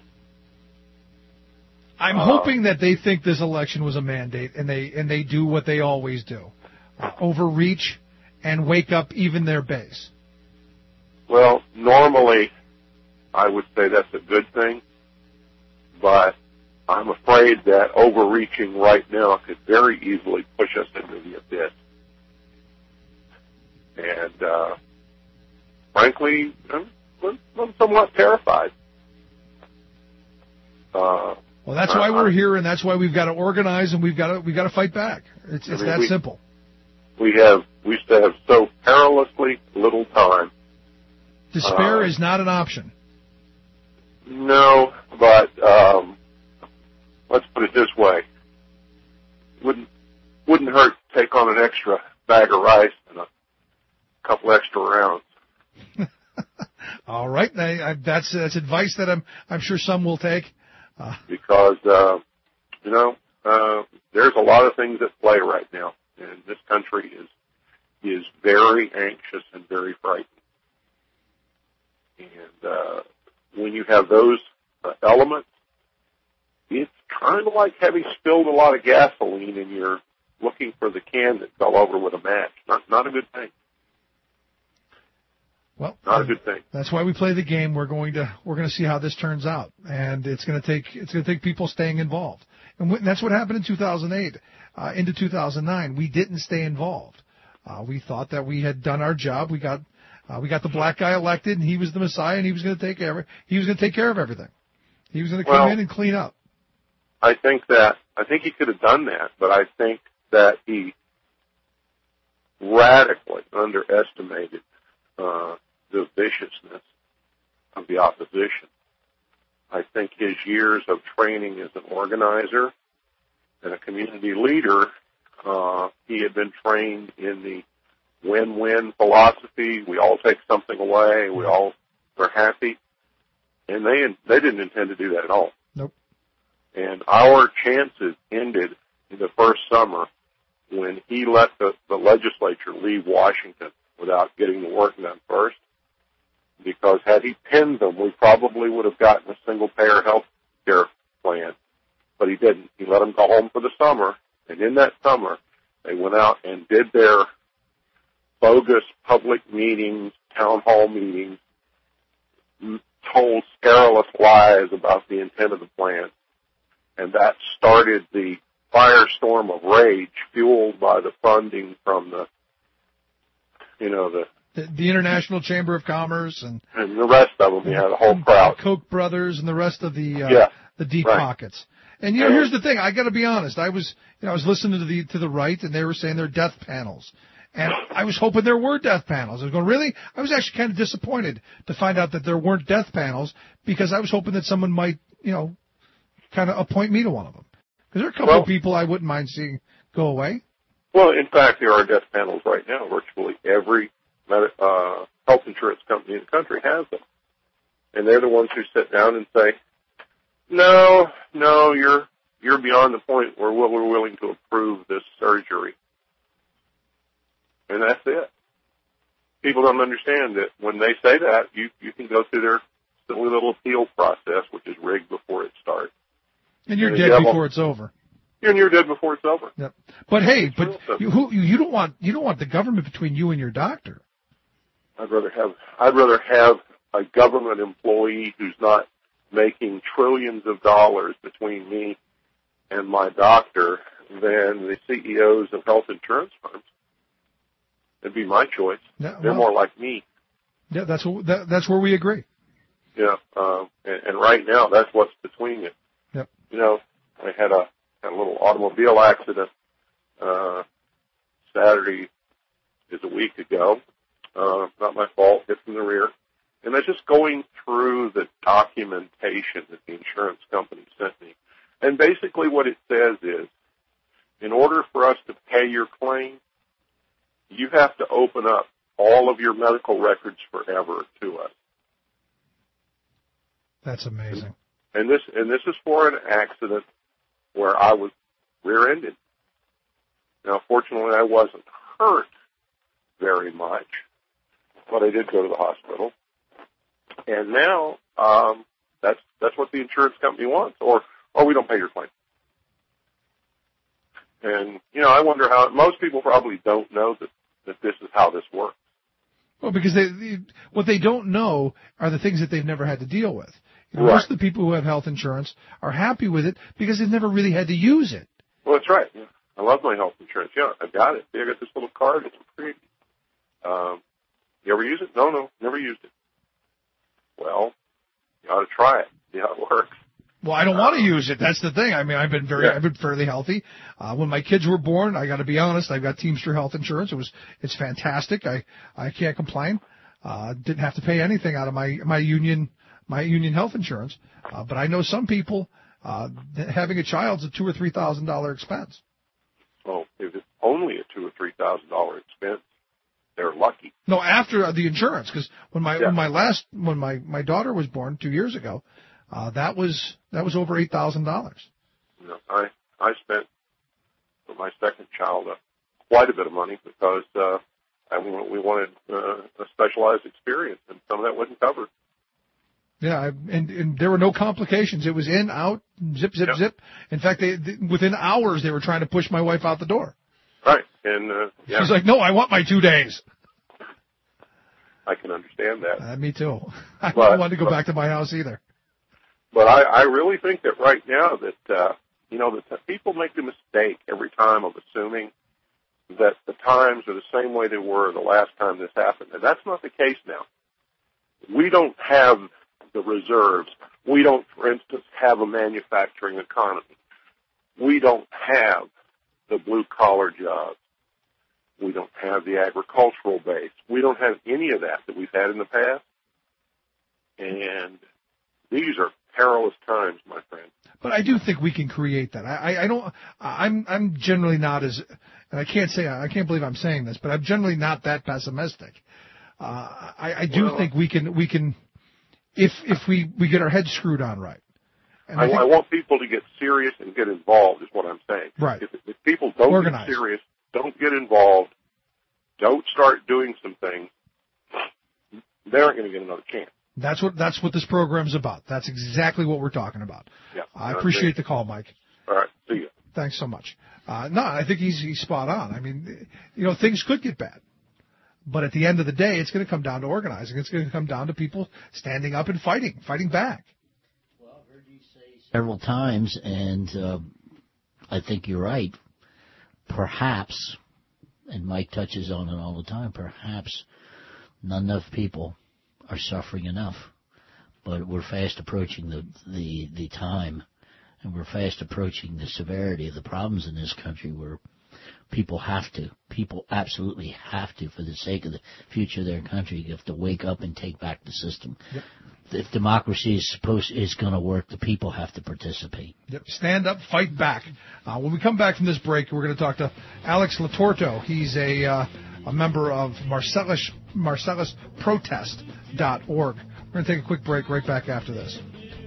I'm uh, hoping that they think this election was a mandate, and they and they do what they always do, uh, overreach and wake up even their base. Well, normally I would say that's a good thing, but I'm afraid that overreaching right now could very easily push us into the abyss. And uh, frankly, I'm, I'm somewhat terrified. Uh, Well, that's why we're here, and that's why we've got to organize, and we've got to we've got to fight back. It's it's I mean, that we, simple. We have we still have so perilously little time. Despair uh, is not an option. No, but um, let's put it this way: wouldn't wouldn't hurt to take on an extra bag of rice and a couple extra rounds. All right, I, I, that's that's advice that I'm I'm sure some will take. Uh, because, uh, you know, uh, there's a lot of things at play right now, and this country is is very anxious and very frightened. And uh, when you have those uh, elements, it's kind of like having spilled a lot of gasoline and you're looking for the can that fell over with a match. Not, not a good thing. Well, not a good thing. That's why we play the game. We're going to we're going to see how this turns out, and it's going to take it's going to take people staying involved, and w- that's what happened in two thousand eight uh, into two thousand nine. We didn't stay involved. Uh, we thought that we had done our job. We got uh, we got the black guy elected, and he was the Messiah, and he was going to take care he was going to take care of everything. He was going to come well, in and clean up. I think that I think he could have done that, but I think that he radically underestimated Uh, the viciousness of the opposition. I think his years of training as an organizer and a community leader, uh, he had been trained in the win-win philosophy. We all take something away. We all are happy. And they they didn't intend to do that at all. Nope. And our chances ended in the first summer when he let the, the legislature leave Washington without getting the work done first. Because had he pinned them, we probably would have gotten a single-payer health care plan. But he didn't. He let them go home for the summer, and in that summer, They went out and did their bogus public meetings, town hall meetings, told scurrilous lies about the intent of the plan, and that started the firestorm of rage fueled by the funding from the, you know, the The, the International Chamber of Commerce and and the rest of them. You had a whole crowd, Koch brothers, and the rest of the uh, yeah, the deep right. pockets. And you know, here's the thing. I got to be honest. I was, you know, I was listening to the to the right, and they were saying they're death panels, and I was hoping there were death panels. I was going, really? I was actually kind of disappointed to find out that there weren't death panels, because I was hoping that someone might, you know, kind of appoint me to one of them. Because there are a couple well, of people I wouldn't mind seeing go away. Well, in fact, there are death panels right now. Virtually every uh, health insurance company in the country has them, and they're the ones who sit down and say, "No, no, you're you're beyond the point where we're willing to approve this surgery," and that's it. People don't understand that when they say that, you you can go through their silly little appeal process, which is rigged before it starts. And you're and dead you before a, it's over. And you're dead before it's over. Yep. But hey, It's but you, who, you don't want you don't want the government between you and your doctor. I'd rather have I'd rather have a government employee who's not making trillions of dollars between me and my doctor than the C E Os of health insurance firms. It'd be my choice. Yeah, They're well, more like me. Yeah, that's what, that, that's where we agree. Yeah, um, and, and right now that's what's between you. Yep. You know, I had a, had a little automobile accident uh, Saturday is a week ago. Uh, not my fault, hit from the rear. And they're just going through the documentation that the insurance company sent me. And basically what it says is, in order for us to pay your claim, you have to open up all of your medical records forever to us. That's amazing. And this, and this is for an accident where I was rear-ended. Now, fortunately, I wasn't hurt very much, but I did go to the hospital. And now, um, that's, that's what the insurance company wants, or, or we don't pay your claim. And, you know, I wonder how, most people probably don't know that, that this is how this works. Well, because they, they, what they don't know are the things that they've never had to deal with. You know, Right. Most of the people who have health insurance are happy with it because they've never really had to use it. Well, that's right. Yeah. I love my health insurance. Yeah, I've got it. See, I got this little card. It's free. Um, you ever use it? No, no, never used it. Well, you ought to try it. See how it works. Well, I don't want to use it. That's the thing. I mean, I've been very, Yeah. I've been fairly healthy. Uh, when my kids were born, I got to be honest, I've got Teamster Health Insurance. It was, it's fantastic. I, I can't complain. Uh, didn't have to pay anything out of my, my union, my union health insurance. Uh, but I know some people, uh, having a child's a two or three thousand dollar expense. Well, if it's only a two or three thousand dollar expense, they're lucky. No, after the insurance, because when my, Yeah. when my last, when my, my daughter was born two years ago, uh, that was, that was over eight thousand dollars. You know, I I spent for my second child uh, quite a bit of money because uh, I, we wanted uh, a specialized experience, and some of that wasn't covered. Yeah, I- and, and there were no complications. It was in, out, zip, zip, Yep. zip. In fact, they, they, within hours, they were trying to push my wife out the door. Right, and uh, yeah, She's like, no, I want my two days. I can understand that. Uh, me too. I But- don't want to go but- back to my house either. But I, I really think that right now that, uh, you know, that people make the mistake every time of assuming that the times are the same way they were the last time this happened. And that's not the case now. We don't have the reserves. We don't, for instance, have a manufacturing economy. We don't have the blue-collar jobs. We don't have the agricultural base. We don't have any of that that we've had in the past. And these are perilous times, my friend. But I do think we can create that. I, I, I don't. I'm I'm generally not as, and I can't say I can't believe I'm saying this, but I'm generally not that pessimistic. Uh, I, I do Well, think we can we can, if if we, we get our heads screwed on right. And I, I think, I want people to get serious and get involved is what I'm saying. Right. If, if people don't Organize. get serious, don't get involved, don't start doing some things, they aren't going to get another chance. That's what that's what this program's about. That's exactly what we're talking about. Yeah. I appreciate the call, Mike. All right. See you. Thanks so much. Uh, no, I think he's he's spot on. I mean, you know, things could get bad. But at the end of the day, it's going to come down to organizing. It's going to come down to people standing up and fighting, fighting back. Well, I've heard you say several times, and uh, I think you're right. Perhaps, and Mike touches on it all the time, perhaps not enough people are suffering enough. But we're fast approaching the, the, the time, and we're fast approaching the severity of the problems in this country where people have to, people absolutely have to, for the sake of the future of their country, you have to wake up and take back the system. Yep. If democracy is supposed is going to work, the people have to participate. Yep. Stand up, fight back. Uh, when we come back from this break, we're going to talk to Alex Latorto. He's a uh, a member of Marcellus Marcellus Protest dot org. We're going to take a quick break. Right back after this.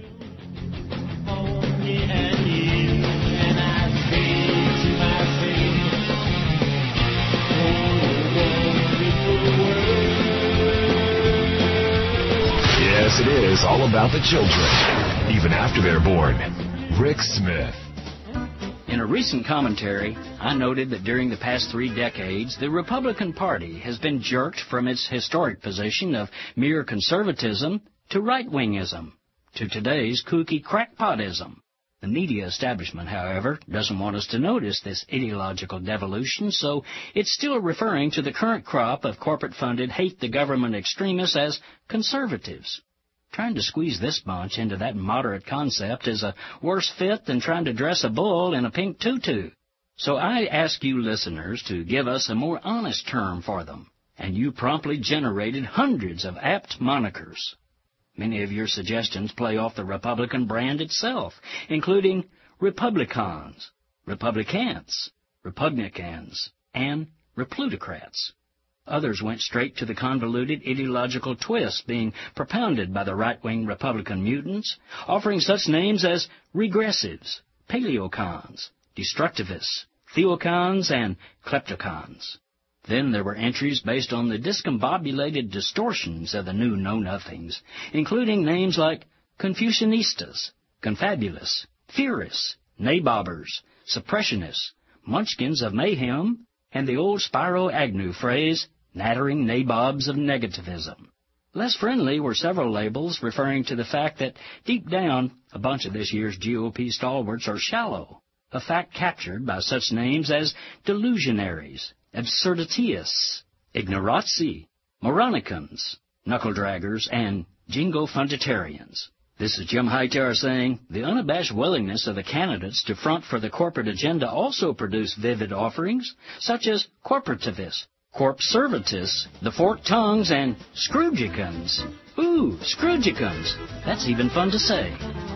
Yes, it is all about the children, even after they're born. Rick Smith. In a recent commentary, I noted that during the past three decades, the Republican Party has been jerked from its historic position of mere conservatism to right-wingism, to today's kooky crackpotism. The media establishment, however, doesn't want us to notice this ideological devolution, so it's still referring to the current crop of corporate-funded hate-the-government extremists as conservatives. Trying to squeeze this bunch into that moderate concept is a worse fit than trying to dress a bull in a pink tutu. So I ask you listeners to give us a more honest term for them, and you promptly generated hundreds of apt monikers. Many of your suggestions play off the Republican brand itself, including Republicans, Republicans, Republicans, and Replutocrats. Others went straight to the convoluted ideological twist being propounded by the right-wing Republican mutants, offering such names as regressives, paleocons, destructivists, theocons, and kleptocons. Then there were entries based on the discombobulated distortions of the new know-nothings, including names like Confucianistas, Confabulous, Theorists, Nabobbers, Suppressionists, Munchkins of Mayhem, and the old Spiro Agnew phrase, nattering nabobs of negativism. Less friendly were several labels referring to the fact that deep down, a bunch of this year's G O P stalwarts are shallow, a fact captured by such names as delusionaries, absurditists, ignoranti, moronicans, knuckle-draggers, and jingo-funditarians. This is Jim Hightower saying, the unabashed willingness of the candidates to front for the corporate agenda also produced vivid offerings, such as corporativists, corpservatists, the forked tongues, and Scroogicans. Ooh, Scroogicans. That's even fun to say.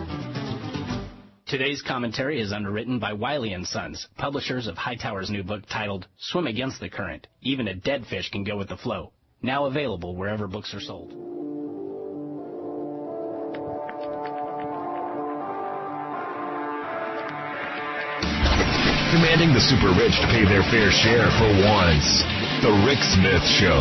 Today's commentary is underwritten by Wiley and Sons, publishers of Hightower's new book titled Swim Against the Current. Even a dead fish can go with the flow. Now available wherever books are sold. Commanding the super rich to pay their fair share for once. The Rick Smith Show.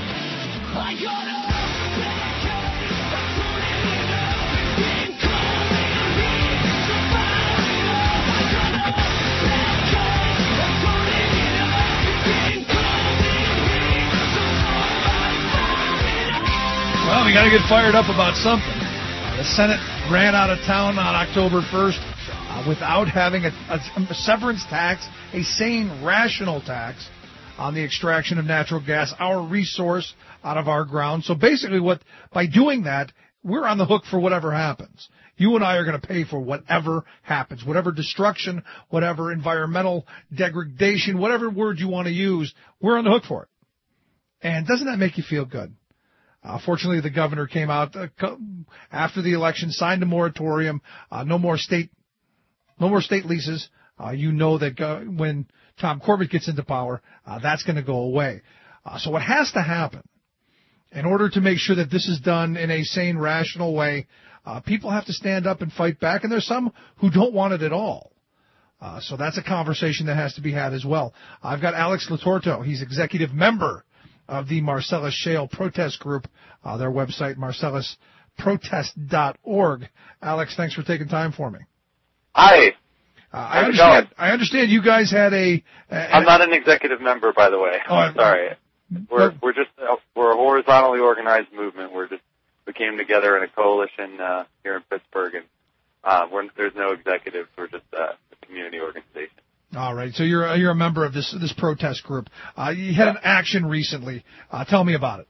Well, we got to get fired up about something. Uh, the Senate ran out of town on October first uh, without having a, a, a severance tax, a sane, rational tax on the extraction of natural gas, our resource out of our ground. So basically, what by doing that, we're on the hook for whatever happens. You and I are going to pay for whatever happens, whatever destruction, whatever environmental degradation, whatever word you want to use, we're on the hook for it. And doesn't that make you feel good? Uh, fortunately, the governor came out uh, after the election, signed a moratorium, uh, no more state, no more state leases. Uh, you know that uh, when Tom Corbett gets into power, uh, that's going to go away. Uh, so what has to happen in order to make sure that this is done in a sane, rational way, uh, people have to stand up and fight back, and there's some who don't want it at all. Uh, so that's a conversation that has to be had as well. I've got Alex Latorto. He's executive member of the Marcellus Shale Protest Group, uh, their website, Marcellus Protest dot org. Alex, thanks for taking time for me. Hi. Uh, I understand. I understand you guys had a. a I'm not an executive member, by the way. Oh, I'm sorry. We're we're just uh, we're a horizontally organized movement. We're just we came together in a coalition uh, here in Pittsburgh, and uh, we're, there's no executives. We're just uh, a community organization. All right. So you're uh, you're a member of this this protest group. Uh, you had an action recently. Uh, tell me about it.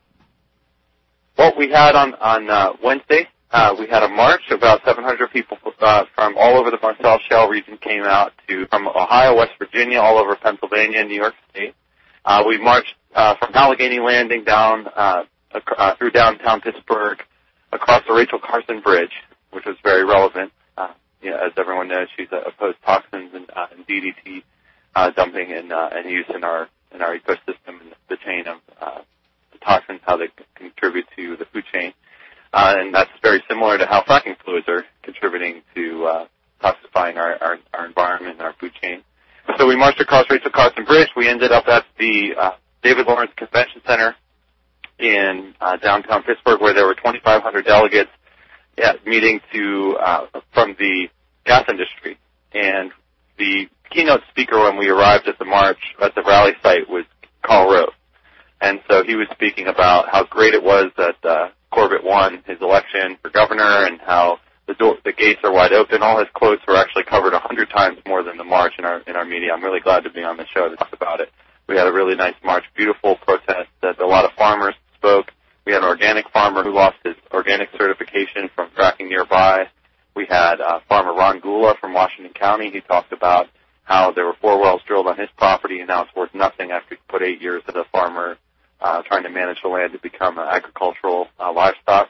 Well, we had on on uh, Wednesday. Uh, we had a march. About seven hundred people uh, from all over the Marcellus Shale region came out to from Ohio, West Virginia, all over Pennsylvania, and New York State. Uh, we marched uh, from Allegheny Landing down uh, uh, through downtown Pittsburgh, across the Rachel Carson Bridge, which was very relevant. Uh, you know, as everyone knows, she's uh, opposed toxins and, uh, and D D T uh, dumping and, uh, and use in our in our ecosystem and the chain of uh, the toxins, how they contribute to the food chain. Uh, and that's very similar to how fracking fluids are contributing to uh, toxifying our, our, our environment and our food chain. So we marched across Rachel Carson Bridge. We ended up at the uh, David Lawrence Convention Center in uh, downtown Pittsburgh, where there were twenty-five hundred delegates yeah, meeting to uh, from the gas industry. And the keynote speaker when we arrived at the march, at the rally site, was Karl Rove. And so he was speaking about how great it was that uh, Corbett won his election for governor and how the door, the gates are wide open. All his quotes were actually covered a hundred times more than the march in our in our media. I'm really glad to be on the show to talk about it. We had a really nice march, beautiful protest that a lot of farmers spoke. We had an organic farmer who lost his organic certification from fracking nearby. We had uh, farmer Ron Gula from Washington County. He talked about how there were four wells drilled on his property and now it's worth nothing after he put eight years as a farmer uh, trying to manage the land to become uh, agricultural uh, livestock.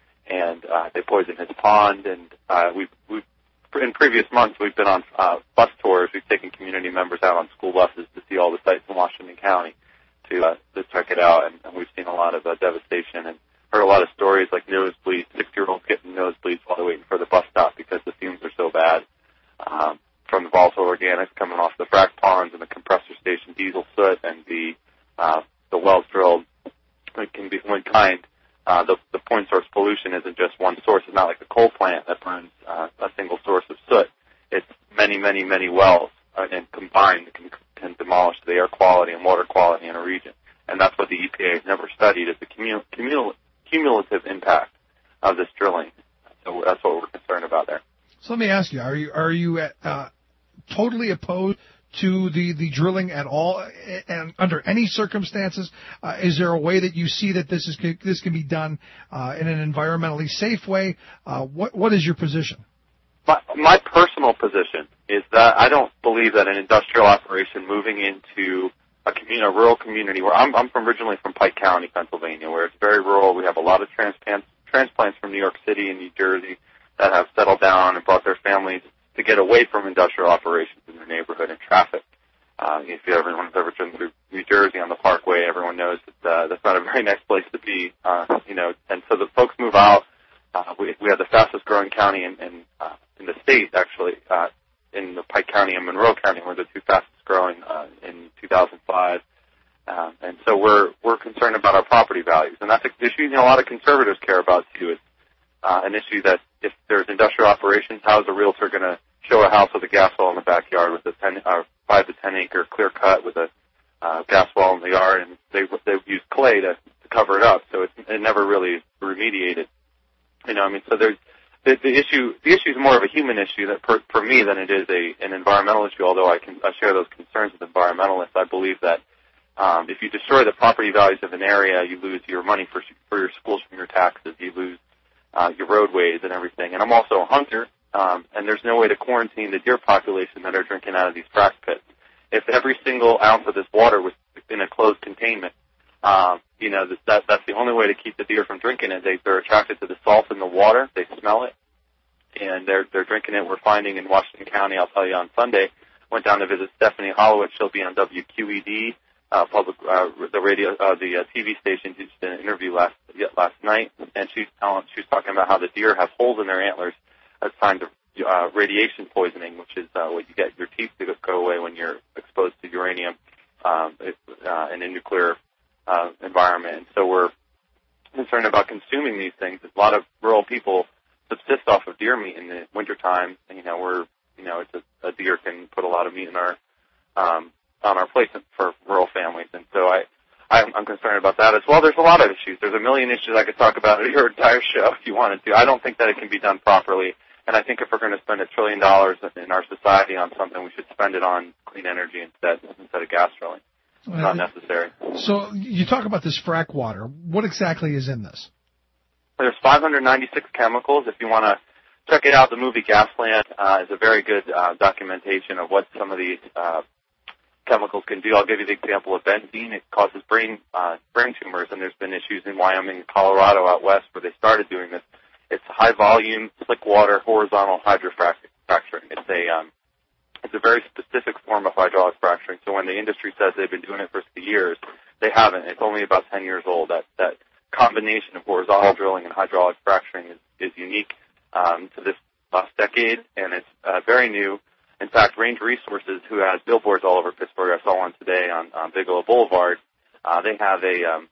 And uh, they poisoned his pond. And uh, we've, we've, in previous months, we've been on uh, bus tours. We've taken community members out on school buses to see all the sites in Washington County to, uh, to check it out. And, and we've seen a lot of uh, devastation and heard a lot of stories like nosebleeds, six-year-olds getting nosebleeds while they're waiting for the bus stop because the fumes are so bad. Um, from the volatile organics coming off the frac ponds and the compressor station diesel soot and the uh, the wells drilled. It can be one kind. Uh, the, the point source pollution isn't just one source. It's not like the coal plant that burns uh, a single source of soot. It's many, many, many wells, uh, and combined can, can demolish the air quality and water quality in a region. And that's what the E P A has never studied, is the cumul- cumul- cumulative impact of this drilling. So that's what we're concerned about there. So let me ask you: Are you are you uh, totally opposed to the, the drilling at all, and under any circumstances? Uh, is there a way that you see that this is this can be done uh, in an environmentally safe way? Uh, what what is your position? My, my personal position is that I don't believe that an industrial operation moving into a community, a rural community where I'm, I'm from originally from Pike County, Pennsylvania, where it's very rural. We have a lot of transplants transplants from New York City and New Jersey that have settled down and brought their families to get away from industrial operations in their neighborhood and traffic. Uh, if you everyone's ever driven through New Jersey on the Parkway, everyone knows that uh, that's not a very nice place to be. Uh, you know, and so the folks move out. Uh, we we have the fastest growing county in in, uh, in the state, actually, uh, in the Pike County and Monroe County. We're the two fastest growing uh, in two thousand five. Um, and so we're we're concerned about our property values, and that's an issue you know, a lot of conservatives care about too. It's uh, an issue that if there's industrial operations, how is a realtor going to show a house with a gas well in the backyard with a ten, uh, five to ten acre clear cut with a uh, gas well in the yard, and they they use clay to, to cover it up, so it's, it never really remediated. You know, I mean, so there's the, the issue. The issue is more of a human issue that per, for me than it is a an environmental issue. Although I can I share those concerns with environmentalists, I believe that um, if you destroy the property values of an area, you lose your money for for your schools from your taxes. You lose uh, your roadways and everything. And I'm also a hunter. Um, and there's no way to quarantine the deer population that are drinking out of these frac pits. If every single ounce of this water was in a closed containment, um, you know, that, that's the only way to keep the deer from drinking it. They, they're attracted to the salt in the water. They smell it, and they're they're drinking it. We're finding in Washington County, I'll tell you on Sunday, went down to visit Stephanie Hollowitz. She'll be on W Q E D, uh, public, uh, the radio, uh, the uh, T V station. She did an interview last last night, and she's telling, she was talking about how the deer have holes in their antlers. A sign of uh, radiation poisoning, which is uh, what you get your teeth to go away when you're exposed to uranium um, uh, in a nuclear uh, environment. And so we're concerned about consuming these things. A lot of rural people subsist off of deer meat in the wintertime. And, you know, we're you know it's a a deer can put a lot of meat in our um, on our plates for rural families. And so I, I'm, I'm concerned about that as well. There's a lot of issues. There's a million issues I could talk about at your entire show if you wanted to. I don't think that it can be done properly. And I think if we're going to spend a trillion dollars in our society on something, we should spend it on clean energy instead instead of gas drilling. It's not necessary. So you talk about this frack water. What exactly is in this? There's five hundred ninety-six chemicals. If you want to check it out, the movie Gasland uh, is a very good uh, documentation of what some of these uh, chemicals can do. I'll give you the example of benzene. It causes brain uh, brain tumors, and there's been issues in Wyoming and Colorado out west where they started doing this. It's high volume, slick water, horizontal hydrofracturing. It's a um, it's a very specific form of hydraulic fracturing. So when the industry says they've been doing it for years, they haven't. It's only about ten years old. That that combination of horizontal drilling and hydraulic fracturing is, is unique um, to this last decade, and it's uh, very new. In fact, Range Resources, who has billboards all over Pittsburgh, I saw one today on, on Bigelow Boulevard, uh, they have a, um,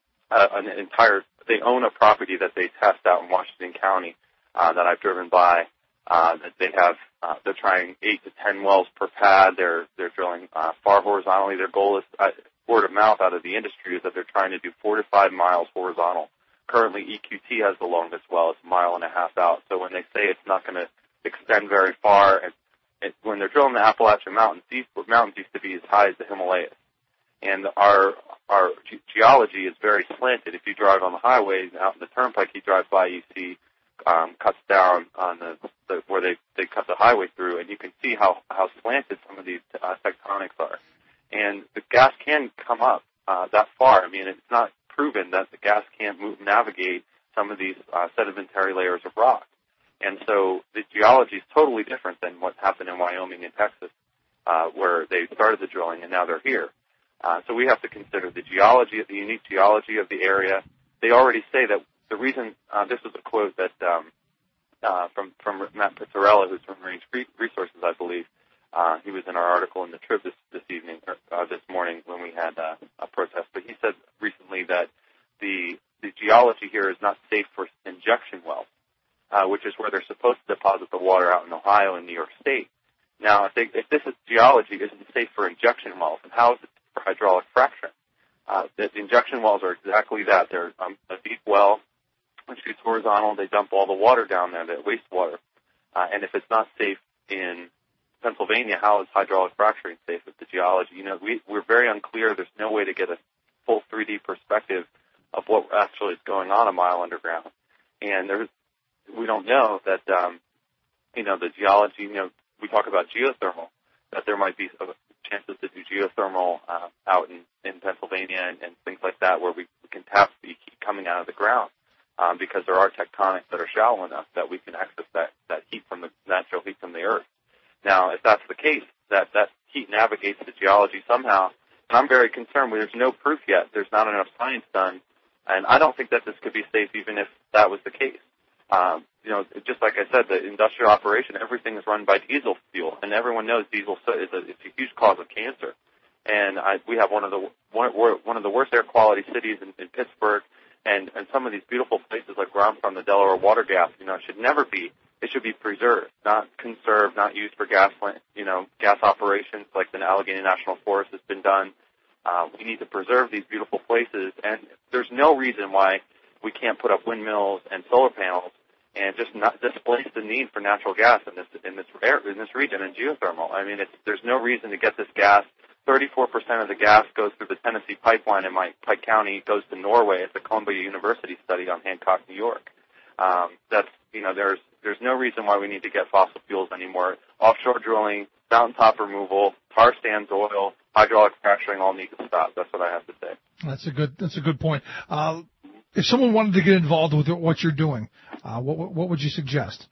a an entire, they own a property that they test out in Washington County uh, that I've driven by. Uh, that they have, uh, they're trying eight to ten wells per pad. They're they're drilling uh, far horizontally. Their goal is uh, word of mouth out of the industry is that they're trying to do four to five miles horizontal. Currently, E Q T has the longest well. It's a mile and a half out. So when they say it's not going to extend very far, and it, when they're drilling the Appalachian Mountains, these mountains used to be as high as the Himalayas. And our our ge- geology is very slanted. If you drive on the highways out in the turnpike, you drive by, you see um, cuts down on the, the where they they cut the highway through, and you can see how how slanted some of these uh, tectonics are. And the gas can come up uh, that far. I mean, it's not proven that the gas can't move, navigate some of these uh, sedimentary layers of rock. And so the geology is totally different than what happened in Wyoming and Texas, uh, where they started the drilling and now they're here. Uh, so we have to consider the geology, the unique geology of the area. They already say that the reason, uh, this was a quote that um, uh, from, from Matt Pizzarella, who's from Range Resources, I believe. Uh, he was in our article in the Trib this, this evening, or, uh, this morning when we had uh, a protest. But he said recently that the the geology here is not safe for injection wells, uh, which is where they're supposed to deposit the water out in Ohio and New York State. Now, if, they, if this is geology isn't safe for injection wells, then how is it for hydraulic fracturing? Uh, the injection wells are exactly that. They're um, a deep well, which shoots horizontal. They dump all the water down there, the wastewater. Uh, and if it's not safe in Pennsylvania, how is hydraulic fracturing safe with the geology? You know, we, we're very unclear. There's no way to get a full three D perspective of what actually is going on a mile underground. And there's, we don't know that, um, you know, the geology, you know, we talk about geothermal, that there might be chances to do geothermal uh, out in, in Pennsylvania and, and things like that where we, we can tap the heat coming out of the ground um, because there are tectonics that are shallow enough that we can access that, that heat from the natural heat from the earth. Now, if that's the case, that, that heat navigates the geology somehow, and I'm very concerned. There's no proof yet. There's not enough science done, and I don't think that this could be safe even if that was the case. Um, you know, just like I said, the industrial operation, everything is run by diesel fuel, and everyone knows diesel is a, it's a huge cause of cancer. And I, we have one of the one, one of the worst air quality cities in, in Pittsburgh, and, and some of these beautiful places like where I'm from, the Delaware Water Gap, you know, should never be. It should be preserved, not conserved, not used for gas, you know, gas operations like the Allegheny National Forest has been done. Uh, we need to preserve these beautiful places, and there's no reason why we can't put up windmills and solar panels and just not displace the need for natural gas in this in this air, in this region and geothermal. I mean, it's, there's no reason to get this gas. thirty-four percent of the gas goes through the Tennessee pipeline in my Pike County, goes to Norway. It's a Columbia University study on Hancock, New York. Um, that's you know, there's there's no reason why we need to get fossil fuels anymore. Offshore drilling, mountaintop removal, tar sands oil, hydraulic fracturing all need to stop. That's what I have to say. That's a good. That's a good point. Uh, if someone wanted to get involved with what you're doing, uh, what what would you suggest?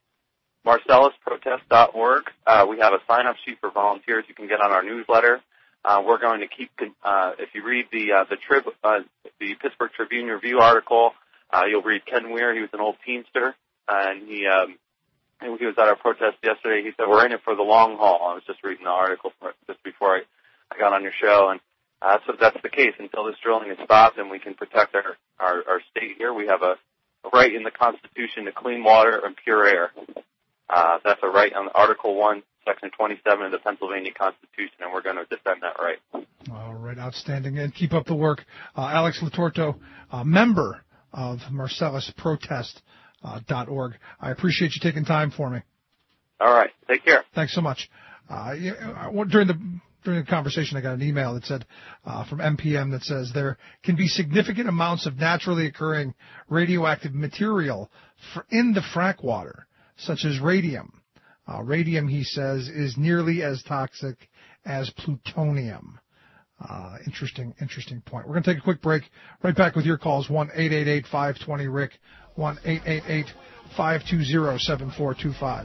Marcellus Protest dot org. Uh, we have a sign-up sheet for volunteers. You can get on our newsletter. Uh, we're going to keep. Uh, if you read the uh, the Trib, uh, the Pittsburgh Tribune Review article, uh, you'll read Ken Weir. He was an old Teamster, and he um, he was at our protest yesterday. He said, "We're in it for the long haul." I was just reading the article for, just before I, I got on your show, and uh, so that's the case until this drilling is stopped and we can protect our our, our state here. We have a, a right in the Constitution to clean water and pure air. Uh, that's a right on Article one, Section twenty-seven of the Pennsylvania Constitution, and we're going to defend that right. All right, outstanding. And keep up the work. Uh, Alex Litorto, uh, member of Marcellus Protest dot org. I appreciate you taking time for me. All right, take care. Thanks so much. Uh, you, uh, during the during the conversation, I got an email that said uh, from M P M that says there can be significant amounts of naturally occurring radioactive material for, in the frack water, such as radium. Uh, radium, he says, is nearly as toxic as plutonium. Uh, interesting, interesting point. We're going to take a quick break. Right back with your calls, one eight eight eight, five two zero, R I C, one eight eight eight, five two zero, seven four two five.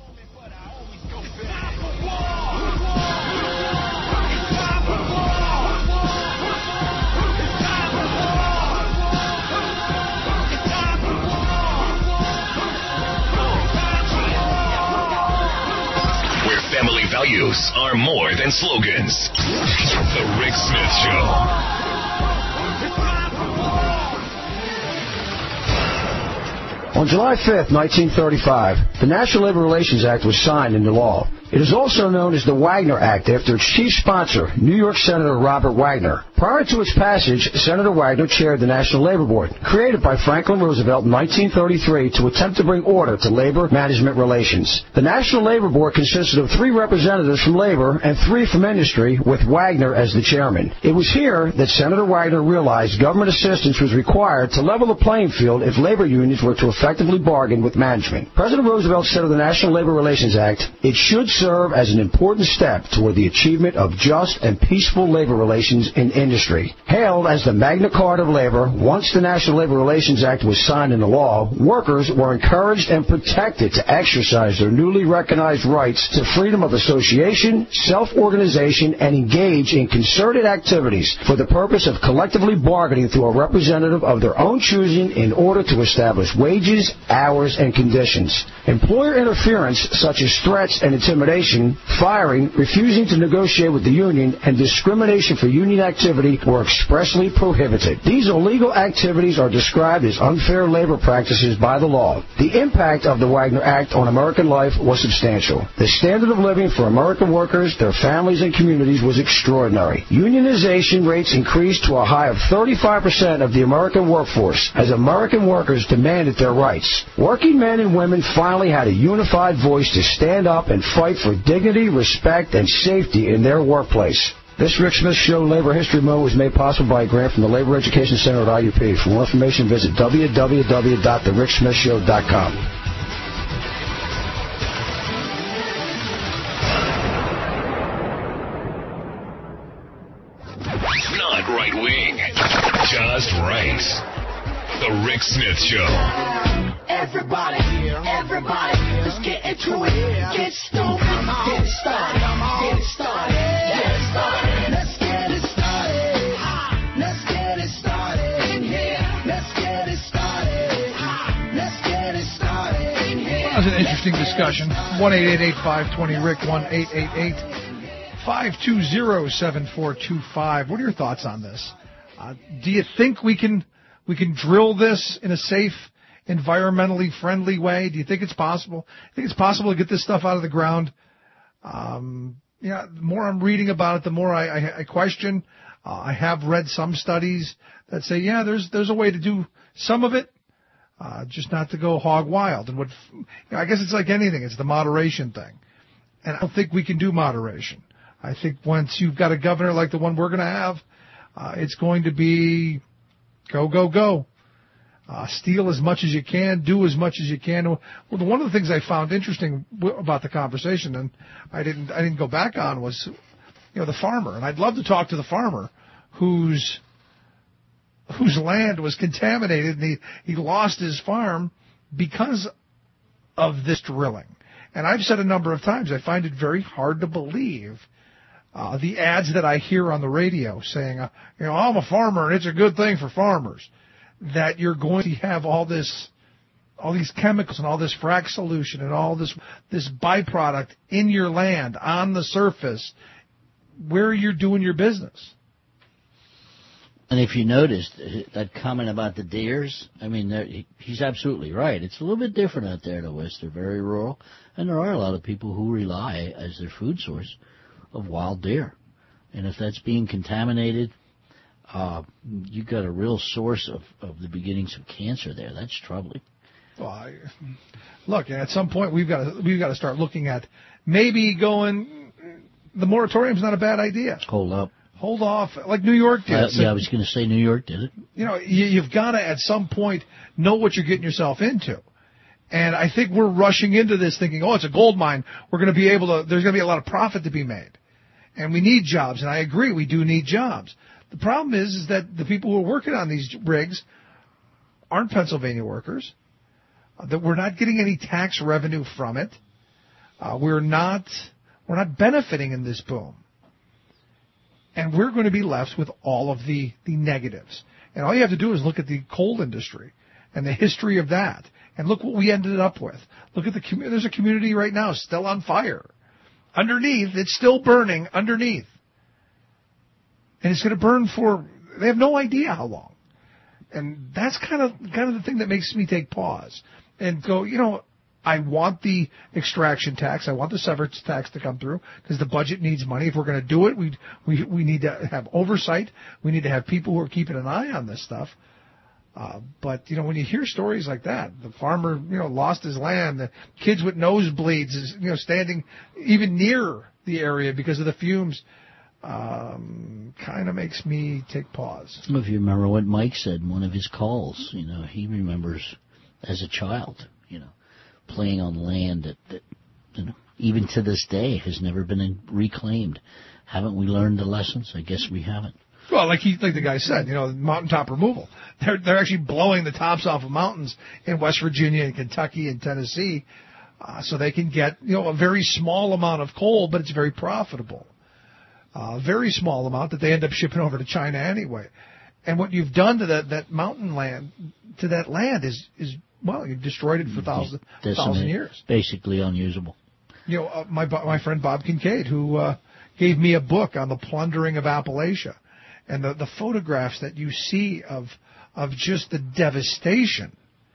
Family values are more than slogans. The Rick Smith Show. On July fifth, nineteen thirty-five, the National Labor Relations Act was signed into law. It is also known as the Wagner Act after its chief sponsor, New York Senator Robert Wagner. Prior to its passage, Senator Wagner chaired the National Labor Board, created by Franklin Roosevelt in nineteen thirty-three to attempt to bring order to labor management relations. The National Labor Board consisted of three representatives from labor and three from industry, with Wagner as the chairman. It was here that Senator Wagner realized government assistance was required to level the playing field if labor unions were to effectively bargain with management. President Roosevelt said of the National Labor Relations Act, it should serve as an important step toward the achievement of just and peaceful labor relations in industry. Hailed as the Magna Carta of labor, once the National Labor Relations Act was signed into law, workers were encouraged and protected to exercise their newly recognized rights to freedom of association, self-organization, and engage in concerted activities for the purpose of collectively bargaining through a representative of their own choosing in order to establish wages, hours, and conditions. Employer interference, such as threats and intimidation, firing, refusing to negotiate with the union, and discrimination for union activity were expressly prohibited. These illegal activities are described as unfair labor practices by the law. The impact of the Wagner Act on American life was substantial. The standard of living for American workers, their families, and communities was extraordinary. Unionization rates increased to a high of thirty-five percent of the American workforce as American workers demanded their rights. Working men and women finally had a unified voice to stand up and fight for dignity, respect, and safety in their workplace. This Rick Smith Show Labor History Moment was made possible by a grant from the Labor Education Center at I U P. For more information, visit w w w dot the rick smith show dot com. Not right wing, just right. The Rick Smith Show. Everybody, everybody, let's get into it. Get stoked, get it started, get it started, get it started. Let's get it started. Let's get it started in here. Let's get it started. Let's get it started in here. That was an interesting discussion. one eight eight eight, five two zero, R I C, one eight eight eight, five two zero, seven four two five. What are your thoughts on this? Uh, do you think we can we can drill this in a safe, environmentally friendly way? Do you think it's possible? I think it's possible to get this stuff out of the ground. Um, yeah, the more I'm reading about it, the more I, I, I question. Uh, I have read some studies that say, yeah, there's there's a way to do some of it, uh, just not to go hog wild. And what you know, I guess it's like anything; it's the moderation thing. And I don't think we can do moderation. I think once you've got a governor like the one we're going to have, uh, it's going to be go, go, go. Uh, steal as much as you can, do as much as you can. Well, one of the things I found interesting w- about the conversation, and I didn't, I didn't go back on, was, you know, the farmer. And I'd love to talk to the farmer whose, whose land was contaminated and he, he lost his farm because of this drilling. And I've said a number of times, I find it very hard to believe uh, the ads that I hear on the radio saying, uh, you know, I'm a farmer and it's a good thing for farmers, that you're going to have all this, all these chemicals and all this frac solution and all this, this byproduct in your land, on the surface, where you're doing your business. And if you noticed that comment about the deers, I mean, he's absolutely right. It's a little bit different out there in the West. They're very rural, and there are a lot of people who rely as their food source of wild deer. And if that's being contaminated, uh, you've got a real source of, of the beginnings of cancer there. That's troubling. Well, I, look, at some point we've got to we've got to start looking at maybe going. The moratorium's not a bad idea. Hold up. Hold off, like New York did. Uh, So, yeah, I was going to say New York did it. You know, you, you've got to at some point know what you're getting yourself into. And I think we're rushing into this thinking, oh, it's a gold mine. We're going to be able to. There's going to be a lot of profit to be made, and we need jobs. And I agree, we do need jobs. The problem is, is that the people who are working on these rigs aren't Pennsylvania workers. Uh, that we're not getting any tax revenue from it. Uh, we're not. We're not benefiting in this boom. And we're going to be left with all of the, the negatives. And all you have to do is look at the coal industry and the history of that. And look what we ended up with. Look at the community. There's a community right now still on fire. Underneath, it's still burning underneath. And it's going to burn for, they have no idea how long. And that's kind of, kind of the thing that makes me take pause and go, you know, I want the extraction tax. I want the severance tax to come through because the budget needs money. If we're going to do it, we we we need to have oversight. We need to have people who are keeping an eye on this stuff. Uh, but you know, when you hear stories like that, the farmer you know lost his land, the kids with nosebleeds, is, you know, standing even near the area because of the fumes, um, kind of makes me take pause. Well, if you remember what Mike said in one of his calls, you know, he remembers as a child, you know. Playing on land that, that you know, even to this day has never been reclaimed. Haven't we learned the lessons? I guess we haven't. Well, like he, like the guy said, you know, mountaintop removal. They're they're actually blowing the tops off of mountains in West Virginia and Kentucky and Tennessee, uh, so they can get you know a very small amount of coal, but it's very profitable. A uh, very small amount that they end up shipping over to China anyway. And what you've done to that that mountain land, to that land is is well, you've destroyed it for a thousand, thousand years. Basically unusable. You know, uh, my my friend Bob Kincaid, who uh, gave me a book on the plundering of Appalachia, and the, the photographs that you see of of just the devastation.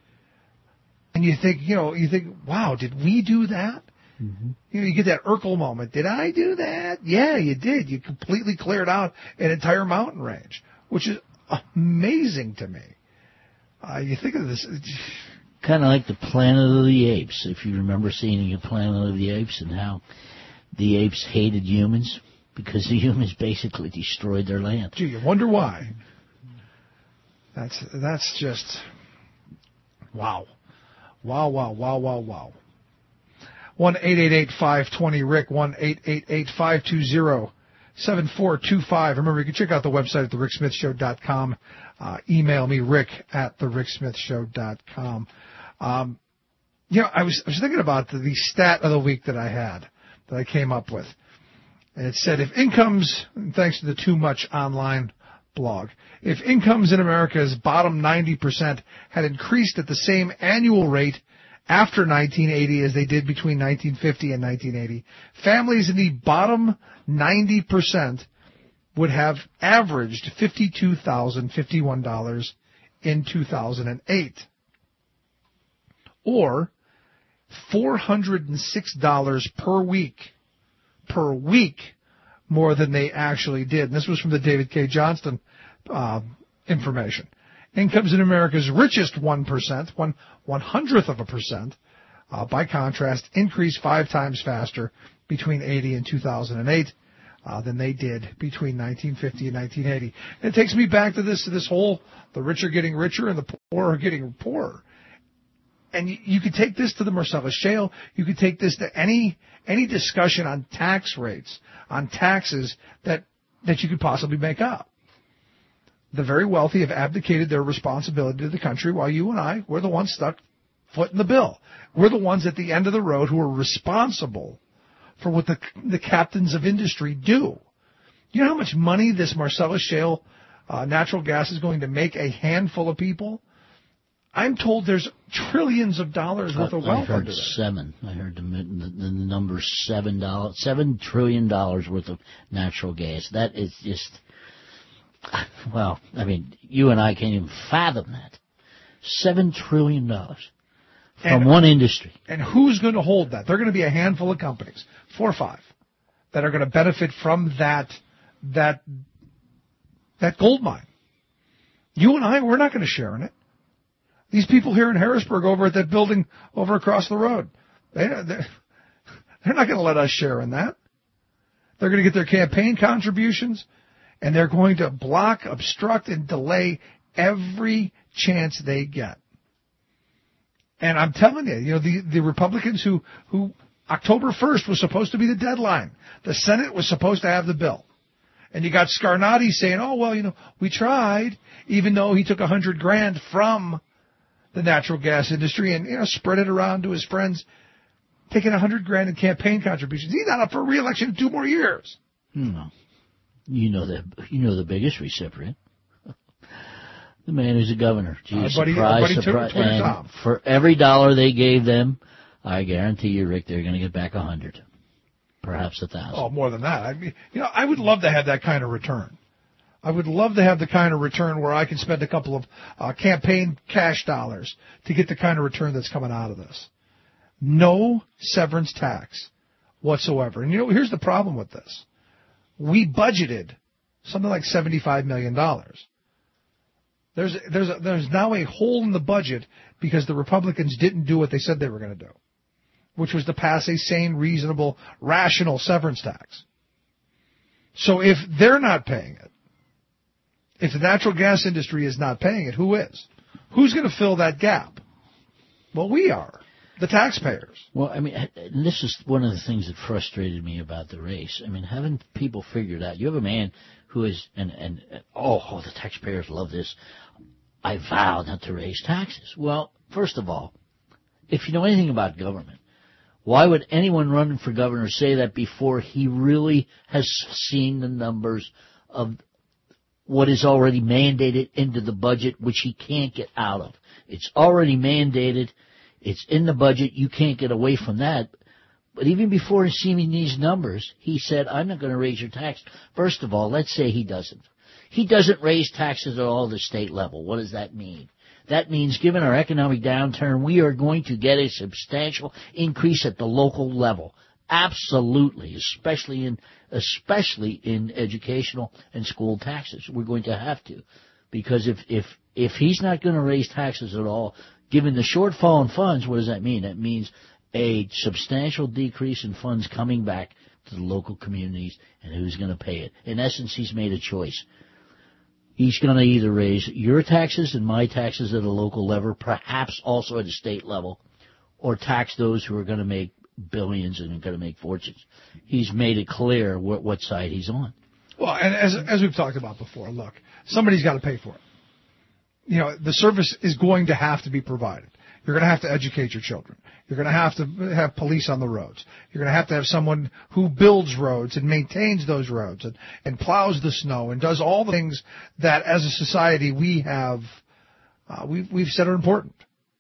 And you think, you know, you think, wow, did we do that? Mm-hmm. You know, you get that Urkel moment. Did I do that? Yeah, you did. You completely cleared out an entire mountain range, which is amazing to me. Uh, you think of this. Kind of like the Planet of the Apes, if you remember seeing the Planet of the Apes and how the apes hated humans because the humans basically destroyed their land. Gee, you wonder why. That's that's just wow. Wow, wow, wow, wow, wow. one eight eight eight five two zero Rick, one eight eight eight five two zero seven four two five. Remember, you can check out the website at the rick smith show dot com. Uh, email me, rick at the rick smith show dot com. Um, you know, I was, I was thinking about the, the stat of the week that I had, that I came up with. And it said if incomes, thanks to the Too Much Online blog, if incomes in America's bottom ninety percent had increased at the same annual rate after nineteen eighty as they did between nineteen fifty and nineteen eighty, families in the bottom ninety percent would have averaged fifty-two thousand fifty-one dollars in two thousand eight, or four hundred six dollars per week, per week, more than they actually did. And this was from the David K. Johnston uh, information. Incomes in America's richest one percent, one one hundredth of a percent, uh, by contrast, increased five times faster between eighty and two thousand eight. Uh, than they did between nineteen fifty and nineteen eighty. And it takes me back to this this whole, the rich are getting richer and the poor are getting poorer. And you, you could take this to the Marcellus Shale. You could take this to any any discussion on tax rates, on taxes that that you could possibly make up. The very wealthy have abdicated their responsibility to the country, while you and I, we're the ones stuck foot in the bill. We're the ones at the end of the road who are responsible for what the the captains of industry do. You know how much money this Marcellus Shale uh, natural gas is going to make a handful of people? I'm told there's trillions of dollars worth of wealth I heard under there. seven. I heard the, the, the number seven dollars, seven trillion dollars worth of natural gas. That is just Well, I mean, you and I can't even fathom that. Seven trillion dollars from and, one industry. And who's going to hold that? There are going to be a handful of companies, four or five, that are going to benefit from that that that gold mine. You and I, we're not going to share in it. These people here in Harrisburg over at that building over across the road, they, they're, they're not going to let us share in that. They're going to get their campaign contributions, and they're going to block, obstruct, and delay every chance they get. And I'm telling you, you know, the, the Republicans who, who October first was supposed to be the deadline. The Senate was supposed to have the bill. And you got Scarnati saying, oh, well, you know, we tried, even though he took a hundred grand from the natural gas industry and, you know, spread it around to his friends, taking a hundred grand in campaign contributions. He's not up for re-election in two more years. No. You know the, you know the biggest recipient. The man who's the governor. Gee, uh, buddy, surprise, buddy surprise. Twitter And Tom. For every dollar they gave them, I guarantee you, Rick, they're going to get back a hundred. Perhaps a thousand. Oh, more than that. I mean, you know, I would love to have that kind of return. I would love to have the kind of return where I can spend a couple of uh, campaign cash dollars to get the kind of return that's coming out of this. No severance tax whatsoever. And you know, here's the problem with this. We budgeted something like seventy-five million dollars. There's there's a, there's now a hole in the budget because the Republicans didn't do what they said they were going to do, which was to pass a sane, reasonable, rational severance tax. So if they're not paying it, if the natural gas industry is not paying it, who is? Who's going to fill that gap? Well, we are, the taxpayers. Well, I mean, and this is one of the things that frustrated me about the race. I mean, haven't people figured out? You have a man who is, and, and oh, oh, the taxpayers love this. I vow not to raise taxes. Well, first of all, if you know anything about government, why would anyone running for governor say that before he really has seen the numbers of what is already mandated into the budget, which he can't get out of? It's already mandated. It's in the budget. You can't get away from that. But even before seeing these numbers, he said, I'm not going to raise your tax. First of all, let's say he doesn't. He doesn't raise taxes at all at the state level. What does that mean? That means, given our economic downturn, we are going to get a substantial increase at the local level. Absolutely, especially in especially in educational and school taxes. We're going to have to, because if if if he's not going to raise taxes at all, given the shortfall in funds, what does that mean? That means a substantial decrease in funds coming back to the local communities, and who's going to pay it? In essence, he's made a choice. He's going to either raise your taxes and my taxes at a local level, perhaps also at a state level, or tax those who are going to make billions and are going to make fortunes. He's made it clear what, what side he's on. Well, and as as we've talked about before, look, somebody's got to pay for it. You know, the service is going to have to be provided. You're going to have to educate your children. You're going to have to have police on the roads. You're going to have to have someone who builds roads and maintains those roads and, and plows the snow and does all the things that as a society we have, uh, we've, we've said are important.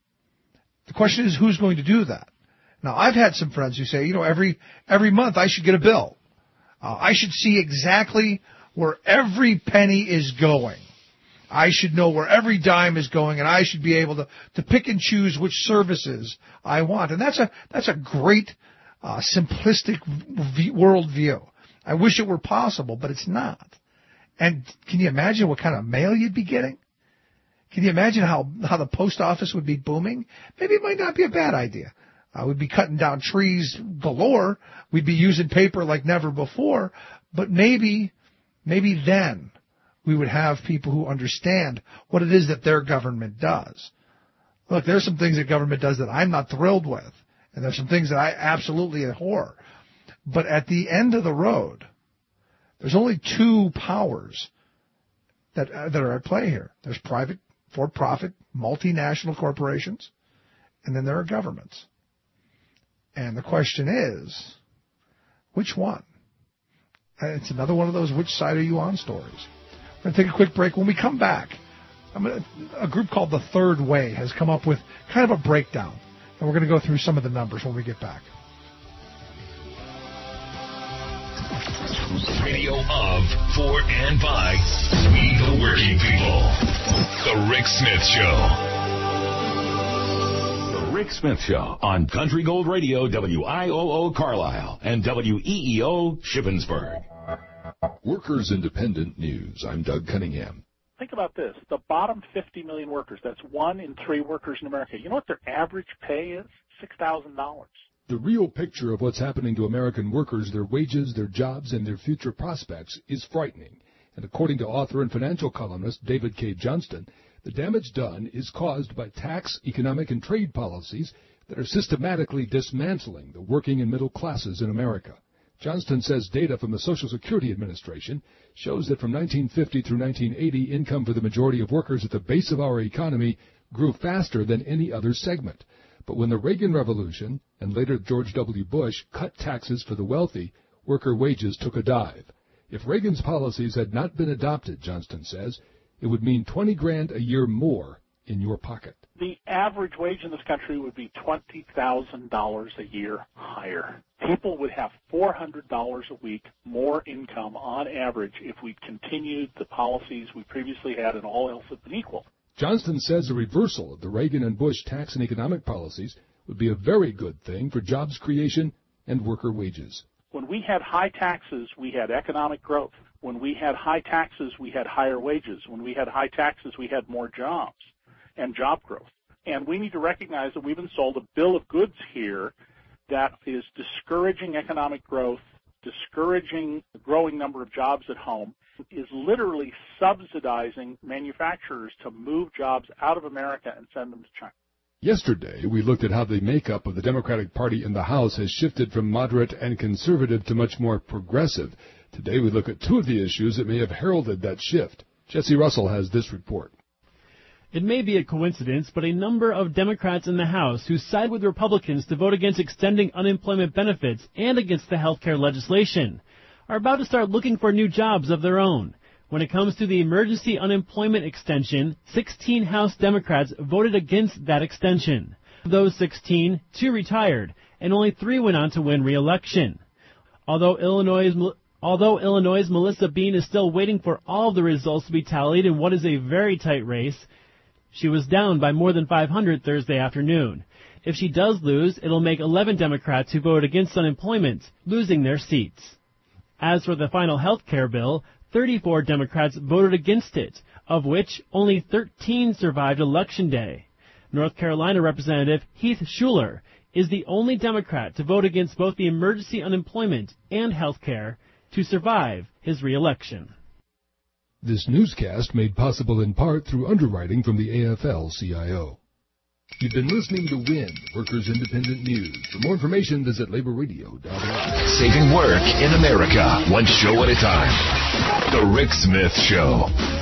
The question is, who's going to do that? Now, I've had some friends who say, you know, every, every month I should get a bill. Uh, I should see exactly where every penny is going. I should know where every dime is going, and I should be able to, to pick and choose which services I want. And that's a that's a great uh, simplistic v- world view. I wish it were possible, but it's not. And can you imagine what kind of mail you'd be getting? Can you imagine how, how the post office would be booming? Maybe it might not be a bad idea. Uh, we'd be cutting down trees galore. We'd be using paper like never before. But maybe, maybe then we would have people who understand what it is that their government does. Look, there's some things that government does that I'm not thrilled with, and there's some things that I absolutely abhor. But at the end of the road, there's only two powers that uh, that are at play here. There's private, for-profit, multinational corporations, and then there are governments. And the question is, which one? And it's another one of those which side are you on stories. We're going to take a quick break. When we come back, I'm gonna, a group called The Third Way has come up with kind of a breakdown. And we're going to go through some of the numbers when we get back. Radio of, for, and by we the working people. The Rick Smith Show. The Rick Smith Show on Country Gold Radio, W I O O Carlisle and W E E O Shippensburg. Workers Independent News. I'm Doug Cunningham. Think about this. The bottom fifty million workers, that's one in three workers in America. You know what their average pay is? six thousand dollars. The real picture of what's happening to American workers, their wages, their jobs, and their future prospects is frightening. And according to author and financial columnist David K. Johnston, the damage done is caused by tax, economic, and trade policies that are systematically dismantling the working and middle classes in America. Johnston says data from the Social Security Administration shows that from nineteen fifty through nineteen eighty, income for the majority of workers at the base of our economy grew faster than any other segment. But when the Reagan Revolution and later George W. Bush cut taxes for the wealthy, worker wages took a dive. If Reagan's policies had not been adopted, Johnston says, it would mean twenty grand a year more in your pocket. The average wage in this country would be twenty thousand dollars a year higher. People would have four hundred dollars a week more income on average if we'd continued the policies we previously had and all else had been equal. Johnston says a reversal of the Reagan and Bush tax and economic policies would be a very good thing for jobs creation and worker wages. When we had high taxes, we had economic growth. When we had high taxes, we had higher wages. When we had high taxes, we had more jobs and job growth. And we need to recognize that we've been sold a bill of goods here that is discouraging economic growth, discouraging the growing number of jobs at home, is literally subsidizing manufacturers to move jobs out of America and send them to China. Yesterday, we looked at how the makeup of the Democratic Party in the House has shifted from moderate and conservative to much more progressive. Today, we look at two of the issues that may have heralded that shift. Jesse Russell has this report. It may be a coincidence, but a number of Democrats in the House who side with Republicans to vote against extending unemployment benefits and against the health care legislation are about to start looking for new jobs of their own. When it comes to the emergency unemployment extension, sixteen House Democrats voted against that extension. Of those sixteen, two retired, and only three went on to win re-election. Although Illinois' Although Illinois' Melissa Bean is still waiting for all of the results to be tallied in what is a very tight race, she was down by more than five hundred Thursday afternoon. If she does lose, it'll make eleven Democrats who voted against unemployment losing their seats. As for the final health care bill, thirty-four Democrats voted against it, of which only thirteen survived Election Day. North Carolina Representative Heath Shuler is the only Democrat to vote against both the emergency unemployment and health care to survive his re-election. This newscast made possible in part through underwriting from the A F L C I O. You've been listening to W I N, Workers Independent News. For more information, visit labor radio dot org. Saving work in America, one show at a time. The Rick Smith Show.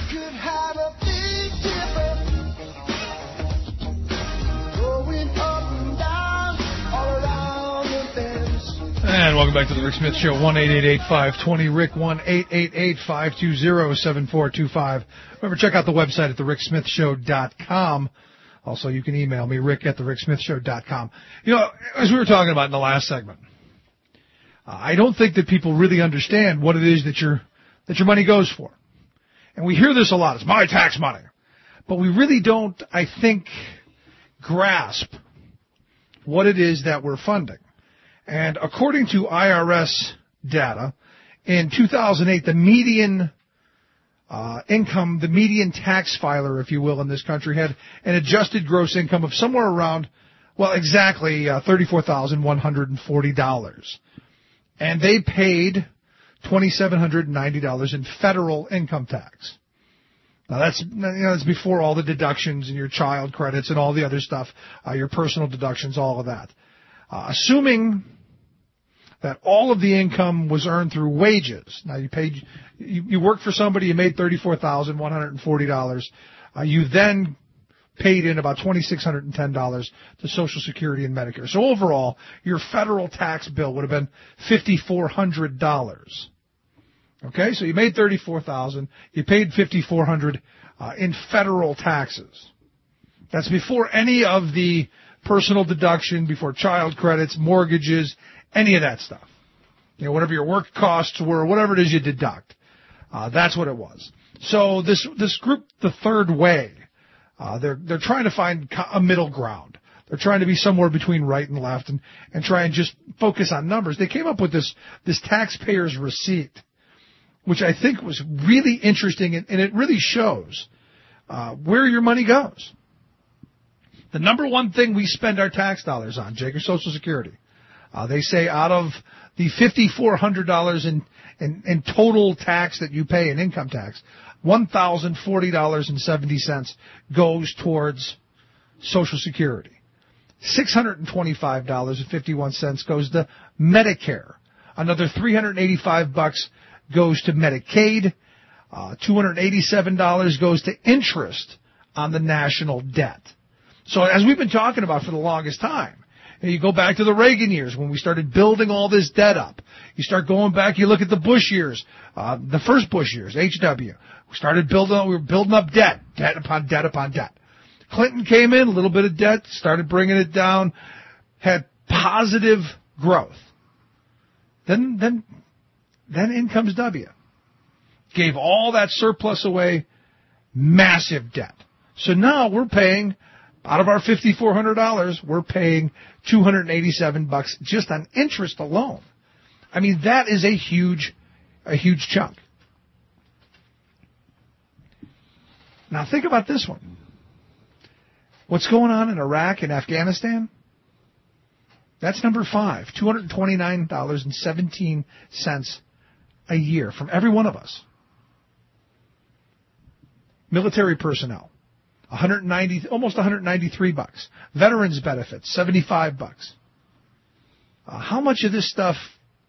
And welcome back to the Rick Smith Show, one eight eight eight, five two zero, Rick, one eight eight eight, five two zero, seven four two five. Remember, check out the website at the rick smith show dot com. Also, you can email me, rick at the rick smith show dot com. You know, as we were talking about in the last segment, uh, I don't think that people really understand what it is that your that your money goes for. And we hear this a lot. It's my tax money. But we really don't, I think, grasp what it is that we're funding. And according to I R S data, in two thousand eight, the median uh, income, the median tax filer, if you will, in this country had an adjusted gross income of somewhere around, well, exactly uh, thirty-four thousand one hundred forty dollars. And they paid two thousand seven hundred ninety dollars in federal income tax. Now that's, you know, that's before all the deductions and your child credits and all the other stuff, uh, your personal deductions, all of that. Uh, assuming that all of the income was earned through wages. Now you paid, you, you worked for somebody, you made thirty-four thousand one hundred forty dollars. Uh, you then paid in about two thousand six hundred ten dollars to Social Security and Medicare. So overall, your federal tax bill would have been five thousand four hundred dollars. Okay, so you made thirty-four thousand dollars, you paid five thousand four hundred dollars uh, in federal taxes. That's before any of the personal deduction, before child credits, mortgages, any of that stuff. You know, whatever your work costs were, whatever it is you deduct. Uh, that's what it was. So this this group, the Third Way, uh, they're they're trying to find a middle ground. They're trying to be somewhere between right and left, and, and try and just focus on numbers. They came up with this this taxpayer's receipt, which I think was really interesting, and, and it really shows uh, where your money goes. The number one thing we spend our tax dollars on, Jake, is Social Security. Uh, they say out of the five thousand four hundred dollars in, in, in total tax that you pay in income tax, one thousand forty dollars and seventy cents goes towards Social Security. six hundred twenty-five dollars and fifty-one cents goes to Medicare. Another three hundred eighty-five bucks goes to Medicaid. Uh, two hundred eighty-seven dollars goes to interest on the national debt. So as we've been talking about for the longest time, and you go back to the Reagan years when we started building all this debt up. You start going back, you look at the Bush years, uh, the first Bush years, H W. We started building, we were building up debt, debt upon debt upon debt. Clinton came in, a little bit of debt, started bringing it down, had positive growth. Then, then, then in comes W. Gave all that surplus away, massive debt. So now we're paying, out of our five thousand four hundred dollars, we're paying two hundred eighty-seven bucks just on interest alone. I mean, that is a huge, a huge chunk. Now think about this one. What's going on in Iraq and Afghanistan? That's number five, two hundred twenty-nine dollars and seventeen cents a year from every one of us. Military personnel, one hundred ninety, almost one hundred ninety-three bucks. Veterans benefits, seventy-five bucks. Uh, how much of this stuff?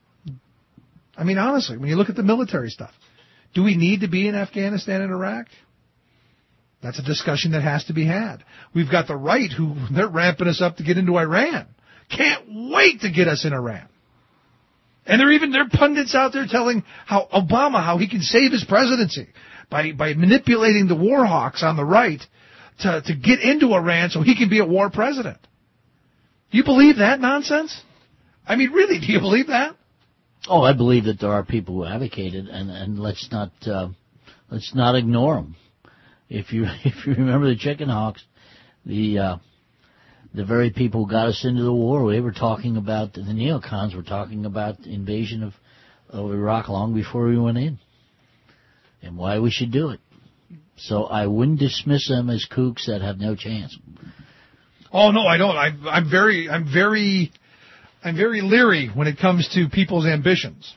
I mean, honestly, when you look at the military stuff, do we need to be in Afghanistan and Iraq? That's a discussion that has to be had. We've got the right who, they're ramping us up to get into Iran. Can't wait to get us in Iran. And there are even, there are pundits out there telling how Obama, how he can save his presidency by, by manipulating the war hawks on the right to, to get into Iran so he can be a war president. Do you believe that nonsense? I mean, really, do you believe that? Oh, I believe that there are people who advocate it, and, and let's not, uh, let's not ignore them. If you if you remember the chicken hawks, the uh, the very people who got us into the war, they were talking about, the neocons were talking about the invasion of, of Iraq long before we went in, and why we should do it. So I wouldn't dismiss them as kooks that have no chance. Oh no, I don't. I, I'm very I'm very I'm very leery when it comes to people's ambitions.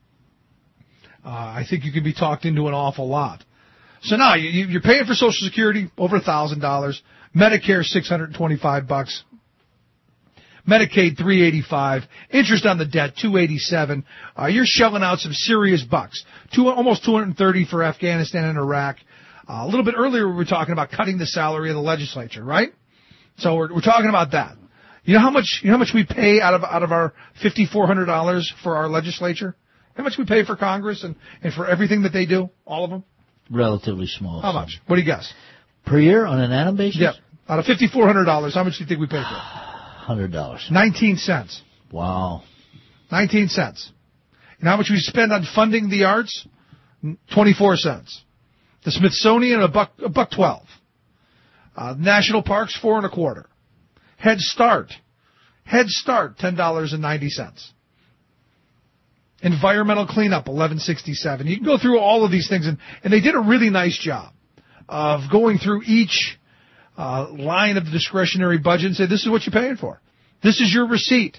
Uh, I think you can be talked into an awful lot. So now you, you're paying for Social Security over a thousand dollars, Medicare six hundred twenty-five bucks, Medicaid three eighty-five, interest on the debt two eighty-seven. Uh, you're shelling out some serious bucks, two almost two hundred thirty for Afghanistan and Iraq. Uh, a little bit earlier we were talking about cutting the salary of the legislature, right? So we're, we're talking about that. You know how much you know how much we pay out of out of our five thousand four hundred dollars for our legislature? How much we pay for Congress and, and for everything that they do, all of them? Relatively small. How much? What do you guess? Per year on an annum basis? Yeah. Out of five thousand four hundred dollars, how much do you think we pay for it? one hundred dollars. nineteen cents. Wow. nineteen cents. And how much we spend on funding the arts? twenty-four cents. The Smithsonian, a buck, a buck twelve. Uh, national parks, four and a quarter. Head Start. Head Start, ten dollars and ninety cents. Environmental cleanup, eleven sixty-seven. You can go through all of these things, and, and they did a really nice job of going through each uh, line of the discretionary budget and say, this is what you're paying for. This is your receipt.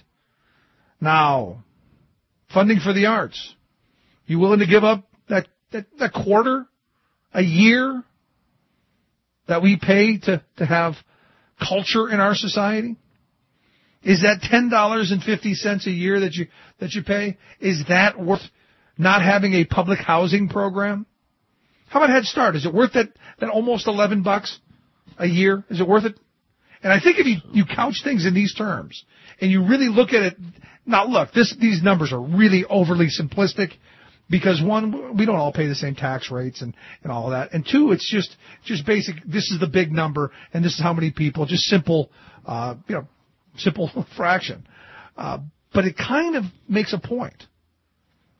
Now, funding for the arts. You willing to give up that, that, that quarter a year that we pay to, to have culture in our society? Is that ten dollars and fifty cents a year that you that you pay? Is that worth not having a public housing program? How about Head Start? Is it worth that, that almost eleven bucks a year? Is it worth it? And I think if you, you couch things in these terms and you really look at it, now look, this these numbers are really overly simplistic because one, we don't all pay the same tax rates and, and all of that. And two, it's just just basic, this is the big number and this is how many people, just simple, uh, you know, simple fraction. Uh, but it kind of makes a point.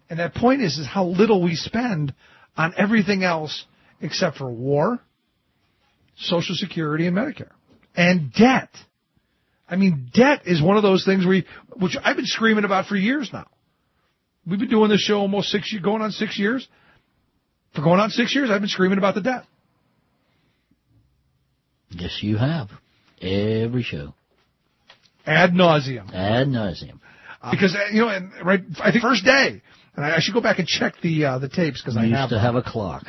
And that point is, is how little we spend on everything else except for war, Social Security, and Medicare. And debt. I mean, debt is one of those things we, which I've been screaming about for years now. We've been doing this show almost six years, going on six years. For going on six years, I've been screaming about the debt. Yes, you have. Every show. Ad nauseum. Ad nauseum. Uh, because, you know, and right, I think first day, and I, I should go back and check the uh, the tapes because I used have to have a clock.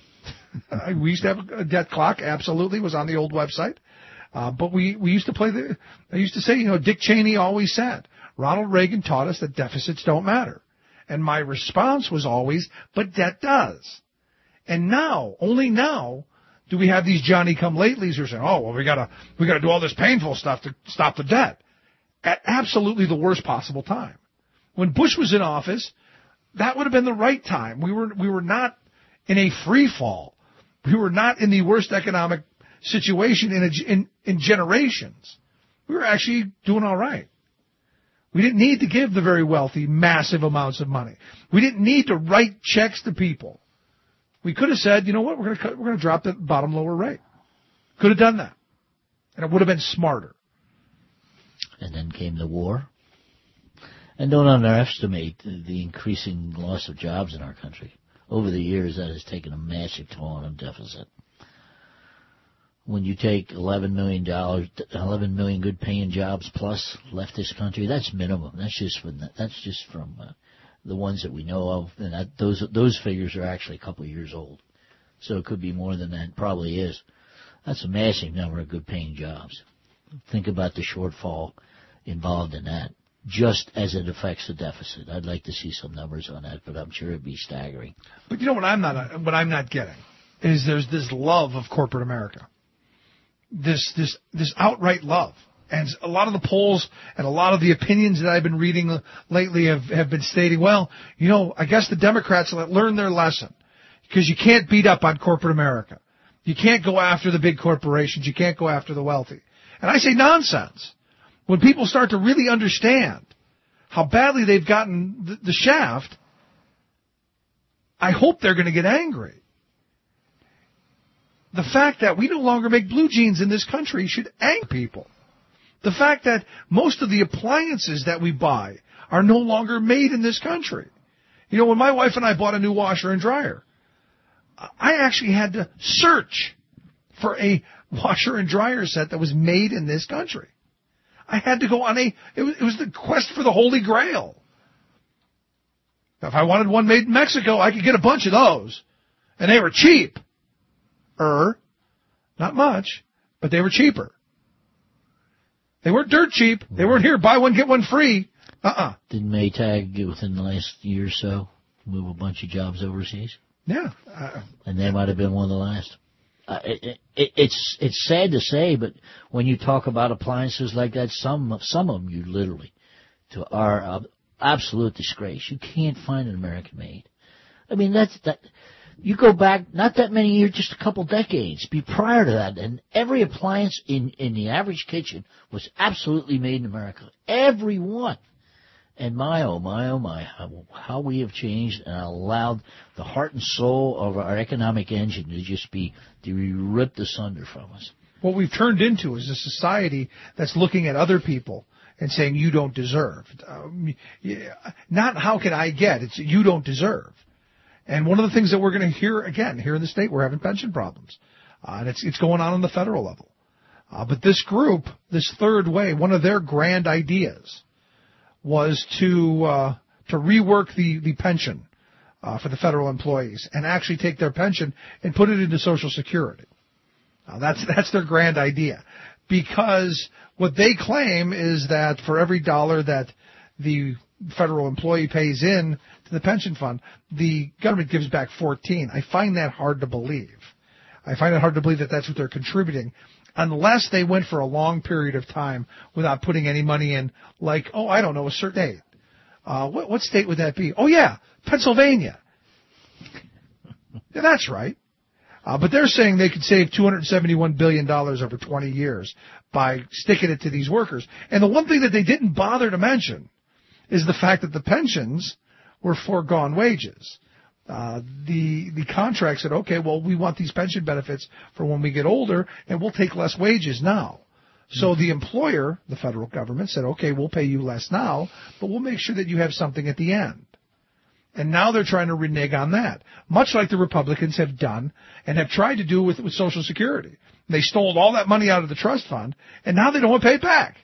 We used to have a debt clock, absolutely, was on the old website. Uh, but we, we used to play the, I used to say, you know, Dick Cheney always said, Ronald Reagan taught us that deficits don't matter. And my response was always, but debt does. And now, only now, do we have these Johnny-come-latelys who are saying, oh, well, we gotta, we gotta do all this painful stuff to stop the debt. At absolutely the worst possible time. When Bush was in office, that would have been the right time. We were, we were not in a free fall. We were not in the worst economic situation in, a, in, in generations. We were actually doing all right. We didn't need to give the very wealthy massive amounts of money. We didn't need to write checks to people. We could have said, you know what, we're going to cut, we're going to drop the bottom lower rate. Could have done that. And it would have been smarter. And then came the war. And don't underestimate the, the increasing loss of jobs in our country. Over the years, that has taken a massive toll on the deficit. When you take eleven million dollars, eleven million good-paying jobs plus left this country, that's minimum. That's just from that's just from uh, the ones that we know of, and that, those those figures are actually a couple of years old. So it could be more than that. Probably is. That's a massive number of good-paying jobs. Think about the shortfall involved in that, just as it affects the deficit. I'd like to see some numbers on that, but I'm sure it'd be staggering. But you know what I'm not what I'm not getting is there's this love of corporate America. This this this outright love. And a lot of the polls and a lot of the opinions that I've been reading lately have, have been stating, well, you know, I guess the Democrats learned their lesson because you can't beat up on corporate America. You can't go after the big corporations. You can't go after the wealthy. And I say nonsense. When people start to really understand how badly they've gotten the, the shaft, I hope they're going to get angry. The fact that we no longer make blue jeans in this country should anger people. The fact that most of the appliances that we buy are no longer made in this country. You know, when my wife and I bought a new washer and dryer, I actually had to search for a washer and dryer set that was made in this country. I had to go on a, it was, it was the quest for the Holy Grail. Now, if I wanted one made in Mexico, I could get a bunch of those. And they were cheap. Er, not much, but they were cheaper. They weren't dirt cheap. They weren't here, buy one, get one free. Uh-uh. Did Maytag, within the last year or so, move a bunch of jobs overseas? Yeah. Uh, and they might have been one of the last. Uh, it, it, it's it's sad to say, but when you talk about appliances like that, some some of them you literally to are uh, absolute disgrace. You can't find an American made. I mean, that's that. You go back not that many years, just a couple decades. Be prior to that, and every appliance in in the average kitchen was absolutely made in America. Every one. And my, oh, my, oh, my, how, how we have changed and allowed the heart and soul of our economic engine to just be, to be ripped asunder from us. What we've turned into is a society that's looking at other people and saying, you don't deserve. Um, yeah, not how can I get, it's you don't deserve. And one of the things that we're going to hear, again, here in the state, we're having pension problems. Uh, and it's, it's going on on the federal level. Uh, but this group, this third way, one of their grand ideas was to uh, to rework the, the pension uh, for the federal employees and actually take their pension and put it into Social Security. Now, that's that's their grand idea, because what they claim is that for every dollar that the federal employee pays in to the pension fund, the government gives back fourteen. I find that hard to believe. I find it hard to believe that that's what they're contributing, unless they went for a long period of time without putting any money in, like, oh, I don't know, a certain state. Uh, what, what state would that be? Oh, yeah, Pennsylvania. Yeah, that's right. Uh, but they're saying they could save two hundred seventy-one billion dollars over twenty years by sticking it to these workers. And the one thing that they didn't bother to mention is the fact that the pensions were foregone wages. Uh, the the contract said, okay, well, we want these pension benefits for when we get older, and we'll take less wages now. So the employer, the federal government, said, okay, we'll pay you less now, but we'll make sure that you have something at the end. And now they're trying to renege on that, much like the Republicans have done and have tried to do with, with Social Security. They stole all that money out of the trust fund, and now they don't want to pay it back.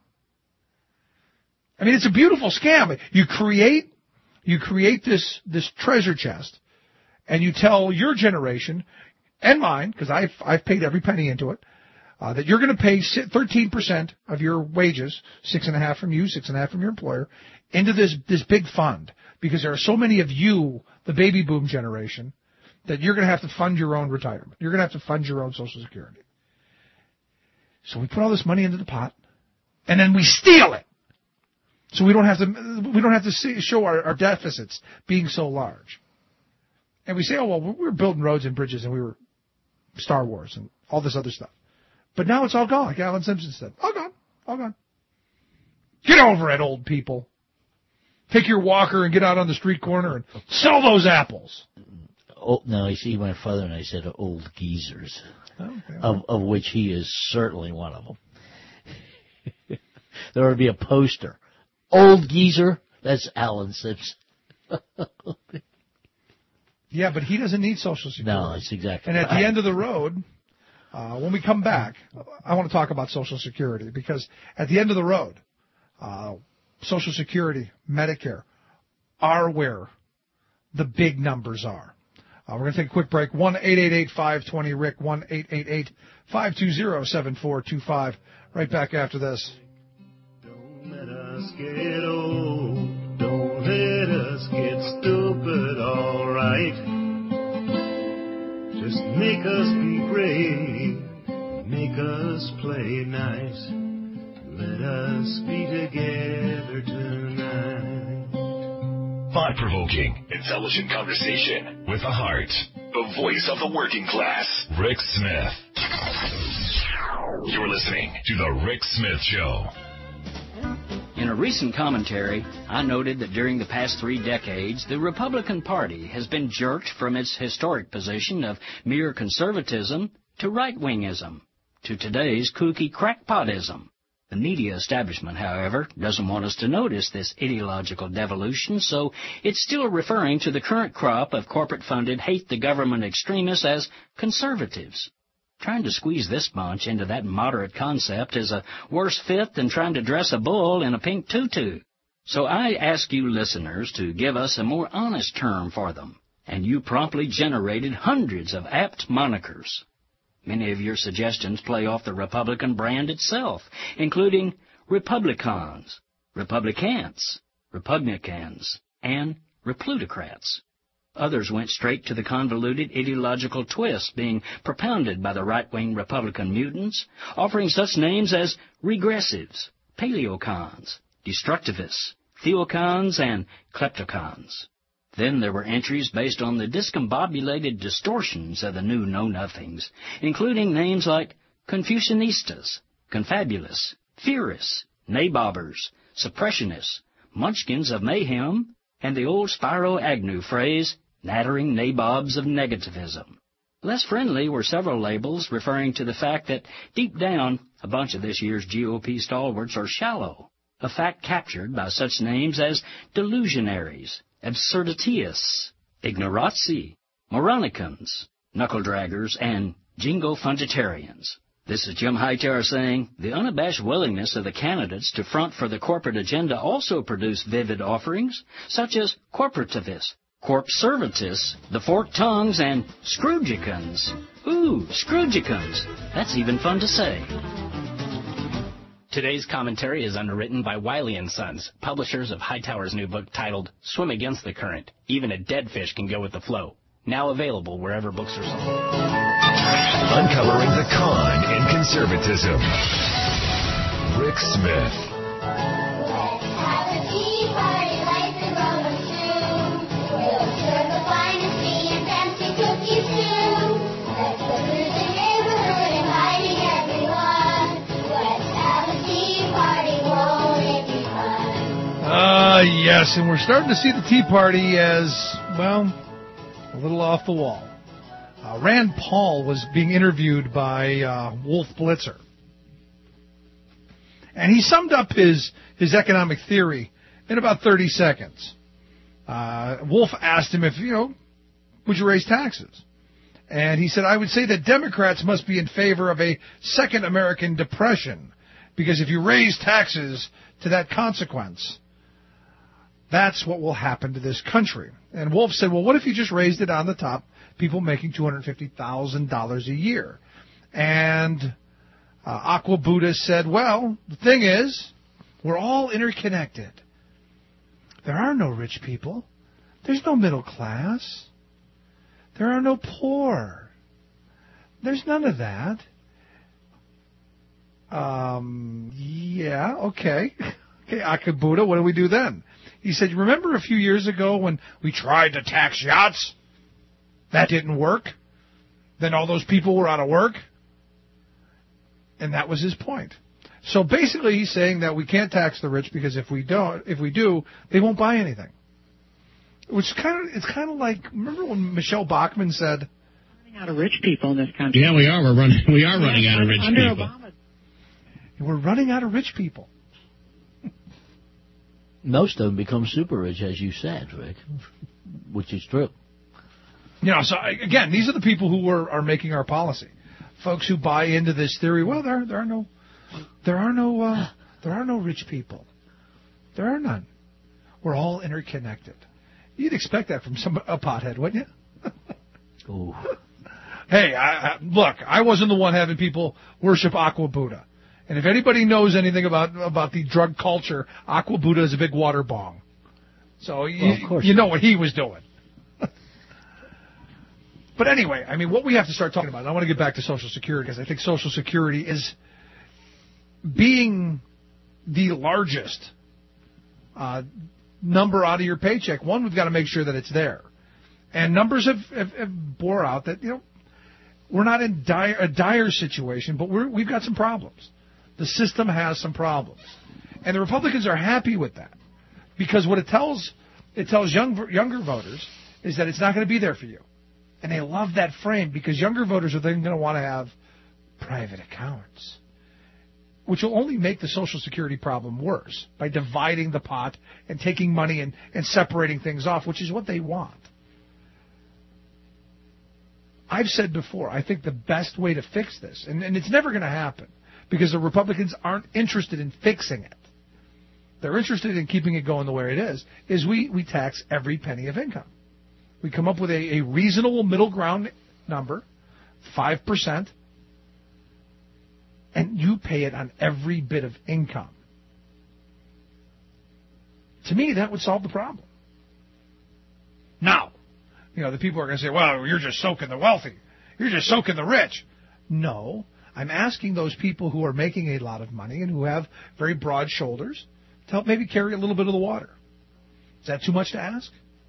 I mean, it's a beautiful scam. You create, you create this, this treasure chest, and you tell your generation, and mine, because I've, I've paid every penny into it, Uh, that you're going to pay thirteen percent of your wages, six and a half from you, six and a half from your employer, into this, this big fund, because there are so many of you, the baby boom generation, that you're going to have to fund your own retirement. You're going to have to fund your own Social Security. So we put all this money into the pot, and then we steal it. So we don't have to, we don't have to see, show our, our deficits being so large. And we say, oh, well, we were building roads and bridges, and we were Star Wars and all this other stuff. But now it's all gone, like Alan Simpson said. All gone. All gone. Get over it, old people. Take your walker and get out on the street corner and sell those apples. Oh, no, you see, he went further and I said old geezers, okay. of, of which he is certainly one of them. There ought to be a poster. Old geezer, that's Alan Simpson. Yeah, but he doesn't need Social Security. No, that's exactly And at right. the end of the road, Uh, when we come back, I want to talk about Social Security, because at the end of the road, uh, Social Security, Medicare are where the big numbers are. Uh, we're going to take a quick break. one eight eight eight, five two zero, R I C K, one eight eight eight, five two zero, seven four two five. Right back after this. Don't let us get old. Don't let us get stupid, all right. Just make us be brave, make us play nice. Let us be together tonight. Thought-provoking, intelligent conversation with a heart. The voice of the working class, Rick Smith. You're listening to The Rick Smith Show. In a recent commentary, I noted that during the past three decades, the Republican Party has been jerked from its historic position of mere conservatism to right-wingism, to today's kooky crackpotism. The media establishment, however, doesn't want us to notice this ideological devolution, so it's still referring to the current crop of corporate-funded hate-the-government extremists as conservatives. Trying to squeeze this bunch into that moderate concept is a worse fit than trying to dress a bull in a pink tutu. So I ask you listeners to give us a more honest term for them, and you promptly generated hundreds of apt monikers. Many of your suggestions play off the Republican brand itself, including Republicans, Republicans, Republicans, and Replutocrats. Others went straight to the convoluted ideological twist being propounded by the right-wing Republican mutants, offering such names as regressives, paleocons, destructivists, theocons, and kleptocons. Then there were entries based on the discombobulated distortions of the new know-nothings, including names like Confucianistas, Confabulous, Fearists, Nabobbers, Suppressionists, Munchkins of Mayhem, and the old Spiro Agnew phrase, nattering nabobs of negativism. Less friendly were several labels referring to the fact that, deep down, a bunch of this year's G O P stalwarts are shallow, a fact captured by such names as delusionaries, absurditists, ignoranti, moronicans, knuckle-draggers, and jingo-fungitarians. This is Jim Hightower saying, the unabashed willingness of the candidates to front for the corporate agenda also produced vivid offerings, such as corporativists, corpservatists, the forked tongues, and Scroogicans. Ooh, Scroogicans. That's even fun to say. Today's commentary is underwritten by Wiley and Sons, publishers of Hightower's new book titled Swim Against the Current. Even a dead fish can go with the flow. Now available wherever books are sold. Uncovering the con in conservatism. Rick Smith. Uh, yes, and we're starting to see the Tea Party as, well, a little off the wall. Uh, Rand Paul was being interviewed by uh, Wolf Blitzer. And he summed up his, his economic theory in about thirty seconds. Uh, Wolf asked him if, you know, would you raise taxes? And he said, I would say that Democrats must be in favor of a second American Depression, because if you raise taxes to that consequence, that's what will happen to this country. And Wolf said, well, what if you just raised it on the top, people making two hundred fifty thousand dollars a year? And uh, Aqua Buddha said, well, the thing is, we're all interconnected. There are no rich people. There's no middle class. There are no poor. There's none of that. Um, yeah, okay. Okay, Aqua Buddha, what do we do then? He said, remember a few years ago when we tried to tax yachts? That didn't work. Then all those people were out of work. And that was his point. So basically he's saying that we can't tax the rich because if we don't, if we do, they won't buy anything. Which kind of, it's kind of like, remember when Michelle Bachmann said, running out of rich people in this country. Yeah, we are. We're running, we are running yeah, out of rich under people. Obama. We're running out of rich people. Most of them become super rich, as you said, Rick, which is true. You know, so again, these are the people who are, are making our policy. Folks who buy into this theory. Well, there there are no, there are no, uh, there are no rich people. There are none. We're all interconnected. You'd expect that from some a pothead, wouldn't you? Ooh. Hey, I, I, look, I wasn't the one having people worship Aqua Buddha. And if anybody knows anything about about the drug culture, Aqua Buddha is a big water bong. So well, you, you know what he was doing. But anyway, I mean, what we have to start talking about, and I want to get back to Social Security, because I think Social Security is being the largest uh, number out of your paycheck. One, we've got to make sure that it's there. And numbers have, have, have bore out that, you know, we're not in dire, a dire situation, but we're, we've got some problems. The system has some problems. And the Republicans are happy with that. Because what it tells it tells young, younger voters is that it's not going to be there for you. And they love that frame because younger voters are then going to want to have private accounts, which will only make the Social Security problem worse by dividing the pot and taking money and, and separating things off, which is what they want. I've said before, I think the best way to fix this, and, and it's never going to happen, because the Republicans aren't interested in fixing it. They're interested in keeping it going the way it is, is we, we tax every penny of income. We come up with a, a reasonable middle ground number, five percent, and you pay it on every bit of income. To me, that would solve the problem. Now, you know, the people are going to say, well, you're just soaking the wealthy. You're just soaking the rich. No, I'm asking those people who are making a lot of money and who have very broad shoulders to help maybe carry a little bit of the water. Is that too much to ask?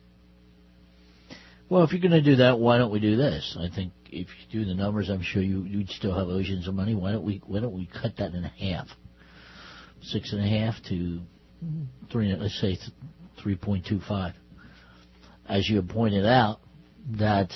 Well, if you're going to do that, why don't we do this? I think if you do the numbers, I'm sure you, you'd still have oceans of money. Why don't we why don't we cut that in half? Six and a half to three, let's say three point two five. As you have pointed out, that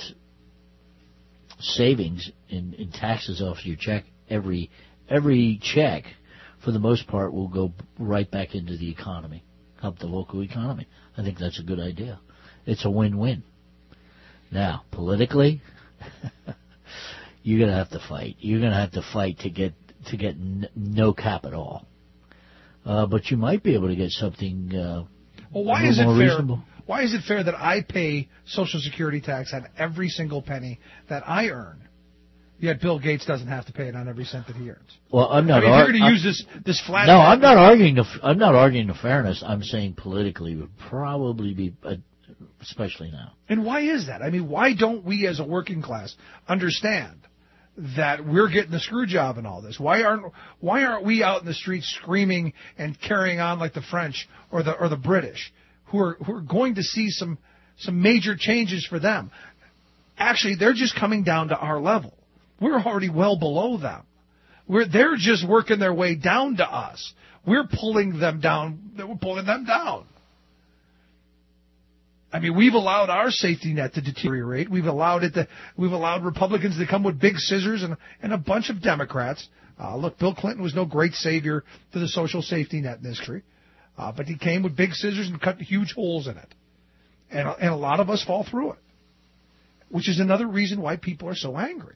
savings in, in taxes off your check, every every check, for the most part, will go right back into the economy, help the local economy. I think that's a good idea. It's a win-win. Now, politically, you're going to have to fight. You're going to have to fight to get to get n- no cap at all. Uh, but you might be able to get something uh, well, why a is it more fair? reasonable. Why is it fair that I pay Social Security tax on every single penny that I earn, yet Bill Gates doesn't have to pay it on every cent that he earns? Well, I'm not. I mean, ar- if you're going to I'm, use this this flat. No, I'm not arguing. The, I'm not arguing the fairness. I'm saying politically would probably be, uh, especially now. And why is that? I mean, why don't we as a working class understand that we're getting the screw job in all this? Why aren't Why aren't we out in the streets screaming and carrying on like the French or the or the British, who are who are going to see some some major changes for them? Actually, they're just coming down to our level. We're already well below them. We're they're just working their way down to us. We're pulling them down. We're pulling them down. I mean, we've allowed our safety net to deteriorate. We've allowed it to, we've allowed Republicans to come with big scissors and, and a bunch of Democrats. Uh, look, Bill Clinton was no great savior to the social safety net in this country, uh, but he came with big scissors and cut huge holes in it. And, and a lot of us fall through it, which is another reason why people are so angry.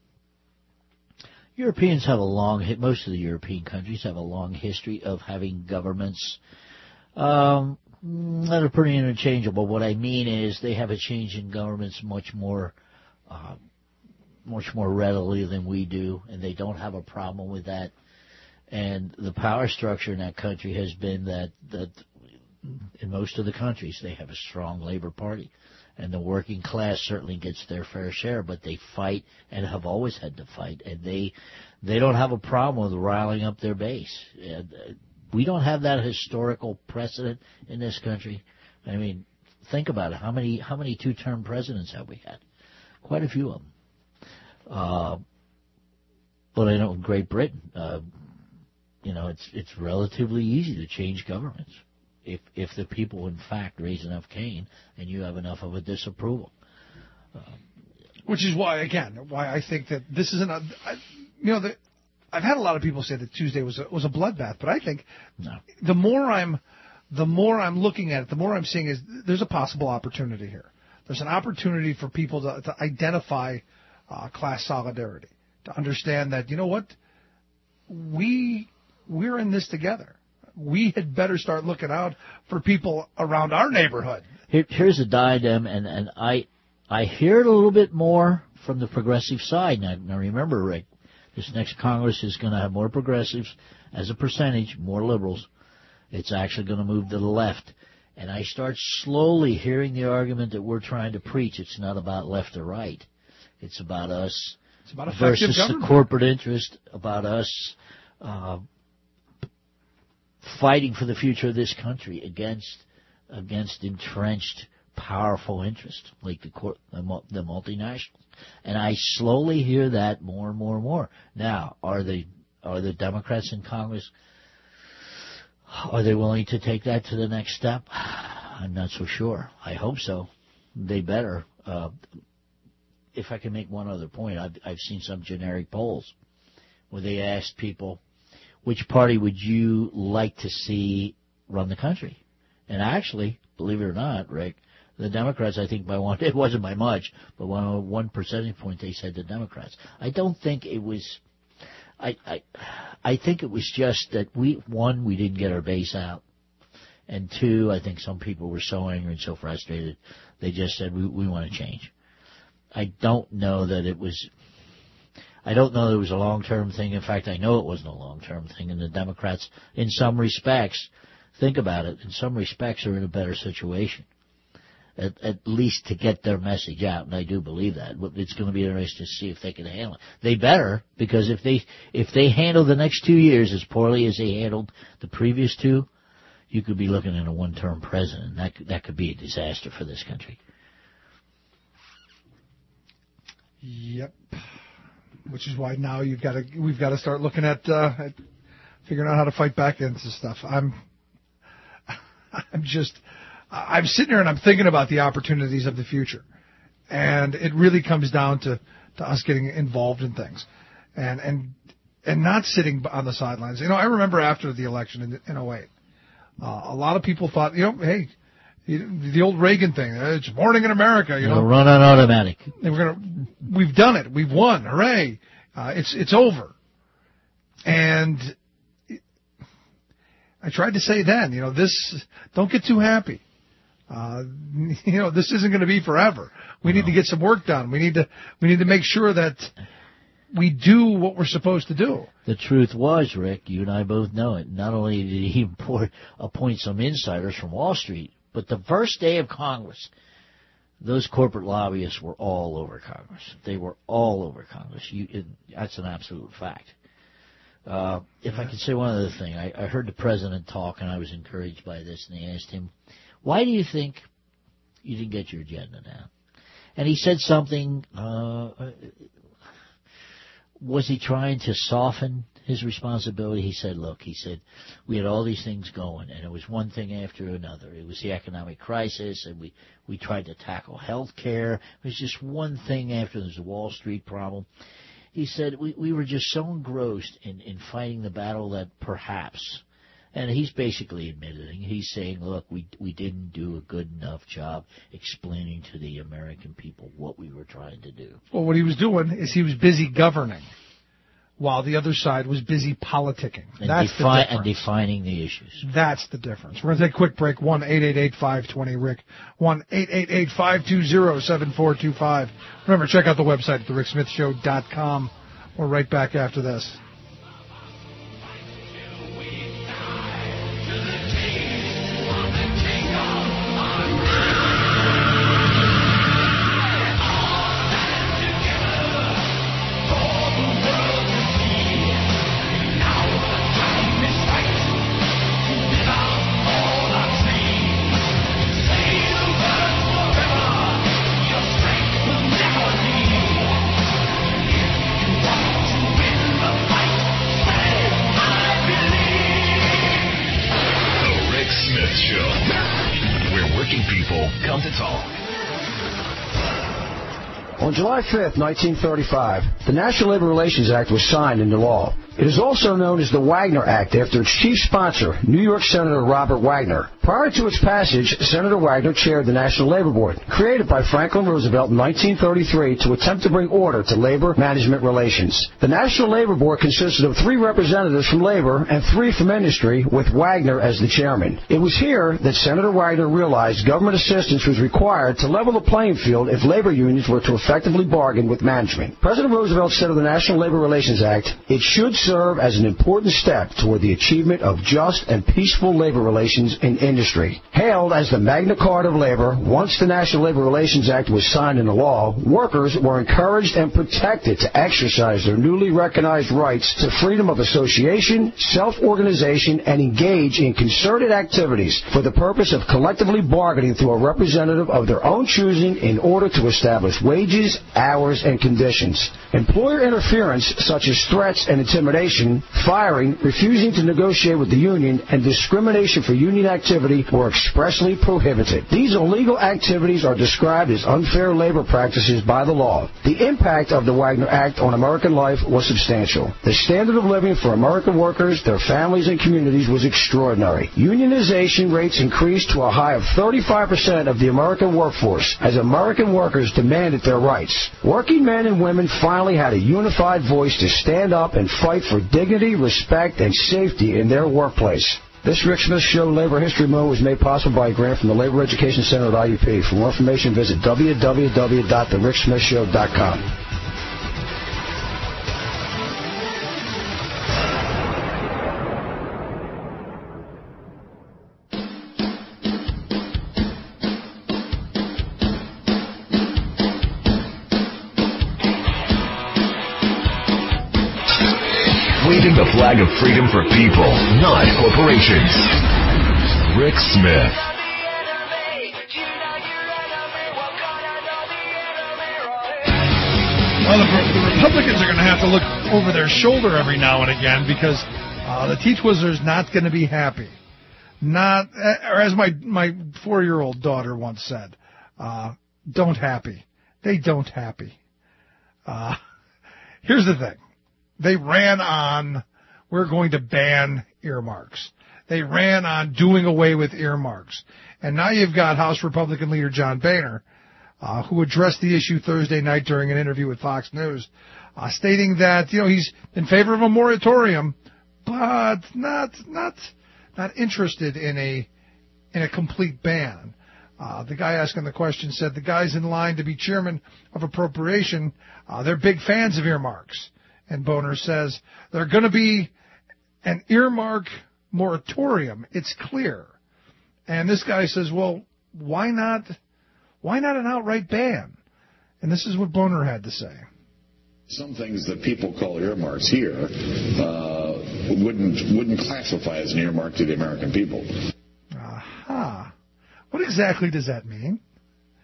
Europeans have a long, most of the European countries have a long history of having governments um, that are pretty interchangeable. What I mean is they have a change in governments much more, uh, much more readily than we do, and they don't have a problem with that. And the power structure in that country has been that that in most of the countries they have a strong labor party. And the working class certainly gets their fair share, but they fight and have always had to fight. And they they don't have a problem with riling up their base. And, uh, we don't have that historical precedent in this country. I mean, think about it. How many how many two-term presidents have we had? Quite a few of them. Uh, but I know in Great Britain, uh, you know, it's it's relatively easy to change governments. If if the people, in fact, raise enough cane and you have enough of a disapproval. Um, Which is why, again, why I think that this isn't a, I, you know, the, I've had a lot of people say that Tuesday was a, was a bloodbath, but I think no. the more I'm, the more I'm looking at it, the more I'm seeing is there's a possible opportunity here. There's an opportunity for people to, to identify uh, class solidarity, to understand that, you know what, we we're in this together. We had better start looking out for people around our neighborhood. Here, here's a diadem, and, and I I hear it a little bit more from the progressive side. Now, now remember, Rick, this next Congress is going to have more progressives as a percentage, more liberals. It's actually going to move to the left. And I start slowly hearing the argument that we're trying to preach. It's not about left or right. It's about us it's about versus government. The corporate interest, about us uh, fighting for the future of this country against against entrenched, powerful interests like the, cor- the multinationals. And I slowly hear that more and more and more. Now, are the are the Democrats in Congress, are they willing to take that to the next step? I'm not so sure. I hope so. They better. Uh, if I can make one other point, I've, I've seen some generic polls where they asked people, which party would you like to see run the country? And actually, believe it or not, Rick, the Democrats, I think by one, it wasn't by much, but one, one percentage point they said the Democrats. I don't think it was, I, I, I think it was just that we, one, we didn't get our base out. And two, I think some people were so angry and so frustrated, they just said, we, we want to change. I don't know that it was, I don't know that it was a long-term thing. In fact, I know it wasn't a long-term thing. And the Democrats, in some respects, think about it, in some respects are in a better situation, at, at least to get their message out. And I do believe that. It's going to be interesting to see if they can handle it. They better, because if they if they handle the next two years as poorly as they handled the previous two, you could be looking at a one-term president. That that could be a disaster for this country. Yep. Which is why now you've got to we've got to start looking at, uh, at figuring out how to fight back against this stuff. I'm I'm just I'm sitting here and I'm thinking about the opportunities of the future, and it really comes down to, to us getting involved in things, and and and not sitting on the sidelines. You know, I remember after the election in, in oh eight, uh, a lot of people thought, you know, hey, the old Reagan thing, it's morning in America, you know. It'll run on automatic. And we're gonna, we've done it. We've won. Hooray! Uh, it's it's over. And I tried to say then, you know, this, don't get too happy. Uh, you know, this isn't going to be forever. We no. need to get some work done. We need to we need to make sure that we do what we're supposed to do. The truth was, Rick, you and I both know it. Not only did he appoint some insiders from Wall Street, but the first day of Congress, those corporate lobbyists were all over Congress. They were all over Congress. You, it, that's an absolute fact. Uh, if I could say one other thing, I, I heard the president talk, and I was encouraged by this, and they asked him, why do you think you didn't get your agenda down? And he said something, uh, was he trying to soften his responsibility, he said, look, he said, we had all these things going, and it was one thing after another. It was the economic crisis, and we, we tried to tackle health care. It was just one thing after. There was the Wall Street problem. He said, we, we were just so engrossed in, in fighting the battle that perhaps, and he's basically admitting, he's saying, look, we we didn't do a good enough job explaining to the American people what we were trying to do. Well, what he was doing is he was busy governing, while the other side was busy politicking. And, That's defi- the difference. and defining the issues. That's the difference. We're going to take a quick break. one eight eight eight, five two zero, R I C. one eight eight eight, five two zero, seven four two five. Remember, check out the website at the rick smith show dot com. We're right back after this. On July fifth, nineteen thirty-five, the National Labor Relations Act was signed into law. It is also known as the Wagner Act after its chief sponsor, New York Senator Robert Wagner. Prior to its passage, Senator Wagner chaired the National Labor Board, created by Franklin Roosevelt in nineteen thirty-three to attempt to bring order to labor management relations. The National Labor Board consisted of three representatives from labor and three from industry, with Wagner as the chairman. It was here that Senator Wagner realized government assistance was required to level the playing field if labor unions were to effectively bargain with management. President Roosevelt said of the National Labor Relations Act, it should serve as an important step toward the achievement of just and peaceful labor relations in industry. Hailed as the Magna Carta of labor, once the National Labor Relations Act was signed into law, workers were encouraged and protected to exercise their newly recognized rights to freedom of association, self-organization, and engage in concerted activities for the purpose of collectively bargaining through a representative of their own choosing in order to establish wages, hours, and conditions. Employer interference, such as threats and intimidation, firing, refusing to negotiate with the union, and discrimination for union activity were expressly prohibited. These illegal activities are described as unfair labor practices by the law. The impact of the Wagner Act on American life was substantial. The standard of living for American workers, their families, and communities was extraordinary. Unionization rates increased to a high of thirty-five percent of the American workforce as American workers demanded their rights. Working men and women finally had a unified voice to stand up and fight for dignity, respect, and safety in their workplace. This Rick Smith Show Labor History Moment was made possible by a grant from the Labor Education Center at I U P. For more information, visit w w w dot the rick smith show dot com. Waving the flag of freedom for people, not corporations. Rick Smith. Well, the, the Republicans are going to have to look over their shoulder every now and again because uh, the Teach Wizard's not going to be happy. Not, or as my, my four-year-old daughter once said, uh, don't happy. They don't happy. Uh, here's the thing. They ran on, we're going to ban earmarks. They ran on doing away with earmarks. And now you've got House Republican leader John Boehner, uh, who addressed the issue Thursday night during an interview with Fox News, uh, stating that, you know, he's in favor of a moratorium, but not, not, not interested in a, in a complete ban. Uh, the guy asking the question said the guys in line to be chairman of appropriation, uh, they're big fans of earmarks. And Boehner says there's going to be an earmark moratorium. It's clear. And this guy says, well, why not, why not an outright ban? And this is what Boehner had to say. Some things that people call earmarks here uh, wouldn't wouldn't classify as an earmark to the American people. Aha. What exactly does that mean?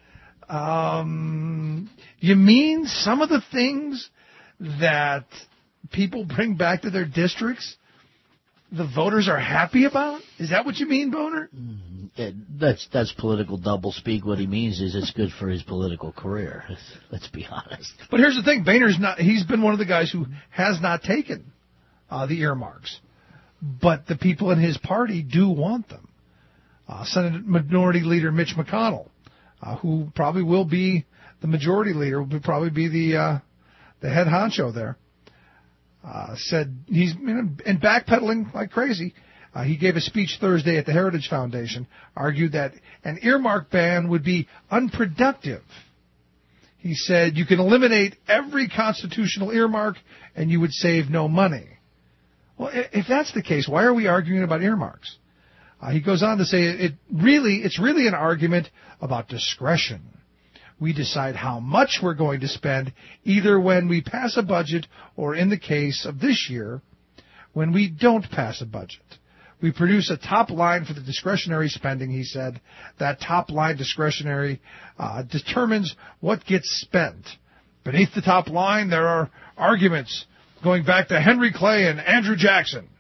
Um, you mean some of the things that people bring back to their districts the voters are happy about? Is that what you mean, Boner? Yeah, that's that's political doublespeak. What he means is it's good for his political career. Let's be honest. But here's the thing: Boehner's not. He's been one of the guys who has not taken uh, the earmarks, but the people in his party do want them. Uh, Senate Minority Leader Mitch McConnell, uh, who probably will be the majority leader, will probably be the uh, the head honcho there, uh, said he's you know, and backpedaling like crazy. Uh, he gave a speech Thursday at the Heritage Foundation, argued that an earmark ban would be unproductive. He said you can eliminate every constitutional earmark and you would save no money. Well, if that's the case, why are we arguing about earmarks? Uh, he goes on to say it really, it's really an argument about discretion. We decide how much we're going to spend either when we pass a budget or, in the case of this year, when we don't pass a budget. We produce a top line for the discretionary spending, he said. That top line discretionary uh, determines what gets spent. Beneath the top line, there are arguments going back to Henry Clay and Andrew Jackson.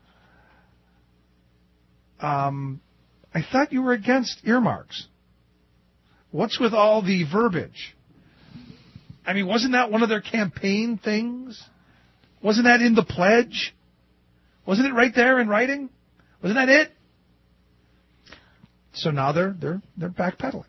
Um, I thought you were against earmarks. What's with all the verbiage? I mean, wasn't that one of their campaign things? Wasn't that in the pledge? Wasn't it right there in writing? Wasn't that it? So now they're they're they're backpedaling.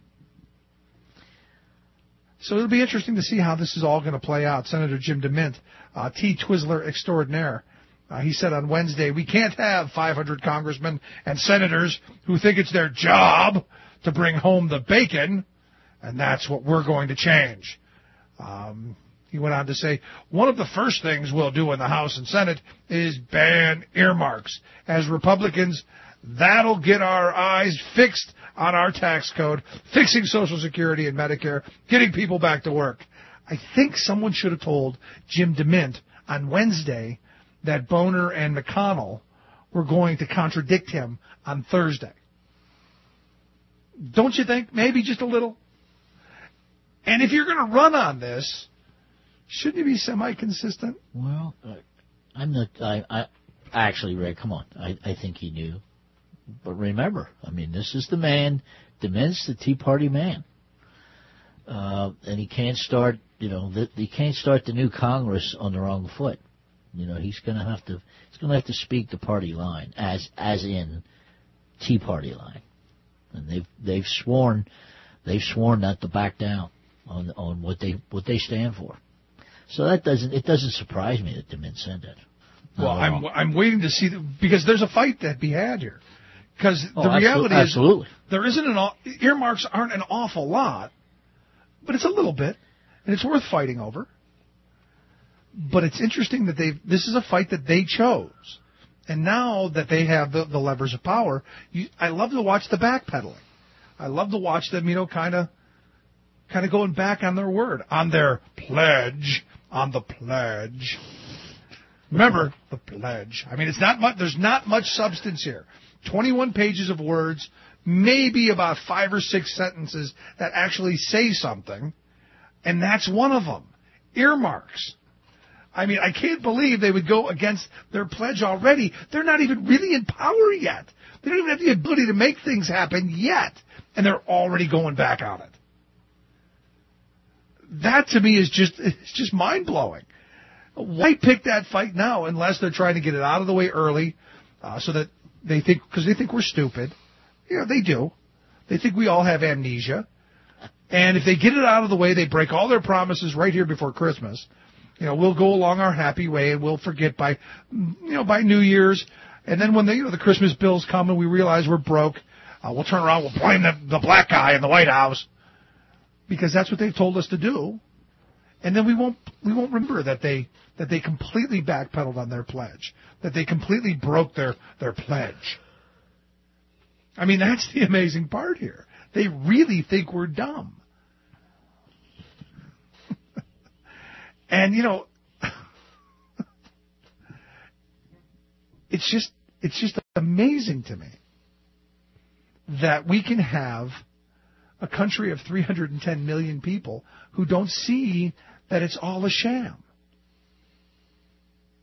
So it'll be interesting to see how this is all going to play out. Senator Jim DeMint, uh, T. Twizzler extraordinaire, uh, he said on Wednesday, we can't have five hundred congressmen and senators who think it's their job to bring home the bacon, and that's what we're going to change. Um, he went on to say, one of the first things we'll do in the House and Senate is ban earmarks. As Republicans, that'll get our eyes fixed on our tax code, fixing Social Security and Medicare, getting people back to work. I think someone should have told Jim DeMint on Wednesday that Boehner and McConnell were going to contradict him on Thursday. Don't you think? Maybe just a little. And if you're going to run on this, shouldn't you be semi-consistent? Well, I'm not. I, I actually, Ray, come on. I, I think he knew. But remember, I mean, this is the man. DeMint's the Tea Party man, uh, and he can't start. You know, the, he can't start the new Congress on the wrong foot. You know, he's going to have to. He's going to have to speak the party line, as as in Tea Party line, and they've they've sworn they've sworn not to back down on on what they what they stand for. So that doesn't it doesn't surprise me that DeMint said that. Well, I'm I'm waiting to see the, because there's a fight that be had here. Because oh, the reality absolutely. is absolutely. there isn't an earmarks aren't an awful lot, but it's a little bit, and it's worth fighting over. But it's interesting that they this is a fight that they chose, and now that they have the, the levers of power, you, I love to watch the backpedaling. I love to watch them, you know, kind of kind of going back on their word, on their pledge, on the pledge. Remember the pledge. I mean, it's not much. There's not much substance here. twenty-one pages of words, maybe about five or six sentences that actually say something, and that's one of them. Earmarks. I mean, I can't believe they would go against their pledge already. They're not even really in power yet. They don't even have the ability to make things happen yet, and they're already going back on it. That to me is just it's just mind-blowing. Why pick that fight now unless they're trying to get it out of the way early uh, so that they think, because they think we're stupid. You know, they do. They think we all have amnesia. And if they get it out of the way, they break all their promises right here before Christmas. You know, we'll go along our happy way and we'll forget by, you know, by New Year's. And then when the, you know, the Christmas bills come and we realize we're broke, uh, we'll turn around, we'll blame the, the black guy in the White House. Because that's what they've told us to do. And then we won't we won't remember that they that they completely backpedaled on their pledge, that they completely broke their, their pledge. I mean, that's the amazing part here. They really think we're dumb. And, you know, it's just it's just amazing to me that we can have a country of three hundred ten million people who don't see that it's all a sham.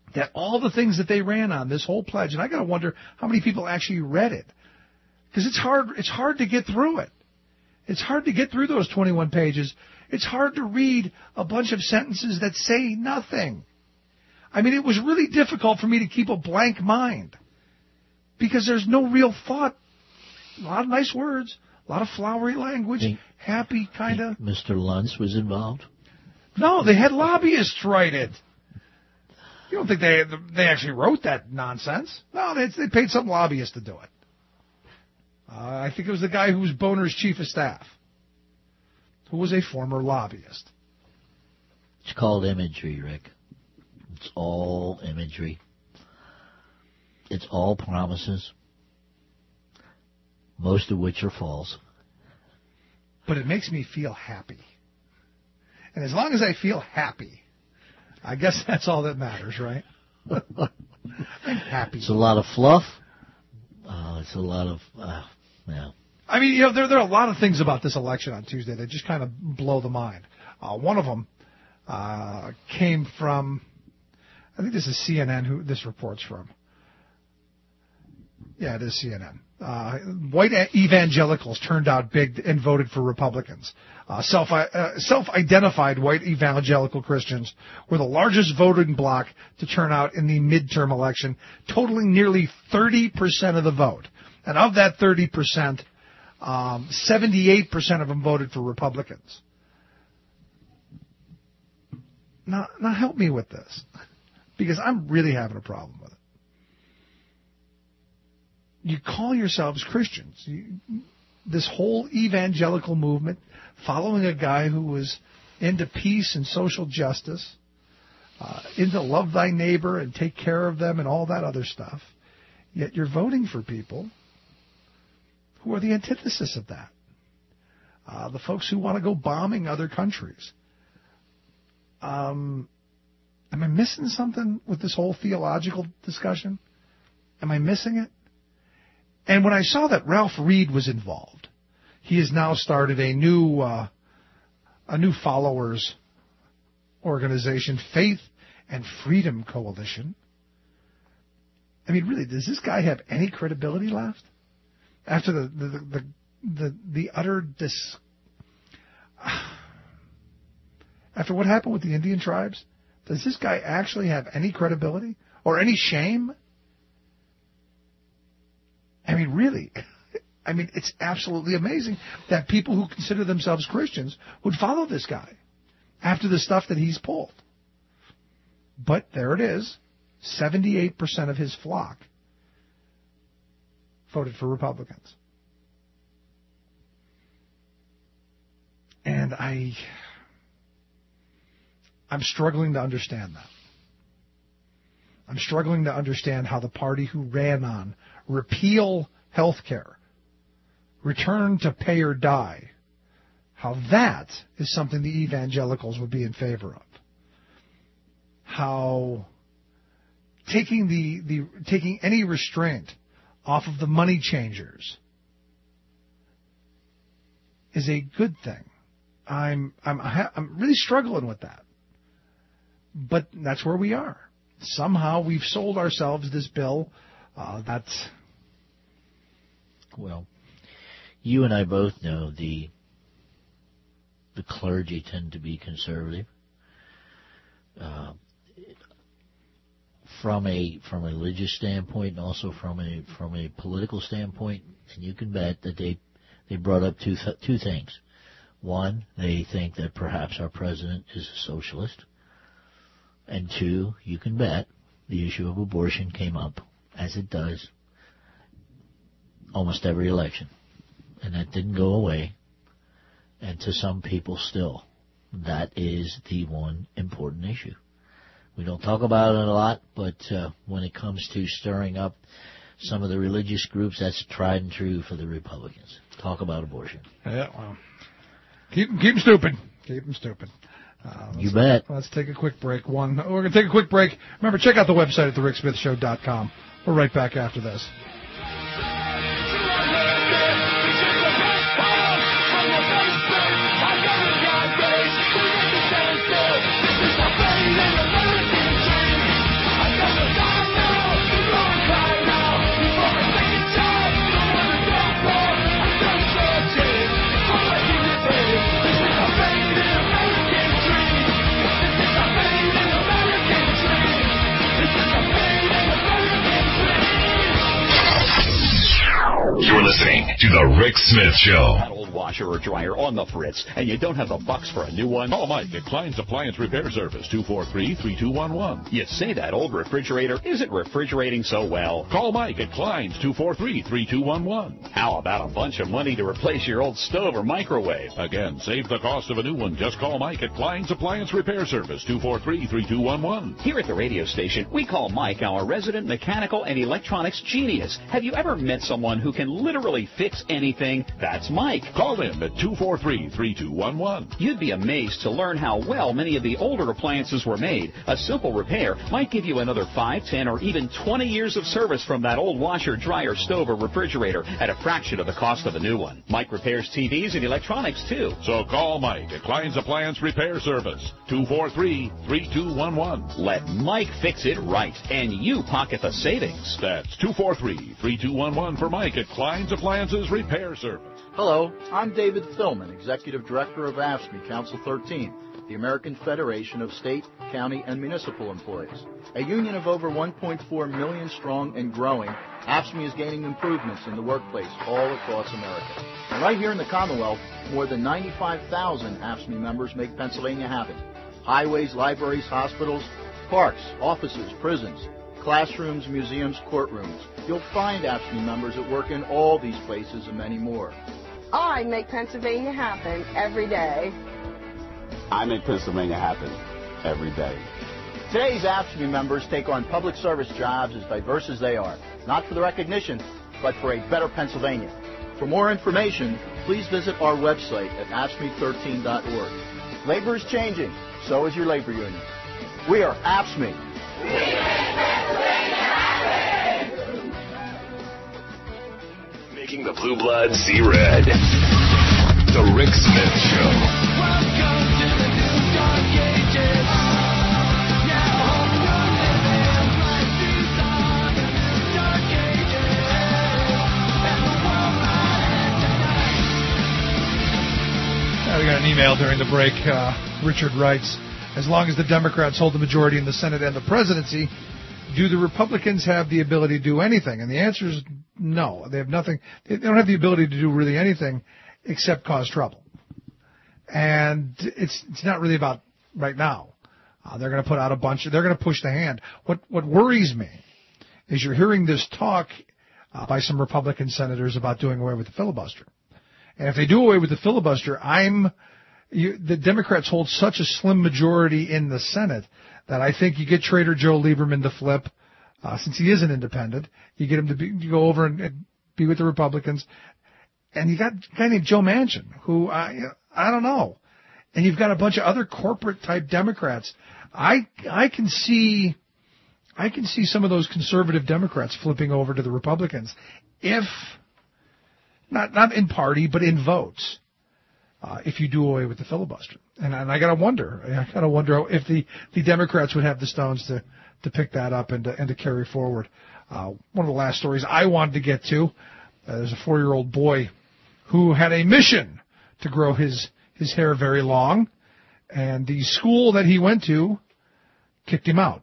that all the things that they ran on, this whole pledge, and I got to wonder how many people actually read it. Because it's hard, it's hard to get through it. It's hard to get through those twenty-one pages. It's hard to read a bunch of sentences that say nothing. I mean, it was really difficult for me to keep a blank mind because there's no real thought. A lot of nice words, a lot of flowery language, think, happy kind of. Mister Luntz was involved? No, they had lobbyists write it. You don't think they they actually wrote that nonsense? No, they, they paid some lobbyist to do it. Uh, I think it was the guy who was Boner's chief of staff, who was a former lobbyist. It's called imagery, Rick. It's all imagery. It's all promises, most of which are false. But it makes me feel happy. And as long as I feel happy, I guess that's all that matters, right? I'm happy. It's a lot of fluff. Uh, it's a lot of, uh, yeah. I mean, you know, there, there are a lot of things about this election on Tuesday that just kind of blow the mind. Uh, one of them uh, came from, I think this is C N N who this report's from. Yeah, it is C N N. Uh, white evangelicals turned out big and voted for Republicans. Uh, self, uh, self-identified white evangelical Christians were the largest voting bloc to turn out in the midterm election, totaling nearly thirty percent of the vote. And of that thirty percent, um, seventy-eight percent of them voted for Republicans. Now, now help me with this, because I'm really having a problem with it. You call yourselves Christians. You, this whole evangelical movement, following a guy who was into peace and social justice, uh, into love thy neighbor and take care of them and all that other stuff, yet you're voting for people who are the antithesis of that. Uh, the folks who want to go bombing other countries. Um, am I missing something with this whole theological discussion? Am I missing it? And when I saw that Ralph Reed was involved, he has now started a new uh, a new followers organization, Faith and Freedom Coalition. I mean, really, does this guy have any credibility left after the the the the, the utter dis? After what happened with the Indian tribes, does this guy actually have any credibility or any shame? I mean, really, I mean, it's absolutely amazing that people who consider themselves Christians would follow this guy after the stuff that he's pulled. But there it is, seventy-eight percent of his flock voted for Republicans. And I, I'm struggling to understand that. I'm struggling to understand how the party who ran on repeal health care, return to pay or die, how that is something the evangelicals would be in favor of. How taking the, the taking any restraint off of the money changers is a good thing. I'm I'm I'm really struggling with that. But that's where we are. Somehow we've sold ourselves this bill uh, that's... Well, you and I both know the the clergy tend to be conservative. Uh, from a from a religious standpoint and also from a from a political standpoint, and you can bet that they they brought up two th- two things. One, they think that perhaps our president is a socialist. And two, you can bet the issue of abortion came up, as it does, almost every election. And that didn't go away. And to some people still, that is the one important issue. We don't talk about it a lot, but uh, when it comes to stirring up some of the religious groups, that's tried and true for the Republicans. Talk about abortion. Yeah, well, keep, keep them stupid. Keep them stupid. Uh, you bet. Let's take a quick break. One, we're going to take a quick break. Remember, check out the website at the rick smith show dot com. We're right back after this. I You're listening to The Rick Smith Show. That old washer or dryer on the fritz, and you don't have the bucks for a new one? Call Mike at Klein's Appliance Repair Service, two four three, three two one one. You say that old refrigerator isn't refrigerating so well. Call Mike at Klein's, two four three, three two one one. How about a bunch of money to replace your old stove or microwave? Again, save the cost of a new one. Just call Mike at Klein's Appliance Repair Service, two four three, three two one one. Here at the radio station, we call Mike our resident mechanical and electronics genius. Have you ever met someone who can literally fix anything? That's Mike. Call him at two four three, three two one one. You'd be amazed to learn how well many of the older appliances were made. A simple repair might give you another five, ten, or even twenty years of service from that old washer, dryer, stove, or refrigerator at a fraction of the cost of a new one. Mike repairs T Vs and electronics, too. So call Mike at Klein's Appliance Repair Service, two four three, three two one one. Let Mike fix it right, and you pocket the savings. That's two four three, three two one one for Mike at Klein's Appliances Repair Service. Hello, I'm David Philman, Executive Director of AFSCME Council thirteen, the American Federation of State, County, and Municipal Employees. A union of over one point four million strong and growing, AFSCME is gaining improvements in the workplace all across America. And right here in the Commonwealth, more than ninety-five thousand AFSCME members make Pennsylvania happen. Highways, libraries, hospitals, parks, offices, prisons, classrooms, museums, courtrooms. You'll find AFSCME members that work in all these places and many more. I make Pennsylvania happen every day. I make Pennsylvania happen every day. Today's AFSCME members take on public service jobs as diverse as they are, not for the recognition, but for a better Pennsylvania. For more information, please visit our website at A F S C M E thirteen dot org. Labor is changing, so is your labor union. We are AFSCME. Making the blue blood see red. The Rick Smith Show. Welcome to the new dark ages. Now hope you're living right these are the new dark ages. And the world might end tonight. Uh, we got an email during the break. Uh, Richard writes, as long as the Democrats hold the majority in the Senate and the presidency, do the Republicans have the ability to do anything? And the answer is no. They have nothing. They don't have the ability to do really anything except cause trouble. And it's it's not really about right now. Uh, they're going to put out a bunch of, they're going to push the hand. What what worries me is you're hearing this talk uh, by some Republican senators about doing away with the filibuster. And if they do away with the filibuster, I'm you, the Democrats hold such a slim majority in the Senate that I think you get Trader Joe Lieberman to flip, uh, since he is an independent. You get him to, be, to go over and, and be with the Republicans. And you got a guy named Joe Manchin, who I, I don't know. And you've got a bunch of other corporate type Democrats. I, I can see, I can see some of those conservative Democrats flipping over to the Republicans if, not, not in party, but in votes. Uh, if you do away with the filibuster. And, and I gotta wonder, I gotta wonder if the, the Democrats would have the stones to, to pick that up and to, and to carry forward. Uh, one of the last stories I wanted to get to, uh, there's a four-year-old boy who had a mission to grow his, his hair very long, and the school that he went to kicked him out.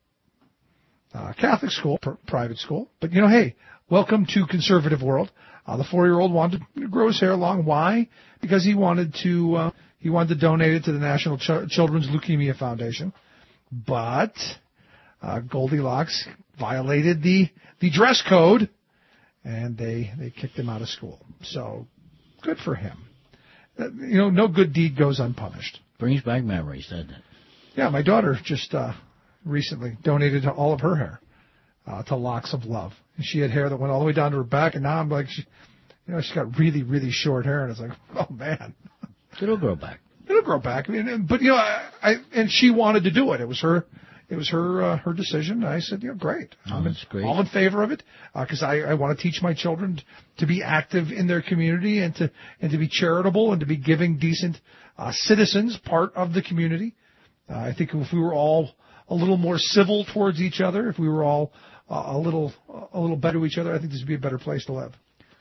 Uh, Catholic school, pr- private school, but you know, hey, welcome to conservative world. Uh, the four-year-old wanted to grow his hair long. Why? Because he wanted to uh, he wanted to donate it to the National Ch- Children's Leukemia Foundation. But uh, Goldilocks violated the the dress code, and they they kicked him out of school. So good for him. Uh, you know, no good deed goes unpunished. Brings back memories, doesn't it? Yeah, my daughter just uh, recently donated all of her hair uh, to Locks of Love. And she had hair that went all the way down to her back, and now I'm like, she, you know, she's got really, really short hair, and it's like, oh man, it'll grow back. It'll grow back. I mean, but you know, I, I and she wanted to do it. It was her, it was her, uh, her decision. I said, you know, great. Oh, I'm in, that's great. all in favor of it because uh, I, I want to teach my children to be active in their community and to and to be charitable and to be giving, decent uh, citizens, part of the community. Uh, I think if we were all a little more civil towards each other, if we were all Uh, a little, a little better to each other, I think this would be a better place to live.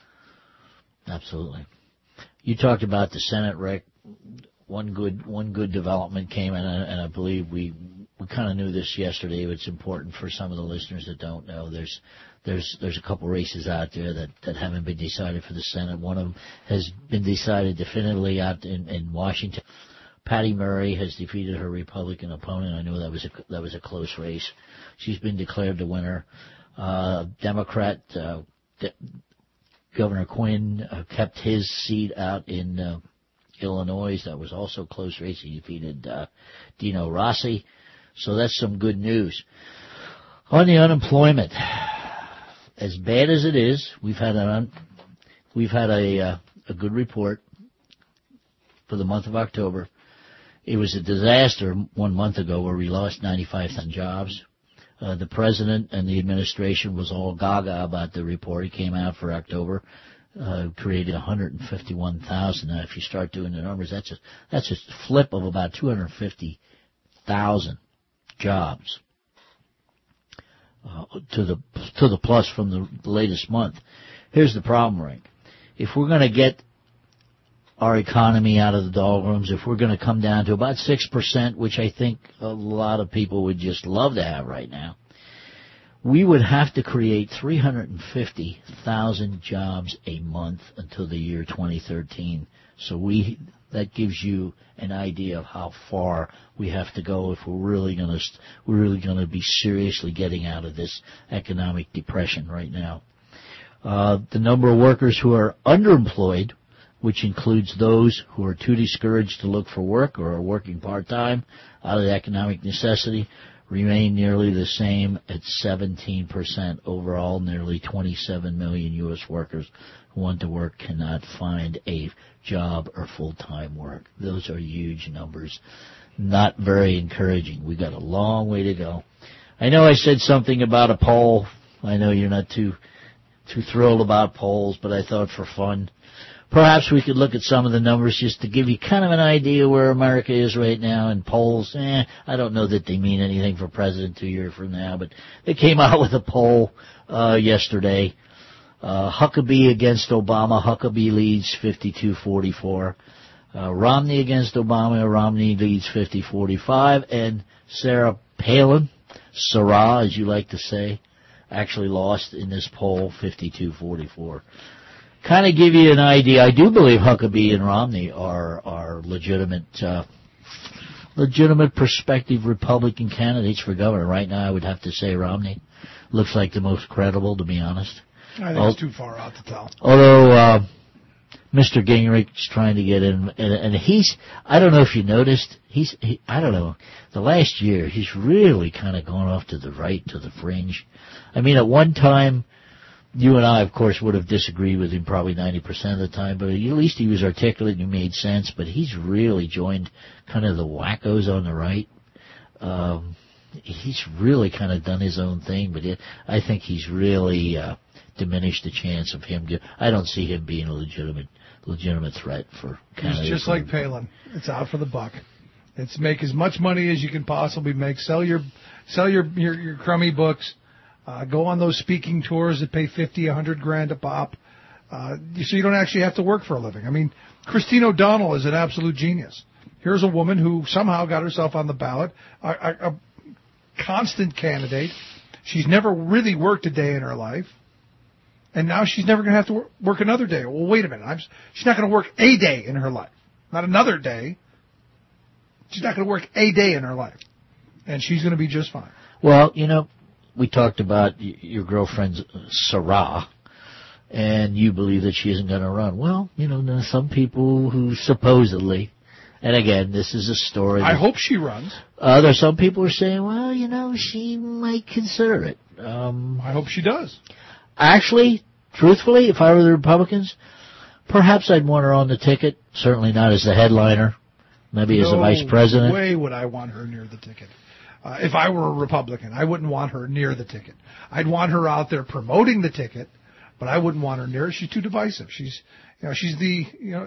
Absolutely. You talked about the Senate, Rick. One good, one good development came in, and I believe we we kind of knew this yesterday, but it's important for some of the listeners that don't know. There's there's there's a couple races out there that, that haven't been decided for the Senate. One of them has been decided definitively out in, in Washington. Patty Murray has defeated her Republican opponent. I know that was a that was a close race. She's been declared the winner. Uh, Democrat uh, De- Governor Quinn uh, kept his seat out in uh, Illinois. That was also a close race. He defeated uh, Dino Rossi. So that's some good news. On the unemployment, as bad as it is, we've had an un- we've had a uh, a good report for the month of October. It was a disaster one month ago where we lost ninety-five thousand jobs. Uh, the president and the administration was all gaga about the report. It came out for October, uh, created one hundred fifty-one thousand. Now, if you start doing the numbers, that's a, that's a flip of about two hundred fifty thousand jobs uh, to the to the plus from the latest month. Here's the problem, Rick. If we're going to get our economy out of the doldrums, if we're going to come down to about six percent, which I think a lot of people would just love to have right now, we would have to create three hundred fifty thousand jobs a month until the year twenty thirteen. So we that gives you an idea of how far we have to go if we're really going to we're really going to be seriously getting out of this economic depression right now. Uh, the number of workers who are underemployed, which includes those who are too discouraged to look for work or are working part-time out of economic necessity, remain nearly the same at seventeen percent overall. Nearly twenty-seven million U S workers who want to work cannot find a job or full-time work. Those are huge numbers. Not very encouraging. We've got a long way to go. I know I said something about a poll. I know you're not too too thrilled about polls, but I thought for fun, perhaps we could look at some of the numbers just to give you kind of an idea where America is right now. And polls, eh, I don't know that they mean anything for president two years from now, but they came out with a poll uh, yesterday. Uh, Huckabee against Obama. Huckabee leads fifty-two forty-four. Uh, Romney against Obama. Romney leads fifty forty-five. And Sarah Palin, Sarah, as you like to say, actually lost in this poll fifty-two forty-four. Kind of give you an idea. I do believe Huckabee and Romney are are legitimate, uh, legitimate prospective Republican candidates for governor. Right now, I would have to say Romney looks like the most credible, to be honest. I think Al- it's too far out to tell. Although uh, Mister Gingrich's trying to get in, and, and he's, I don't know if you noticed, he's, he, I don't know, the last year he's really kind of gone off to the right, to the fringe. I mean, at one time, you and I, of course, would have disagreed with him probably ninety percent of the time, but at least he was articulate and he made sense. But he's really joined kind of the wackos on the right. Um, he's really kind of done his own thing, but it, I think he's really uh, diminished the chance of him. Get, I don't see him being a legitimate legitimate threat for Canada. He's just like Palin. It's out for the buck. It's make as much money as you can possibly make. Sell your sell your your, your crummy books. Uh, go on those speaking tours that pay fifty, a hundred grand a pop, uh, so you don't actually have to work for a living. I mean, Christine O'Donnell is an absolute genius. Here's a woman who somehow got herself on the ballot, a, a, a constant candidate. She's never really worked a day in her life, and now she's never going to have to work another day. Well, wait a minute. I'm, she's not going to work a day in her life, not another day. She's not going to work a day in her life, and she's going to be just fine. Well, you know, we talked about your girlfriend's Sarah, and you believe that she isn't going to run. Well, you know, there are some people who supposedly, and again, this is a story. I hope she runs. Uh, there's some people who are saying, well, you know, she might consider it. Um, I hope she does. Actually, truthfully, if I were the Republicans, perhaps I'd want her on the ticket. Certainly not as the headliner. Maybe no as a vice president. No way would I want her near the ticket. Uh, if I were a Republican, I wouldn't want her near the ticket. I'd want her out there promoting the ticket, but I wouldn't want her near it. She's too divisive. She's, you know, she's the, you know,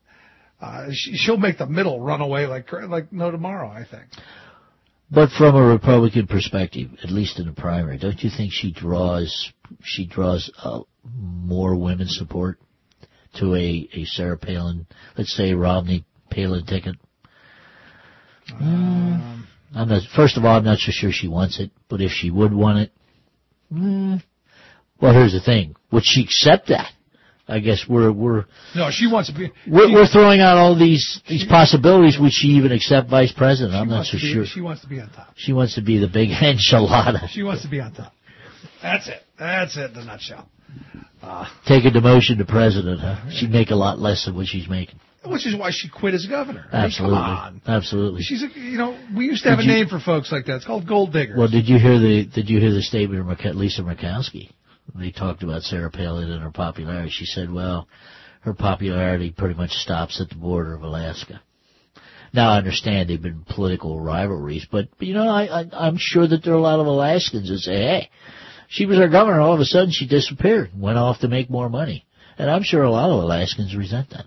uh, she, she'll make the middle run away like like no tomorrow, I think. But from a Republican perspective, at least in the primary, don't you think she draws she draws uh, more women's support to a, a Sarah Palin, let's say Romney Palin ticket? Um, I'm not. First of all, I'm not so sure she wants it. But if she would want it, mm, well, here's the thing: would she accept that? I guess we're we're no. She wants to be. We're, she, we're throwing out all these these she, possibilities. Would she even accept vice president? I'm not so be, sure. She wants to be on top. She wants to be the big enchilada. She wants to be on top. That's it. That's it in a nutshell. Uh, Take a demotion to president, huh? She'd make a lot less than what she's making. Which is why she quit as governor. Absolutely. I mean, come on. Absolutely. She's a, you know, we used to have did a you, name for folks like that. It's called gold diggers. Well, did you hear the Did you hear the statement of Lisa Murkowski? They talked about Sarah Palin and her popularity. She said, well, her popularity pretty much stops at the border of Alaska. Now, I understand they've been political rivalries, but, you know, I, I, I'm sure that there are a lot of Alaskans that say, hey, she was our governor, all of a sudden she disappeared, went off to make more money. And I'm sure a lot of Alaskans resent that.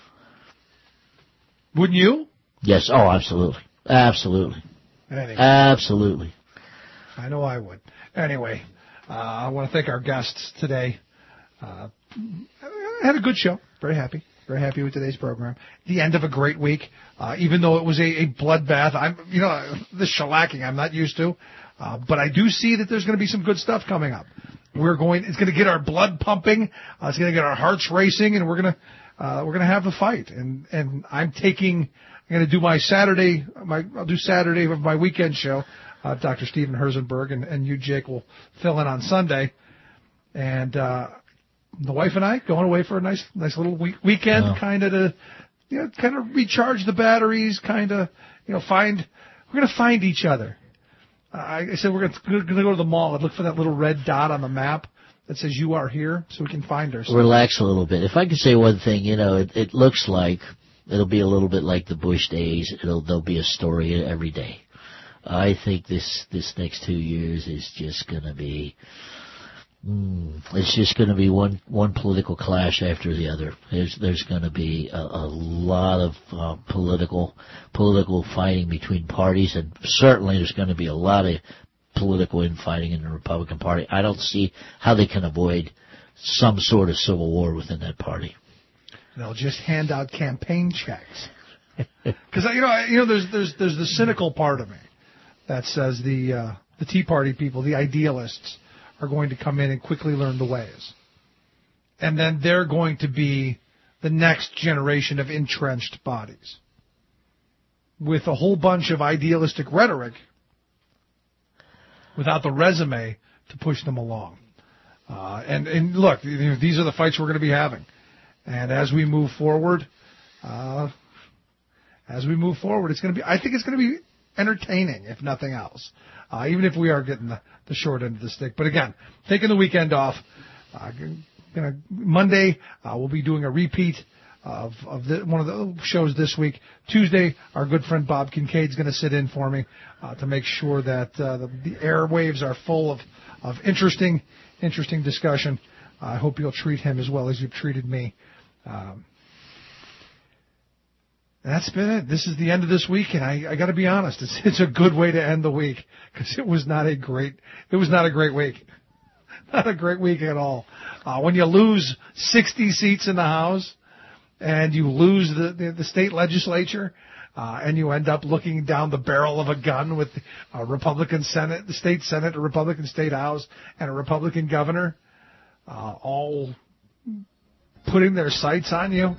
Wouldn't you? Yes, oh, absolutely. Absolutely. Anyway. Absolutely. I know I would. Anyway, uh, I want to thank our guests today. Uh, I had a good show. Very happy. Very happy with today's program. The end of a great week. Uh, even though it was a, a bloodbath, I'm, you know, the shellacking I'm not used to. Uh, but I do see that there's going to be some good stuff coming up. We're going, it's going to get our blood pumping. Uh, it's going to get our hearts racing, and we're going to, uh, we're going to have the fight. And, and I'm taking, I'm going to do my Saturday, my, I'll do Saturday of my weekend show. Uh, Doctor Stephen Herzenberg and, and you, Jake, will fill in on Sunday. And, uh, the wife and I going away for a nice, nice little week, weekend, oh. kind of to, you know, kind of recharge the batteries, kind of, you know, find, we're going to find each other. Uh, I said we're going to go to the mall and look for that little red dot on the map that says you are here so we can find ourselves. Relax a little bit. If I could say one thing, you know, it, it looks like it'll be a little bit like the Bush days. It'll, there'll be a story every day. I think this, this next two years is just going to be, mm, it's just going to be one, one political clash after the other. There's, there's going to be a, a lot of uh, political, political fighting between parties, and certainly there's going to be a lot of political infighting in the Republican Party. I don't see how they can avoid some sort of civil war within that party. They'll just hand out campaign checks. Because you know, you know, there's there's there's the cynical part of me that says the uh, the Tea Party people, the idealists, are going to come in and quickly learn the ways, and then they're going to be the next generation of entrenched bodies with a whole bunch of idealistic rhetoric without the resume to push them along. Uh, and, and look, these are the fights we're going to be having. And as we move forward, uh, as we move forward, it's going to be, I think it's going to be entertaining, if nothing else, uh, even if we are getting the, the short end of the stick. But again, taking the weekend off, uh, gonna, Monday, uh, we'll be doing a repeat of, of the, one of the shows this week. Tuesday, our good friend Bob Kincaid's going to sit in for me uh, to make sure that uh, the, the airwaves are full of, of interesting, interesting discussion. Uh, I hope you'll treat him as well as you've treated me. Um, that's been it. This is the end of this week, and I, I got to be honest, it's it's a good way to end the week because it was not a great it was not a great week, not a great week at all. Uh, when you lose sixty seats in the House, and you lose the, the, the state legislature, uh, and you end up looking down the barrel of a gun with a Republican Senate, the state Senate, a Republican state House, and a Republican governor, uh, all putting their sights on you.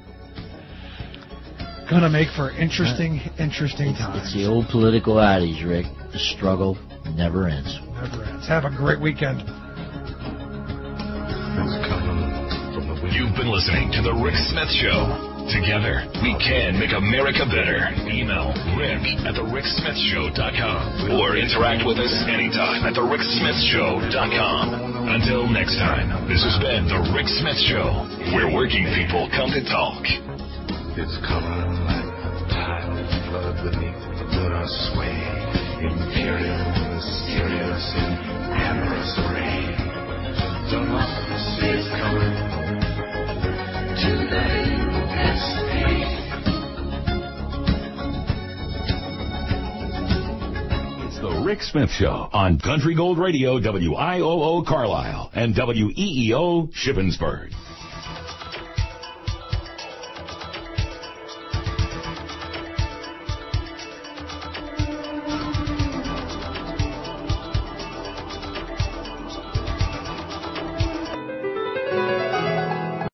Gonna make for interesting, interesting it's, times. It's the old political adage, Rick. The struggle never ends. Never ends. Have a great weekend. You've been listening to The Rick Smith Show. Together, we can make America better. Email Rick at the rick smith show dot com or interact with us anytime at the rick smith show dot com. Until next time, this has been The Rick Smith Show, where working people come to talk. It's coming like a tidal flood beneath the bitter sway. Imperial, mysterious, in amorous array. Democracy is coming to the U S A. It's The Rick Smith Show on Country Gold Radio, W I O O Carlisle and W E E O Shippensburg.